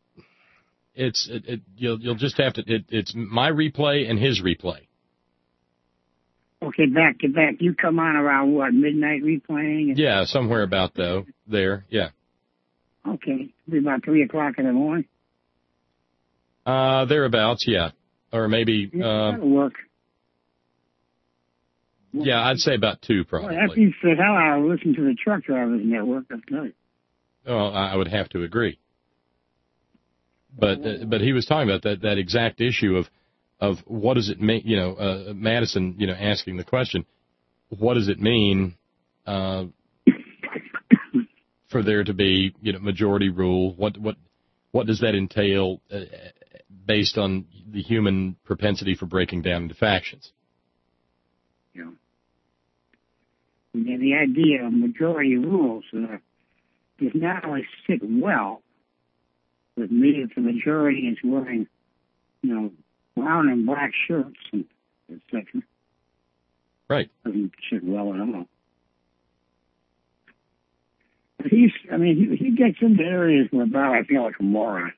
You'll just have to. It's my replay and his replay. Okay, back to back. You come on around what, midnight replaying? Yeah, somewhere about there. Yeah. Okay, it'll be about 3 o'clock in the morning. Thereabouts, yeah, or maybe. That'll work. Yeah, I'd say about 2 probably. Well, that beats the hell out of listening to the truck drivers network. That's good. Oh, I would have to agree. But he was talking about that exact issue of what does it mean, Madison, asking the question, what does it mean for there to be, majority rule? What does that entail based on the human propensity for breaking down into factions? Yeah. The idea of majority rules does not always sit well with me if the majority is wearing, brown and black shirts and etc. Right. Doesn't sit well at all. But he gets into areas where I feel like a moron.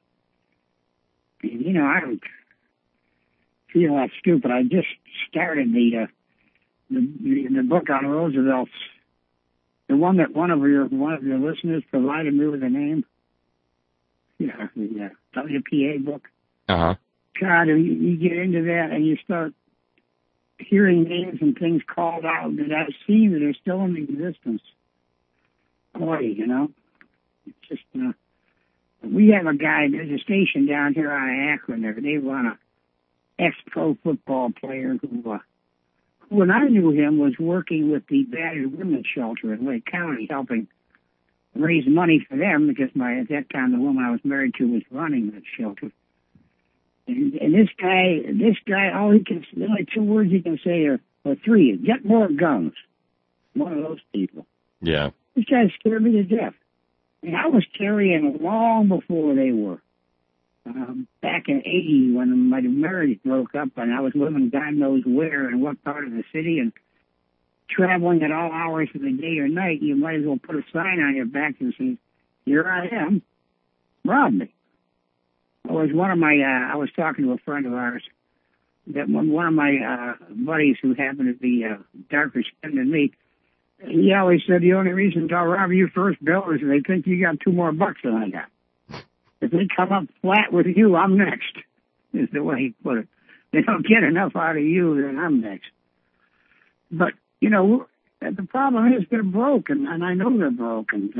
I don't feel that stupid. I just started the book on Roosevelt's, the one that one of your listeners provided me with a name. Yeah, the WPA book. Uh-huh. God, you get into that and you start hearing names and things called out that I've seen that are still in existence. Boy, it's just, we have a guy, there's a station down here out of Akron there. They run a ex-pro football player who, when I knew him, was working with the battered women's shelter in Lake County, helping raise money for them because at that time the woman I was married to was running that shelter. And this guy, all he can, the only two words he can say or three, get more guns. One of those people. Yeah. This guy scared me to death. And I was carrying long before they were. Back in 80, when my marriage broke up and I was living God knows where and what part of the city and traveling at all hours of the day or night, you might as well put a sign on your back that says, here I am, rob me. I was talking to a friend of ours, that one of my buddies who happened to be darker skinned than me, he always said the only reason they'll rob you first, Bill, is they think you got $2 more than I got. If they come up flat with you, I'm next, is the way he put it. They don't get enough out of you, then I'm next. But, the problem is they're broken, and I know they're broken.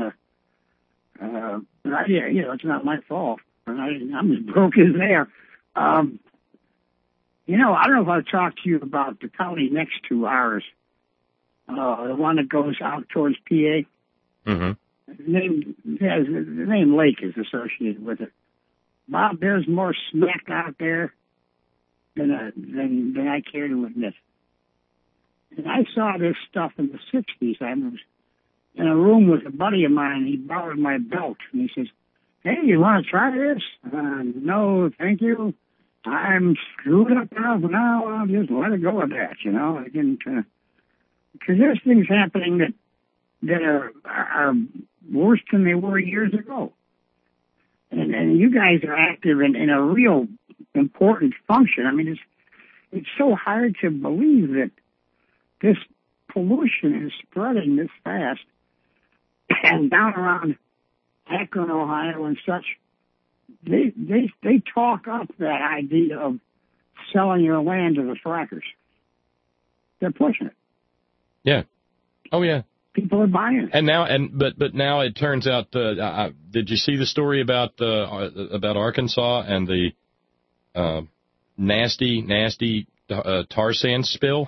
It's not my fault. I'm as broke as they are. I don't know if I've talked to you about the county next to ours, the one that goes out towards PA. Mm-hmm. The name Lake is associated with it. Bob, there's more smack out there than I care to admit. And I saw this stuff in the 60s. I was in a room with a buddy of mine. He borrowed my belt, and he says, hey, you want to try this? No, thank you. I'm screwed up enough now. I'll just let it go at that, I didn't, because there's things happening that are worse than they were years ago. And you guys are active in a real important function. I mean, it's so hard to believe that this pollution is spreading this fast. And down around Akron, Ohio and such, they talk up that idea of selling your land to the frackers. They're pushing it. Yeah. Oh, yeah. People are buying it. And now, but now it turns out. Did you see the story about Arkansas and the nasty tar sands spill?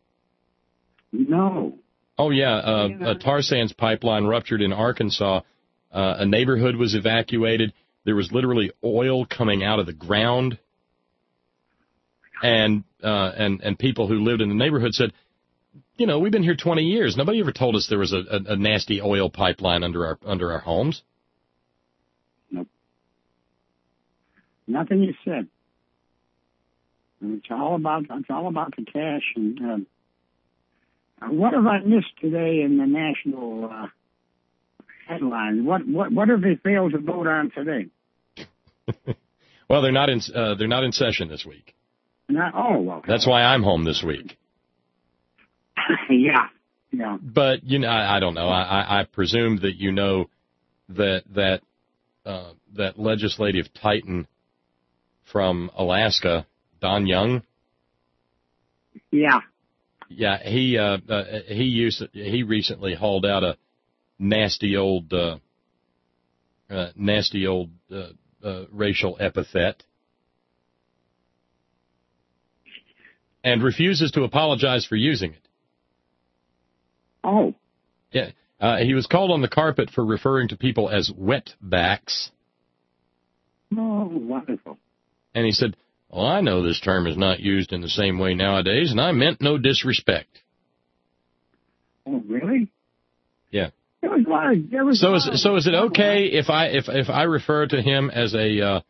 No. Oh yeah, a tar sands pipeline ruptured in Arkansas. A neighborhood was evacuated. There was literally oil coming out of the ground, and people who lived in the neighborhood said, we've been here 20 years. Nobody ever told us there was a nasty oil pipeline under our homes. Nope. Nothing is said. It's all about the cash. And what have I missed today in the national headlines? What have they failed to vote on today? Well, they're not in session this week. Okay. That's why I'm home this week. Yeah. But I don't know. I presume that that legislative titan from Alaska, Don Young. Yeah. Yeah, he recently hauled out a nasty old racial epithet and refuses to apologize for using it. Oh. Yeah. He was called on the carpet for referring to people as wetbacks. Oh, wonderful. And he said, well, I know this term is not used in the same way nowadays, and I meant no disrespect. Oh, really? Yeah. So is it okay if I refer to him as a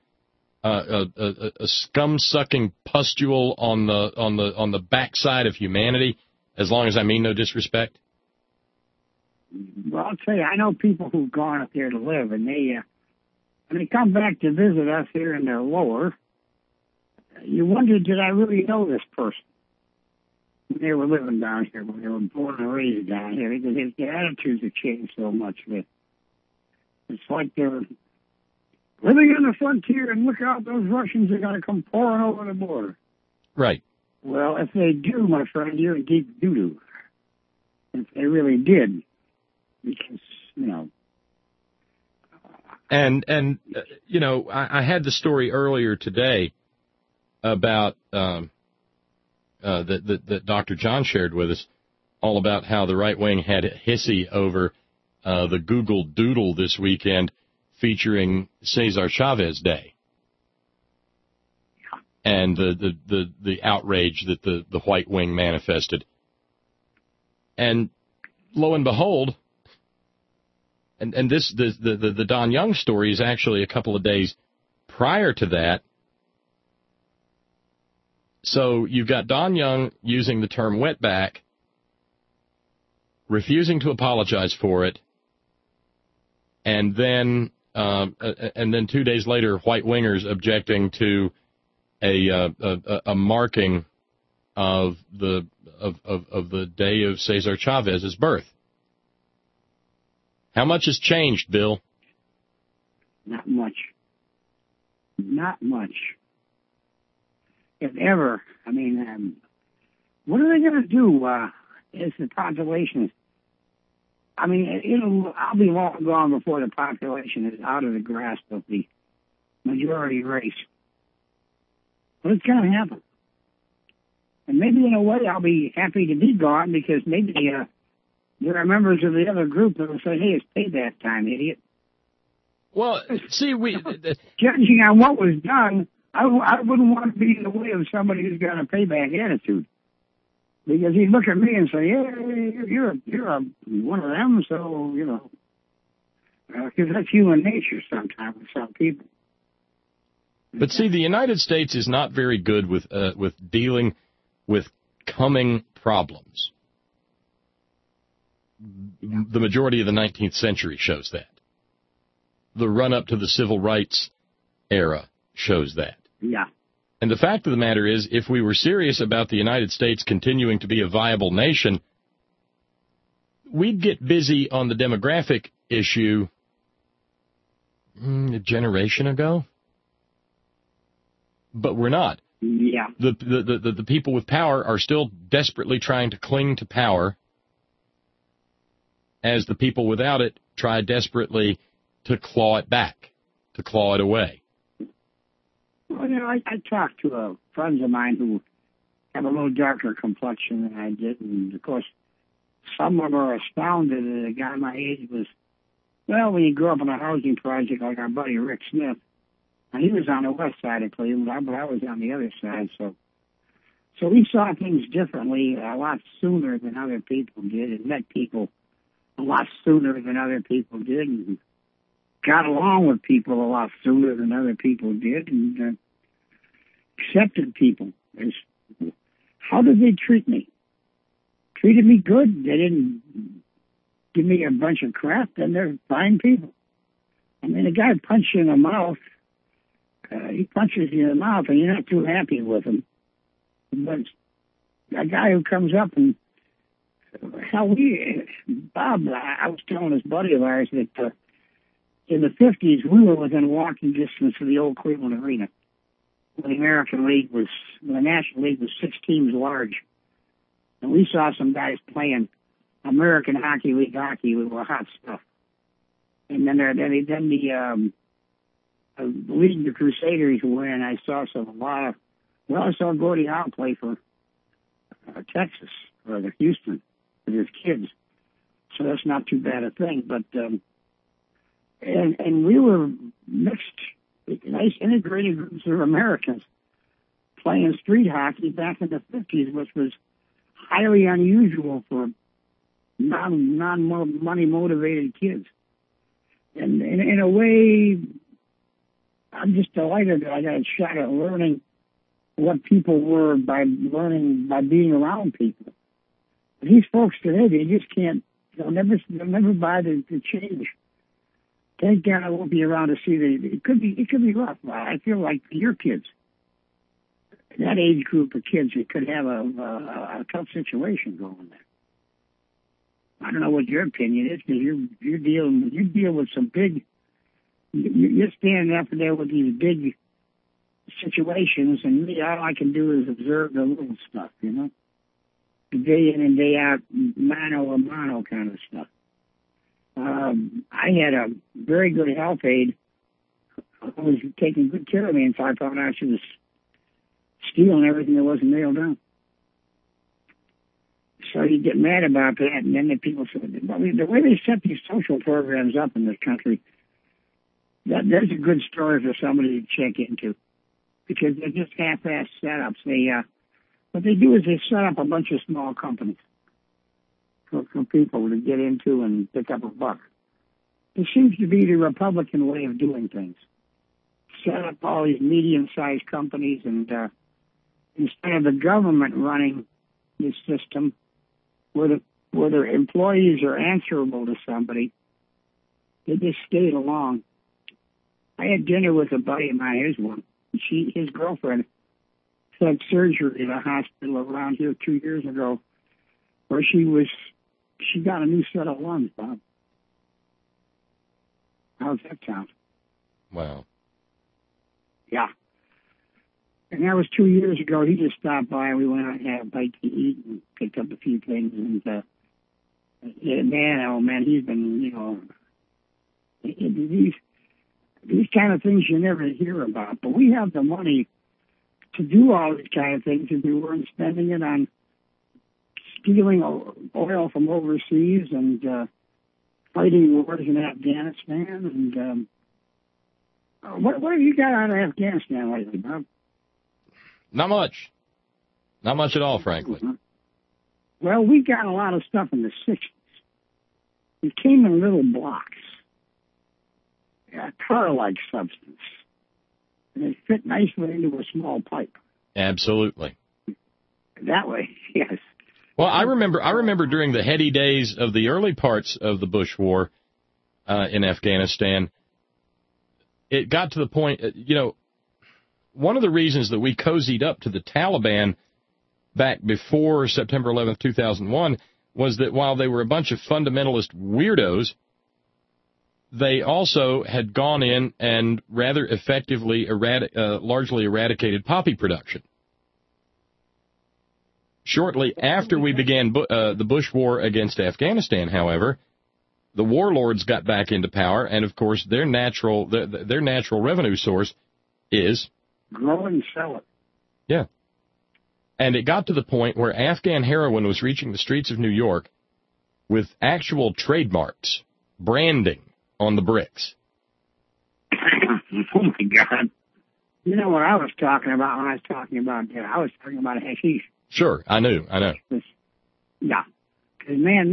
scum-sucking pustule on the backside of humanity, as long as I mean no disrespect? Well, I'll tell you, I know people who've gone up there to live, and when they come back to visit us here in the lower, you wonder, did I really know this person when they were living down here, when they were born and raised down here? Because their attitudes have changed so much that it's like they're living on the frontier, and look out, those Russians are going to come pouring over the border. Right. Well, if they do, my friend, you're in deep doo-doo. If they really did, because, you know. And you know, I had the story earlier today about that Dr. John shared with us, all about how the right wing had a hissy over the Google Doodle this weekend featuring Cesar Chavez Day, and the outrage that the white wing manifested. And lo and behold, and this the Don Young story is actually a couple of days prior to that. So you've got Don Young using the term wetback, refusing to apologize for it, and then 2 days later, white wingers objecting to a marking of the day of Cesar Chavez's birth. How much has changed, Bill? Not much. Not much. If ever. I mean, what are they going to do as the population? I mean, I'll be long gone before the population is out of the grasp of the majority race. But it's going to happen. And maybe in a way I'll be happy to be gone, because maybe there are members of the other group that will say, hey, it's payback time, idiot. Well, see, judging on what was done, I wouldn't want to be in the way of somebody who's got a payback attitude. Because he'd look at me and say, yeah, you're one of them, so, you know. Because that's human nature sometimes with some people. But see, the United States is not very good with dealing with coming problems. The majority of the 19th century shows that. The run-up to the civil rights era shows that. Yeah. And the fact of the matter is, if we were serious about the United States continuing to be a viable nation, we'd get busy on the demographic issue a generation ago. But we're not. Yeah. The people with power are still desperately trying to cling to power, as the people without it try desperately to claw it back, to claw it away. Well, you know, I talked to friends of mine who have a little darker complexion than I did, and, of course, some of them are astounded that a guy my age was, well, when you grow up in a housing project like our buddy Rick Smith, and he was on the west side of Cleveland, but I was on the other side, so we saw things differently a lot sooner than other people did, and met people a lot sooner than other people did, and got along with people a lot sooner than other people did, and accepted people. How did they treat me? Treated me good. They didn't give me a bunch of crap, then they're fine people. I mean, a guy punched you in the mouth, he punches you in the mouth, and you're not too happy with him. But a guy who comes up and, Bob, I was telling this buddy of ours that in the 50s, we were within walking distance of the old Cleveland Arena. When the National League was 6 teams large. And we saw some guys playing American Hockey League hockey with hot stuff. And then the League of Crusaders win. I saw I saw Gordie Howe play for Texas, or the Houston, with his kids. So that's not too bad a thing. But and we were mixed, nice integrated groups of Americans playing street hockey back in the 50s, which was highly unusual for non-money motivated kids. And in a way, I'm just delighted that I got a shot at learning what people were by being around people. But these folks today, they just can't. They'll never buy the change. Thank God I won't be around to see that. It could be rough. I feel like for your kids, that age group of kids, it could have a tough situation going there. I don't know what your opinion is, because you deal with some big. You're standing up there with these big situations, and me, all I can do is observe the little stuff, you know, the day in and day out, mano a mano kind of stuff. I had a very good health aide who was taking good care of me until I found out she was stealing everything that wasn't nailed down. So you get mad about that, and then the people say, well, the way they set these social programs up in this country, there's a good story for somebody to check into, because they're just half-assed setups. What they do is they set up a bunch of small companies for people to get into and pick up a buck. It seems to be the Republican way of doing things. Set up all these medium-sized companies, and instead of the government running this system, where their employees are answerable to somebody, they just skate along. I had dinner with a buddy of mine. Here's one. His girlfriend had surgery at a hospital around here 2 years ago, where she got a new set of lungs, Bob. How's that sound? Wow. Yeah. And that was 2 years ago. He just stopped by, and we went out and had a bite to eat and picked up a few things. And man, he's been, you know, these kind of things you never hear about. But we have the money to do all these kind of things if we weren't spending it on stealing oil from overseas and fighting wars in Afghanistan. And what have you got out of Afghanistan lately, Bob? Not much. Not much at all, frankly. Well, we got a lot of stuff in the 60s. It came in little blocks, a tar-like substance, and it fit nicely into a small pipe. Absolutely. That way, yes. Well, I remember during the heady days of the early parts of the Bush War in Afghanistan, it got to the point, you know, one of the reasons that we cozied up to the Taliban back before September 11th, 2001, was that while they were a bunch of fundamentalist weirdos, they also had gone in and rather effectively largely eradicated poppy production. Shortly after we began the Bush War against Afghanistan, however, the warlords got back into power, and of course their natural revenue source is grow and sell it. Yeah. And it got to the point where Afghan heroin was reaching the streets of New York with actual trademarks, branding on the bricks. Oh, my God. You know what I was talking about when I was talking about that? I was talking about hashish. Sure, I knew. Yeah. Because, man,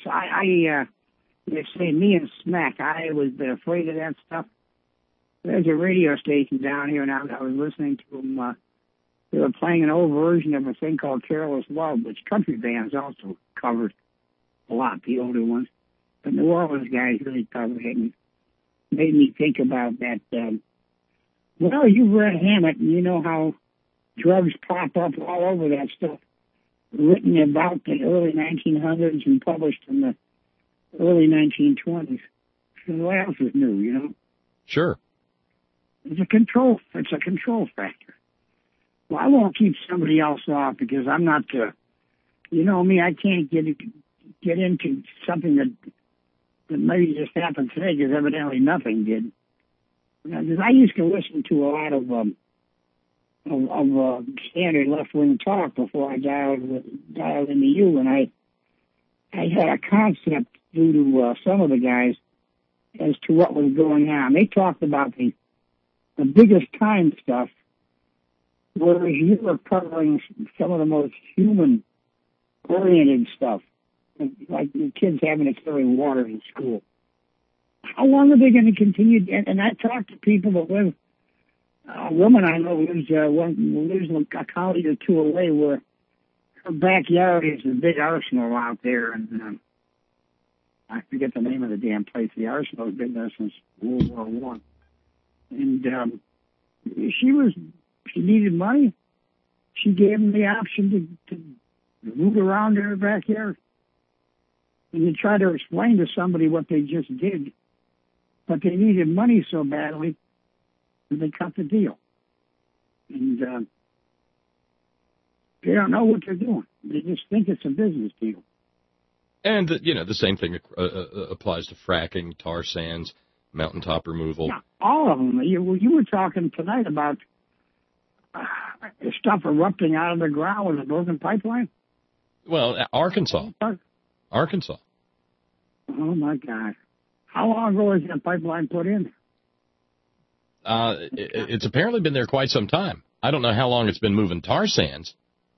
they say me and Smack, I was afraid of that stuff. There's a radio station down here, and I was listening to them. They were playing an old version of a thing called Careless Love, which country bands also covered a lot, the older ones. But New Orleans guys really covered it, and made me think about that. Well, you've read Hammett, and you know how drugs pop up all over that stuff, written about the early 1900s and published in the early 1920s. So what else is new, you know? Sure. It's a control factor. Well, I won't keep somebody else off because I'm not you know me, I can't get into something that maybe just happened today because evidently nothing did. Because I used to listen to a lot of standard left-wing talk before I dialed into you, and I had a concept due to some of the guys as to what was going on. They talked about the biggest time stuff, whereas you were covering some of the most human-oriented stuff, like the kids having to carry water in school. How long are they going to continue? And I talked to people that live, a woman I know lives a county or two away, where her backyard is a big arsenal out there, and I forget the name of the damn place. The arsenal has been there since World War One. And she needed money. She gave them the option to move around in her backyard. And you try to explain to somebody what they just did, but they needed money so badly that they cut the deal. And they don't know what they're doing. They just think it's a business deal. And, the same thing applies to fracking, tar sands, mountaintop removal. Yeah, all of them. You were talking tonight about stuff erupting out of the ground with a broken pipeline? Well, Arkansas. Oh, my God. How long ago was that pipeline put in? It's apparently been there quite some time. I don't know how long it's been moving tar sands.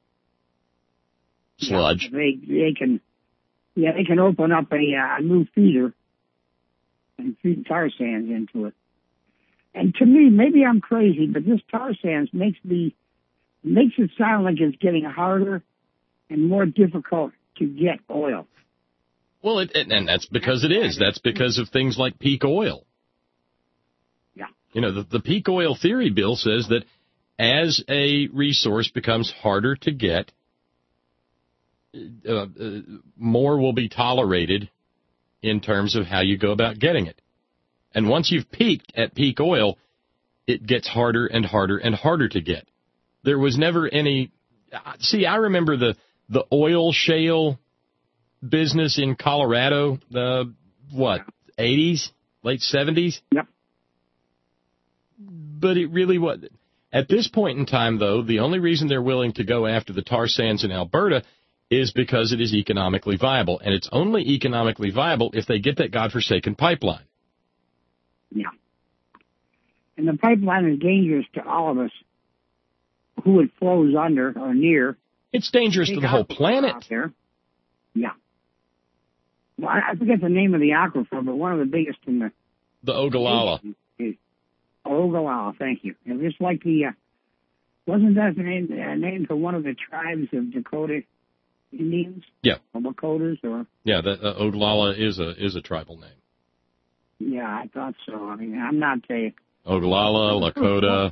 Sludge. Yeah, they can open up a new feeder and feed tar sands into it. And to me, maybe I'm crazy, but this tar sands makes it sound like it's getting harder and more difficult to get oil. Well, and that's because it is. That's because of things like peak oil. Yeah. The peak oil theory, Bill, says that as a resource becomes harder to get, more will be tolerated in terms of how you go about getting it. And once you've peaked at peak oil, it gets harder and harder and harder to get. There was never any... See, I remember the oil shale business in Colorado, 80s, late 70s? Yep. But it really was... At this point in time, though, the only reason they're willing to go after the tar sands in Alberta is because it is economically viable. And it's only economically viable if they get that godforsaken pipeline. Yeah. And the pipeline is dangerous to all of us who it flows under or near. It's dangerous to the whole planet. Out there. Yeah. Well, I forget the name of the aquifer, but one of the biggest in the Ogallala. Ogallala, thank you. And just like wasn't that the name for one of the tribes of Dakota Indians? Yeah. Or Lakotas, or? Yeah, Ogallala is a tribal name. Yeah, I thought so. I mean, I'm not a... Ogallala, Lakota.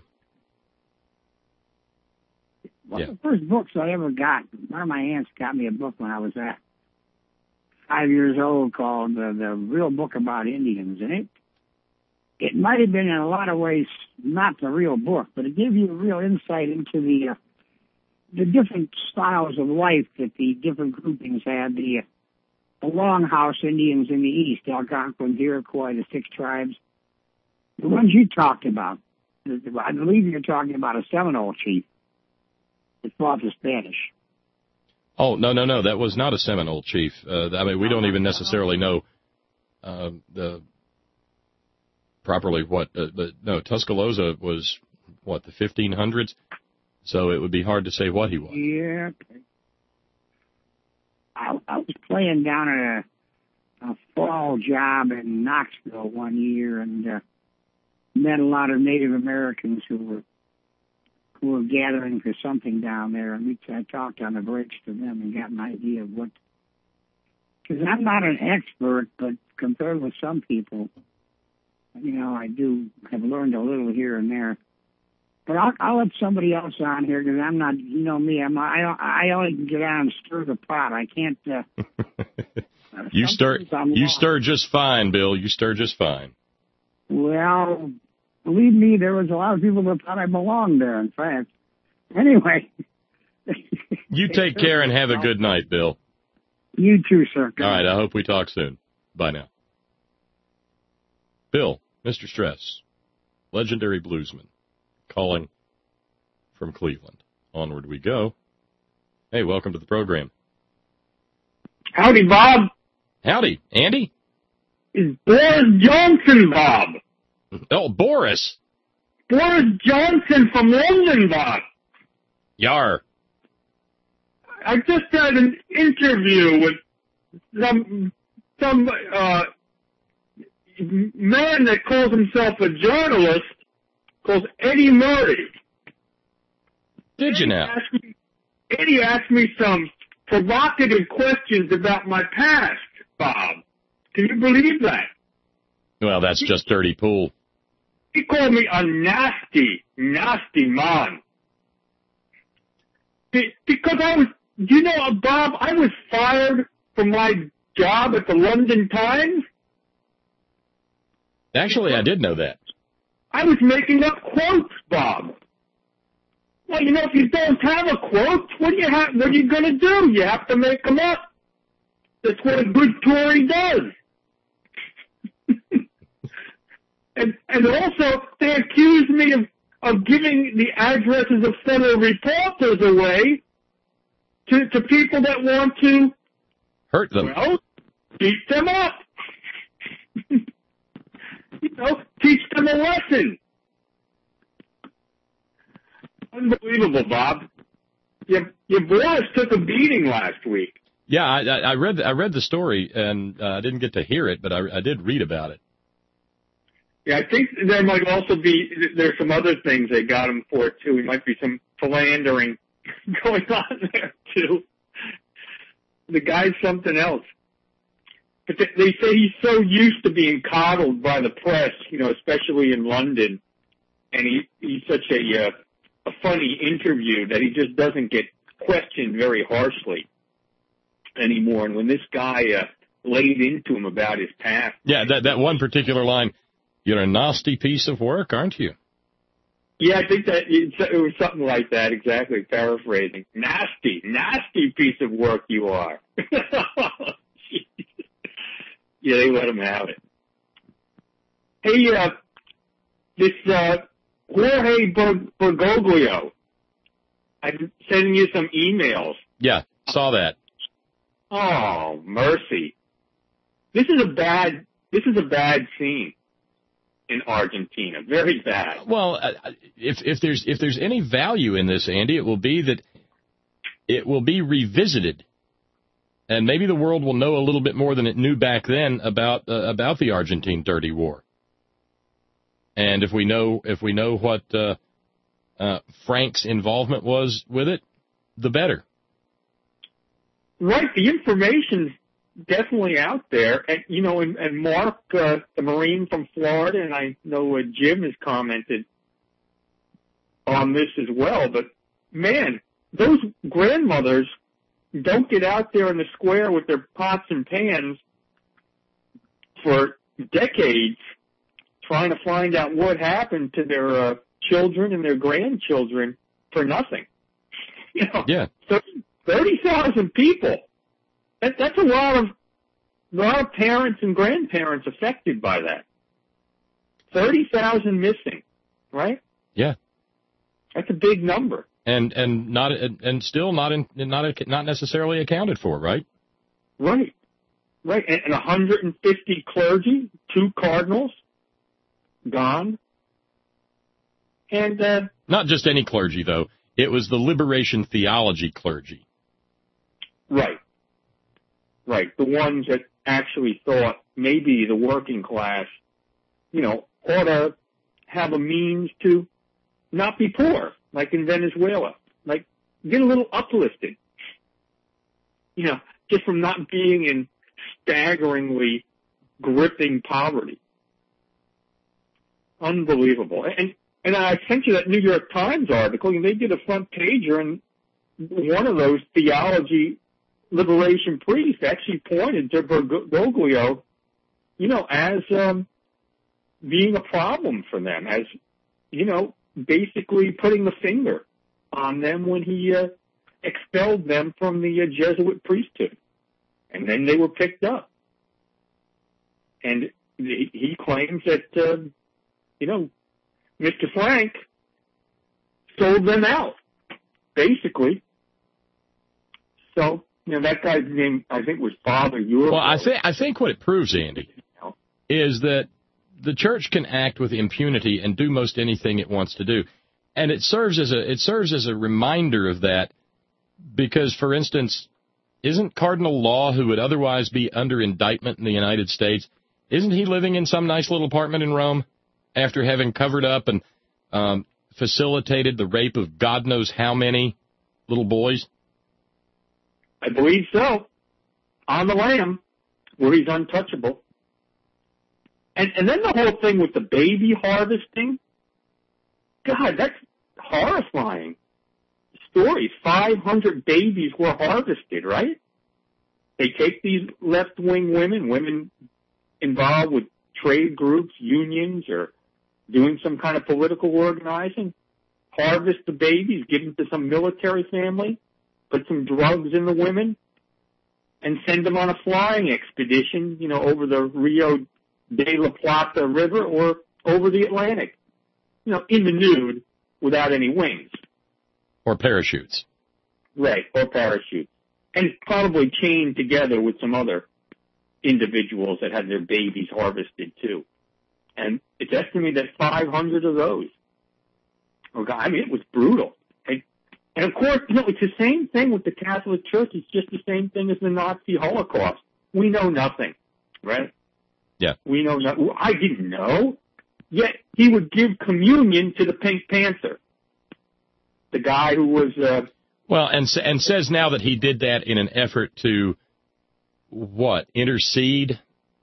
One of the first books I ever got, one of my aunts got me a book when I was 5 years old called The Real Book About Indians. And it might have been in a lot of ways not the real book, but it gave you a real insight into the different styles of life that the different groupings had. The Longhouse Indians in the east, Algonquins, Iroquois, the 6 tribes. The ones you talked about, I believe you're talking about a Seminole chief that fought the Spanish. Oh, no, that was not a Seminole chief. We don't even necessarily know properly what, no, Tuscaloosa was, the 1500s? So it would be hard to say what he was. Yeah. I was playing down at a fall job in Knoxville one year and met a lot of Native Americans who were gathering for something down there, and I talked on the breaks to them and got an idea of what... Because I'm not an expert, but compared with some people, I have learned a little here and there. But I'll let somebody else on here because I'm not, me. I only can get on and stir the pot. I can't. You stir just fine, Bill. You stir just fine. Well, believe me, there was a lot of people that thought I belonged there. In fact, anyway. You take care and have a good night, Bill. You too, sir. All right. I hope we talk soon. Bye now. Bill, Mr. Stress, legendary bluesman. Calling from Cleveland. Onward we go. Hey, welcome to the program. Howdy, Bob. Howdy, Andy? It's Boris Johnson, Bob. Oh, Boris. Boris Johnson from London, Bob. Yar. I just had an interview with some man that calls himself a journalist, called Eddie Murray. Did you now? Eddie asked me some provocative questions about my past, Bob. Can you believe that? Well, that's just dirty pool. He called me a nasty, nasty man. Because Bob, I was fired from my job at the London Times. Actually, I did know that. I was making up quotes, Bob. Well, if you don't have a quote, what are you going to do? You have to make them up. That's what a good Tory does. and also, they accused me of giving the addresses of fellow reporters away to people that want to hurt them. Well, beat them up. Teach them a lesson. Unbelievable, Bob. Your boss took a beating last week. Yeah, I read the story, and I didn't get to hear it, but I did read about it. Yeah, I think there might also there's some other things they got him for, too. There might be some philandering going on there, too. The guy's something else. But they say he's so used to being coddled by the press, especially in London, and he's such a funny interview that he just doesn't get questioned very harshly anymore. And when this guy laid into him about his past. Yeah, that one particular line, "You're a nasty piece of work, aren't you?" Yeah, I think that it was something like that, exactly, paraphrasing. Nasty piece of work you are. Yeah, they let him have it. Hey, this Jorge Bergoglio, I'm sending you some emails. Yeah, saw that. Oh, mercy. This is a bad scene in Argentina. Very bad. Well, if there's any value in this, Andy, it will be that it will be revisited, and maybe the world will know a little bit more than it knew back then about the Argentine dirty war. And if we know what Frank's involvement was with it, the better. Right, the information's definitely out there, and and Mark, the Marine from Florida, and I know Jim has commented on this as well. But man, those grandmothers don't get out there in the square with their pots and pans for decades, trying to find out what happened to their children and their grandchildren for nothing. Yeah. 30,000 people. That's a lot of parents and grandparents affected by that. 30,000 missing, right? Yeah. That's a big number. And still not necessarily accounted for, right? Right. Right. And 150 clergy, 2 cardinals, gone. And not just any clergy, though. It was the liberation theology clergy. Right. Right. The ones that actually thought maybe the working class, ought to have a means to not be poor, like in Venezuela. Like, get a little uplifted. Just from not being in staggeringly gripping poverty. Unbelievable. And I sent you that New York Times article, and they did a front pager, and one of those theology liberation priests actually pointed to Bergoglio, as being a problem for them, as, basically putting the finger on them when he expelled them from the Jesuit priesthood. And then they were picked up. And he claims that, Mr. Frank sold them out, basically. So that guy's name, I think, was Father Urbo. Well, I think what it proves, Andy, is that the church can act with impunity and do most anything it wants to do. And it serves as a reminder of that because, for instance, isn't Cardinal Law, who would otherwise be under indictment in the United States, isn't he living in some nice little apartment in Rome after having covered up and facilitated the rape of God knows how many little boys? I believe so. On the lam, where he's untouchable. And then the whole thing with the baby harvesting, God, that's horrifying. Stories, 500 babies were harvested, right? They take these left-wing women involved with trade groups, unions, or doing some kind of political organizing, harvest the babies, give them to some military family, put some drugs in the women, and send them on a flying expedition, over the Rio de la Plata River or over the Atlantic, in the nude without any wings. Or parachutes. Right, or parachutes. And probably chained together with some other individuals that had their babies harvested too. And it's estimated that 500 of those. It was brutal. And of course, it's the same thing with the Catholic Church. It's just the same thing as the Nazi Holocaust. We know nothing, right? Yeah. We know nothing. I didn't know. Yet he would give communion to the Pink Panther. The guy who was... and says now that he did that in an effort to, intercede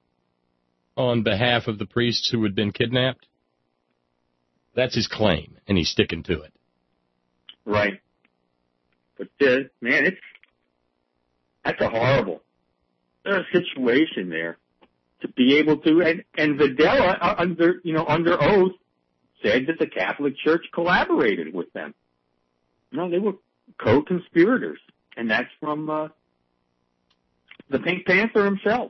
on behalf of the priests who had been kidnapped? That's his claim, and he's sticking to it. Right. But, man, that's a horrible situation there to be able to, and Videla, under oath, said that the Catholic Church collaborated with them. They were co-conspirators, and that's from the Pink Panther himself.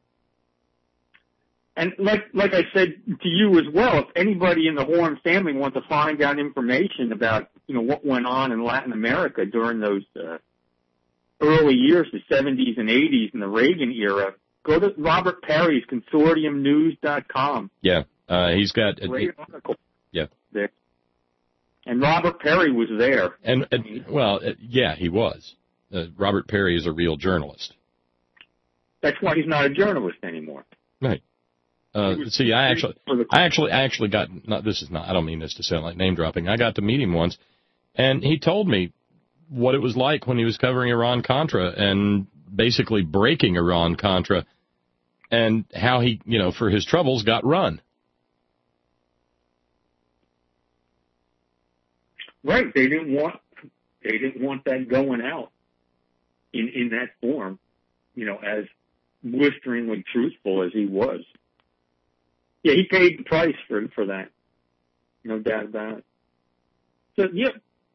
And like I said to you as well, if anybody in the Horn family wants to find out information about what went on in Latin America during those early years, the 70s and 80s, in the Reagan era, go to Robert Perry's ConsortiumNews.com. Yeah, he's got a great article. Yeah. There. And Robert Perry was there. He was. Robert Perry is a real journalist. That's why he's not a journalist anymore. Right. I actually got, I don't mean this to sound like name dropping. I got to meet him once, and he told me what it was like when he was covering Iran-Contra and basically breaking Iran-Contra, and how he, for his troubles, got run. Right, they didn't want that going out in that form, as blisteringly truthful as he was. Yeah, he paid the price for that. No doubt about it. So, yeah,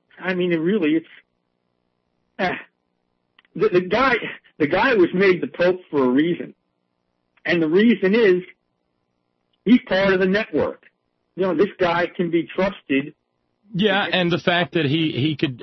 the guy was made the Pope for a reason. And the reason is he's part of the network. This guy can be trusted. Yeah, and the fact that he could,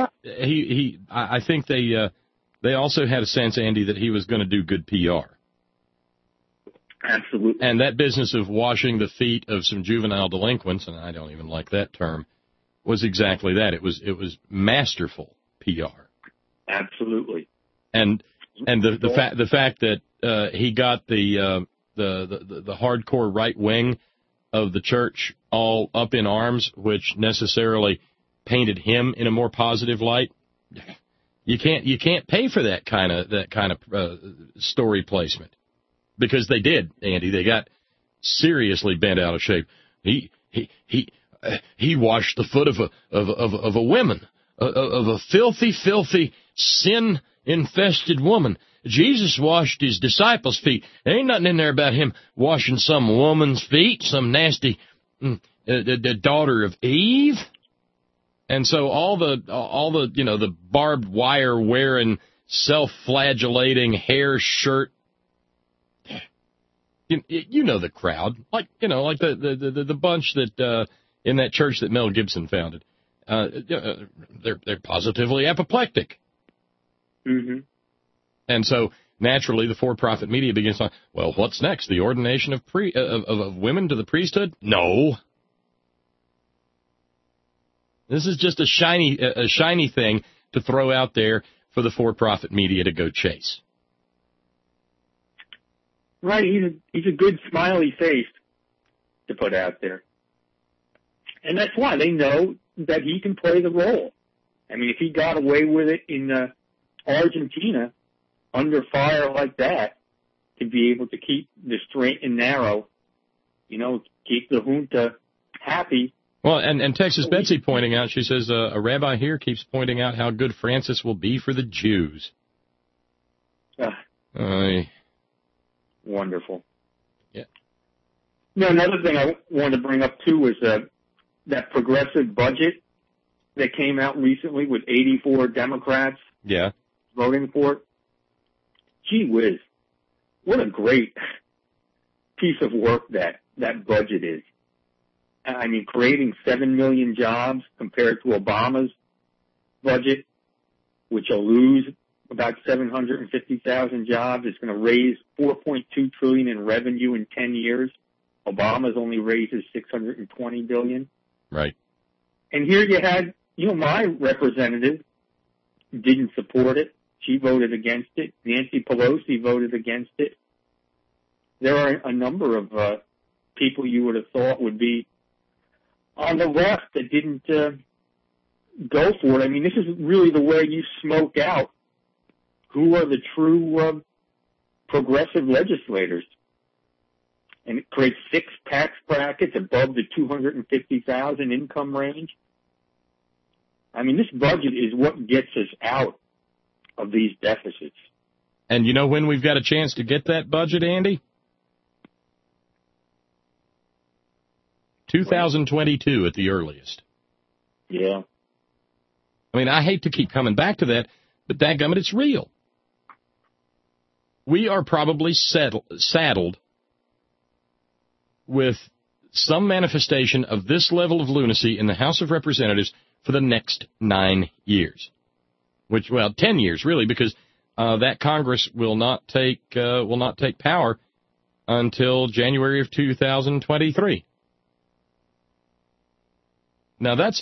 I think they also had a sense, Andy, that he was going to do good PR. Absolutely. And that business of washing the feet of some juvenile delinquents, and I don't even like that term, was exactly that. It was masterful PR. Absolutely. And the fact that he got the hardcore right wing of the church all up in arms, which necessarily painted him in a more positive light. You can't pay for that kind of story placement, because they did, Andy. They got seriously bent out of shape. He washed the foot of a woman, of a filthy sin-infested woman. Jesus washed his disciples' feet. There ain't nothing in there about him washing some woman's feet, some nasty the daughter of Eve. And so all the the barbed wire wearing, self-flagellating hair shirt. You know the crowd, like the bunch that in that church that Mel Gibson founded. They're positively apoplectic. Mm-hmm. And so, naturally, the for-profit media begins to, well, what's next? The ordination of women to the priesthood? No. This is just a shiny thing to throw out there for the for-profit media to go chase. Right, he's a good smiley face to put out there. And that's why they know that he can play the role. I mean, if he got away with it in Argentina, under fire like that, to be able to keep the straight and narrow, keep the junta happy. Well, and Texas Betsy pointing out, she says, a rabbi here keeps pointing out how good Francis will be for the Jews. Wonderful. Yeah. Now, another thing I wanted to bring up, too, was that progressive budget that came out recently with 84 Democrats voting for it. Gee whiz. What a great piece of work that budget is. I mean, creating 7 million jobs compared to Obama's budget, which will lose about 750,000 jobs. It's going to raise $4.2 trillion in revenue in 10 years. Obama's only raises $620 billion. Right. And here you had, my representative didn't support it. She voted against it. Nancy Pelosi voted against it. There are a number of people you would have thought would be on the left that didn't go for it. I mean, this is really the way you smoke out who are the true progressive legislators. And it creates 6 tax brackets above the $250,000 income range. I mean, this budget is what gets us out of these deficits. And you know when we've got a chance to get that budget, Andy? 2022 at the earliest. Yeah. I mean, I hate to keep coming back to that, but dadgummit, it's real. We are probably saddled with some manifestation of this level of lunacy in the House of Representatives for the next 9 years. 10 years, really, because that Congress will not take power until January of 2023. Now that's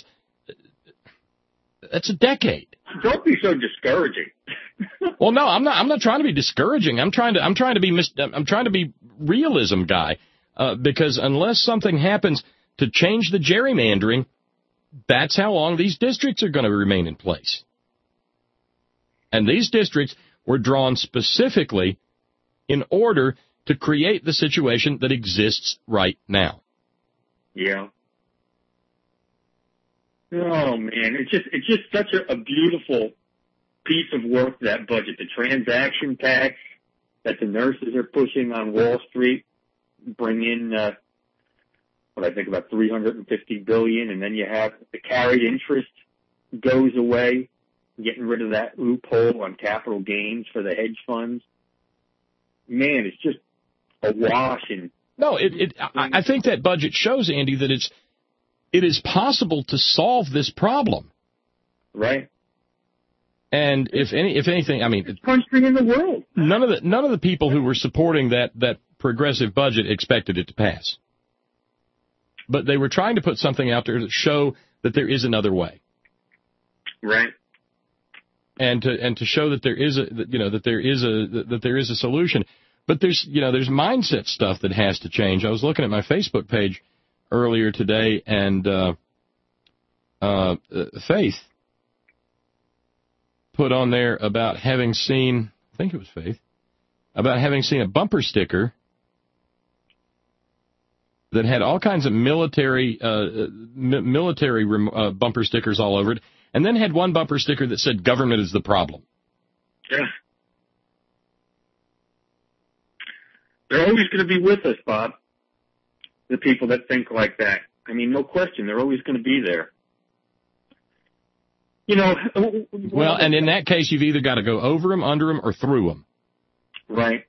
a decade. Don't be so discouraging. Well, no, I'm not trying to be discouraging. I'm trying to be realism guy, because unless something happens to change the gerrymandering, that's how long these districts are going to remain in place. And these districts were drawn specifically in order to create the situation that exists right now. Yeah. Oh man, it's just such a beautiful piece of work, that budget. The transaction tax that the nurses are pushing on Wall Street, bring in what I think about $350 billion, and then you have the carried interest goes away, getting rid of that loophole on capital gains for the hedge funds. Man, it's just a wash. And no, I think that budget shows, Andy, that it is possible to solve this problem. Right. And if anything, I mean, it's country in the world. None of the people who were supporting that progressive budget expected it to pass. But they were trying to put something out there to show that there is another way. Right. And to show that there is a solution. But there's mindset stuff that has to change. I was looking at my Facebook page earlier today, and Faith put on there about having seen, I think it was Faith, about having seen a bumper sticker that had all kinds of military bumper stickers all over it, and then had one bumper sticker that said "Government is the problem." Yeah. They're always going to be with us, Bob. The people that think like that. I mean, no question, they're always going to be there. Well, and in that case, you've either got to go over them, under them, or through them. Right.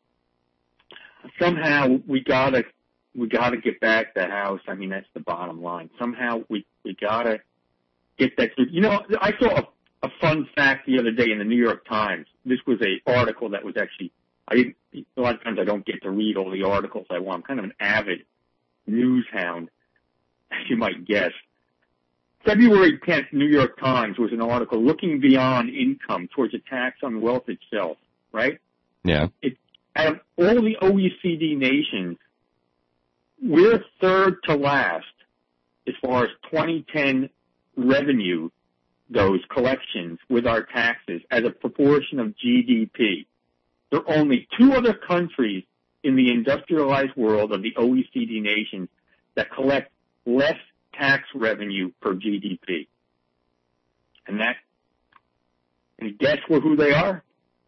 Somehow we gotta get back the House. I mean, that's the bottom line. Somehow we gotta get that through. I saw a fun fact the other day in the New York Times. This was an article that was actually, a lot of times I don't get to read all the articles I want. I'm kind of an avid news hound, as you might guess. February 10th, New York Times was an article looking beyond income towards a tax on wealth itself, right? Yeah. Out of all the OECD nations, we're third to last as far as 2010 revenue goes, collections with our taxes as a proportion of GDP. There are only two other countries in the industrialized world of the OECD nations that collect less tax revenue per GDP. And guess who they are?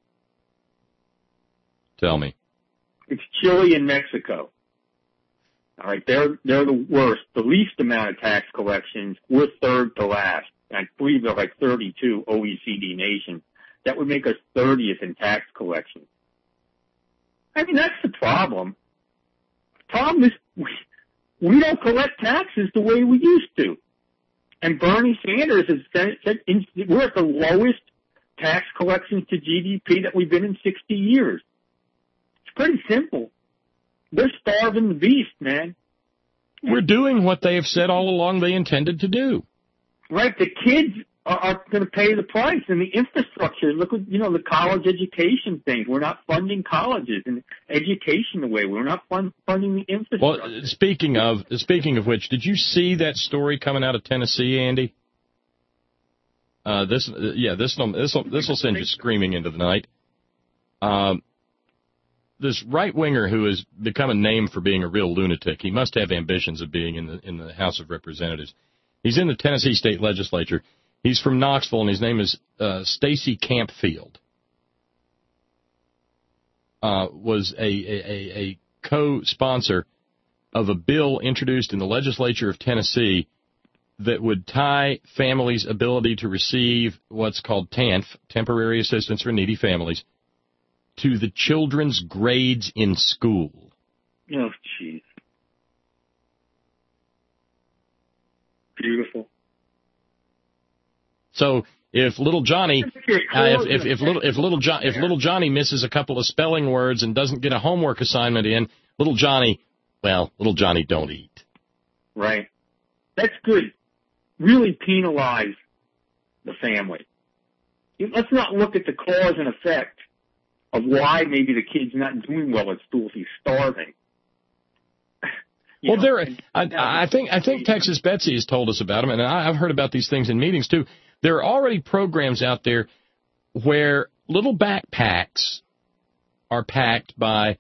Tell me. It's Chile and Mexico. All right, they're the worst, the least amount of tax collections. We're third to last. I believe there are like 32 OECD nations. That would make us 30th in tax collections. I mean, that's the problem. The problem is we don't collect taxes the way we used to. And Bernie Sanders has said we're at the lowest tax collections to GDP that we've been in 60 years. It's pretty simple. They're starving the beast, man. We're doing what they have said all along they intended to do. Right. The kids are going to pay the price, and the infrastructure. Look at, the college education thing. We're not funding colleges and education the way. We're not funding the infrastructure. Well, speaking of which, did you see that story coming out of Tennessee, Andy? This will send you screaming into the night. This right-winger who has become a name for being a real lunatic, he must have ambitions of being in the House of Representatives. He's in the Tennessee State Legislature. He's from Knoxville, and his name is Stacey Campfield. Was a co-sponsor of a bill introduced in the legislature of Tennessee that would tie families' ability to receive what's called TANF, Temporary Assistance for Needy Families, to the children's grades in school. Oh, jeez. Beautiful. So if little Johnny, if little Johnny misses a couple of spelling words and doesn't get a homework assignment in, little Johnny don't eat. Right. That's good. Really penalize the family. Let's not look at the cause and effect of why maybe the kid's not doing well at school if he's starving. I think Texas Betsy has told us about them, and I've heard about these things in meetings too. There are already programs out there where little backpacks are packed by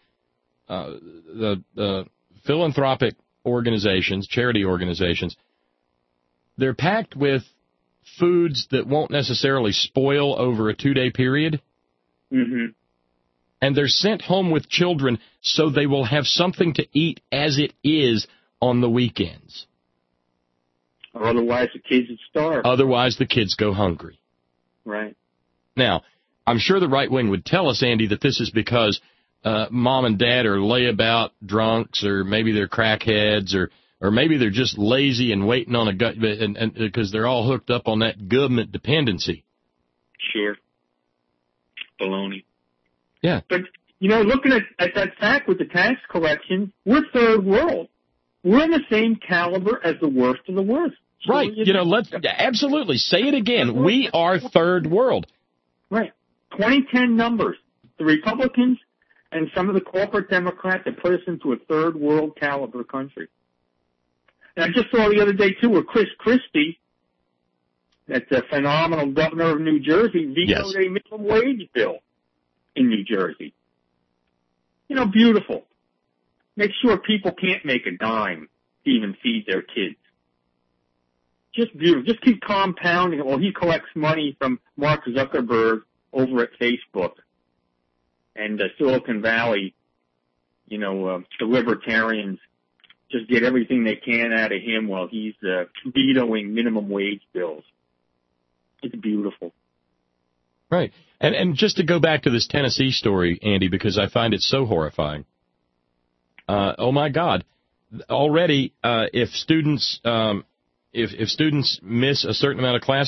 the philanthropic organizations, charity organizations. They're packed with foods that won't necessarily spoil over a 2-day period. Mm-hmm. And they're sent home with children so they will have something to eat as it is on the weekends. Or otherwise the kids would starve. Otherwise the kids go hungry. Right. Now, I'm sure the right wing would tell us, Andy, that this is because mom and dad are layabout drunks, or maybe they're crackheads, or maybe they're just lazy and waiting on and because they're all hooked up on that government dependency. Sure. Baloney. Yeah. But, looking at that fact with the tax collection, we're third world. We're in the same caliber as the worst of the worst. So right. Let's absolutely say it again. We are third world. Right. 2010 numbers. The Republicans and some of the corporate Democrats have put us into a third world caliber country. And I just saw the other day, too, where Chris Christie, that's a phenomenal governor of New Jersey, vetoed a minimum wage bill in New Jersey. Beautiful. Make sure people can't make a dime to even feed their kids. Just beautiful. Just keep compounding. Well, he collects money from Mark Zuckerberg over at Facebook and Silicon Valley. The libertarians just get everything they can out of him while he's vetoing minimum wage bills. It's beautiful. Right. And just to go back to this Tennessee story, Andy, because I find it so horrifying. Oh my God! Already, if students miss a certain amount of classes,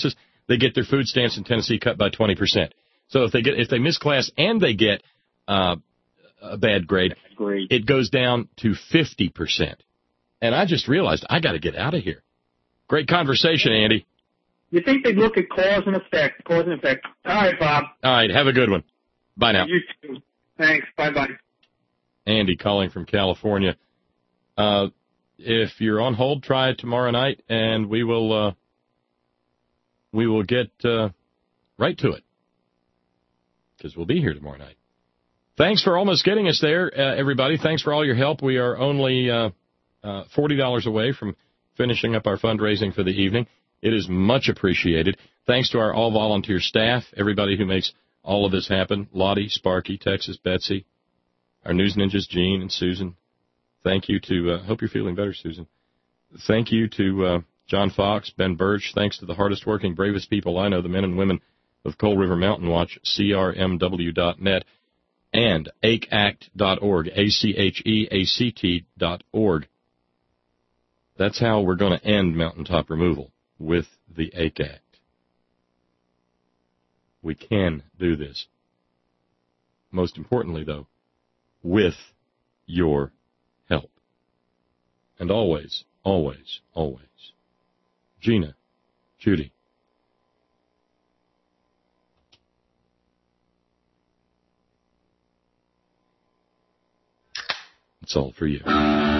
they get their food stamps in Tennessee cut by 20%. So if they miss class and they get a bad grade, it goes down to 50%. And I just realized I got to get out of here. Great conversation, Andy. You think they'd look at cause and effect? All right, Bob. All right, have a good one. Bye now. You too. Thanks. Bye-bye. Andy calling from California. If you're on hold, try it tomorrow night, and we will get right to it, because we'll be here tomorrow night. Thanks for almost getting us there, everybody. Thanks for all your help. We are only $40 away from finishing up our fundraising for the evening. It is much appreciated. Thanks to our all-volunteer staff, everybody who makes all of this happen. Lottie, Sparky, Texas, Betsy, our news ninjas, Gene and Susan. Thank you to, hope you're feeling better, Susan. Thank you to John Fox, Ben Birch. Thanks to the hardest working, bravest people I know, the men and women of Coal River Mountain Watch, CRMW.net, and ACHEACT.org, ACHEACT.org. That's how we're going to end mountaintop removal, with the ACHE Act. We can do this. Most importantly, though, with your help. And always, always, always, Gina, Judy. It's all for you.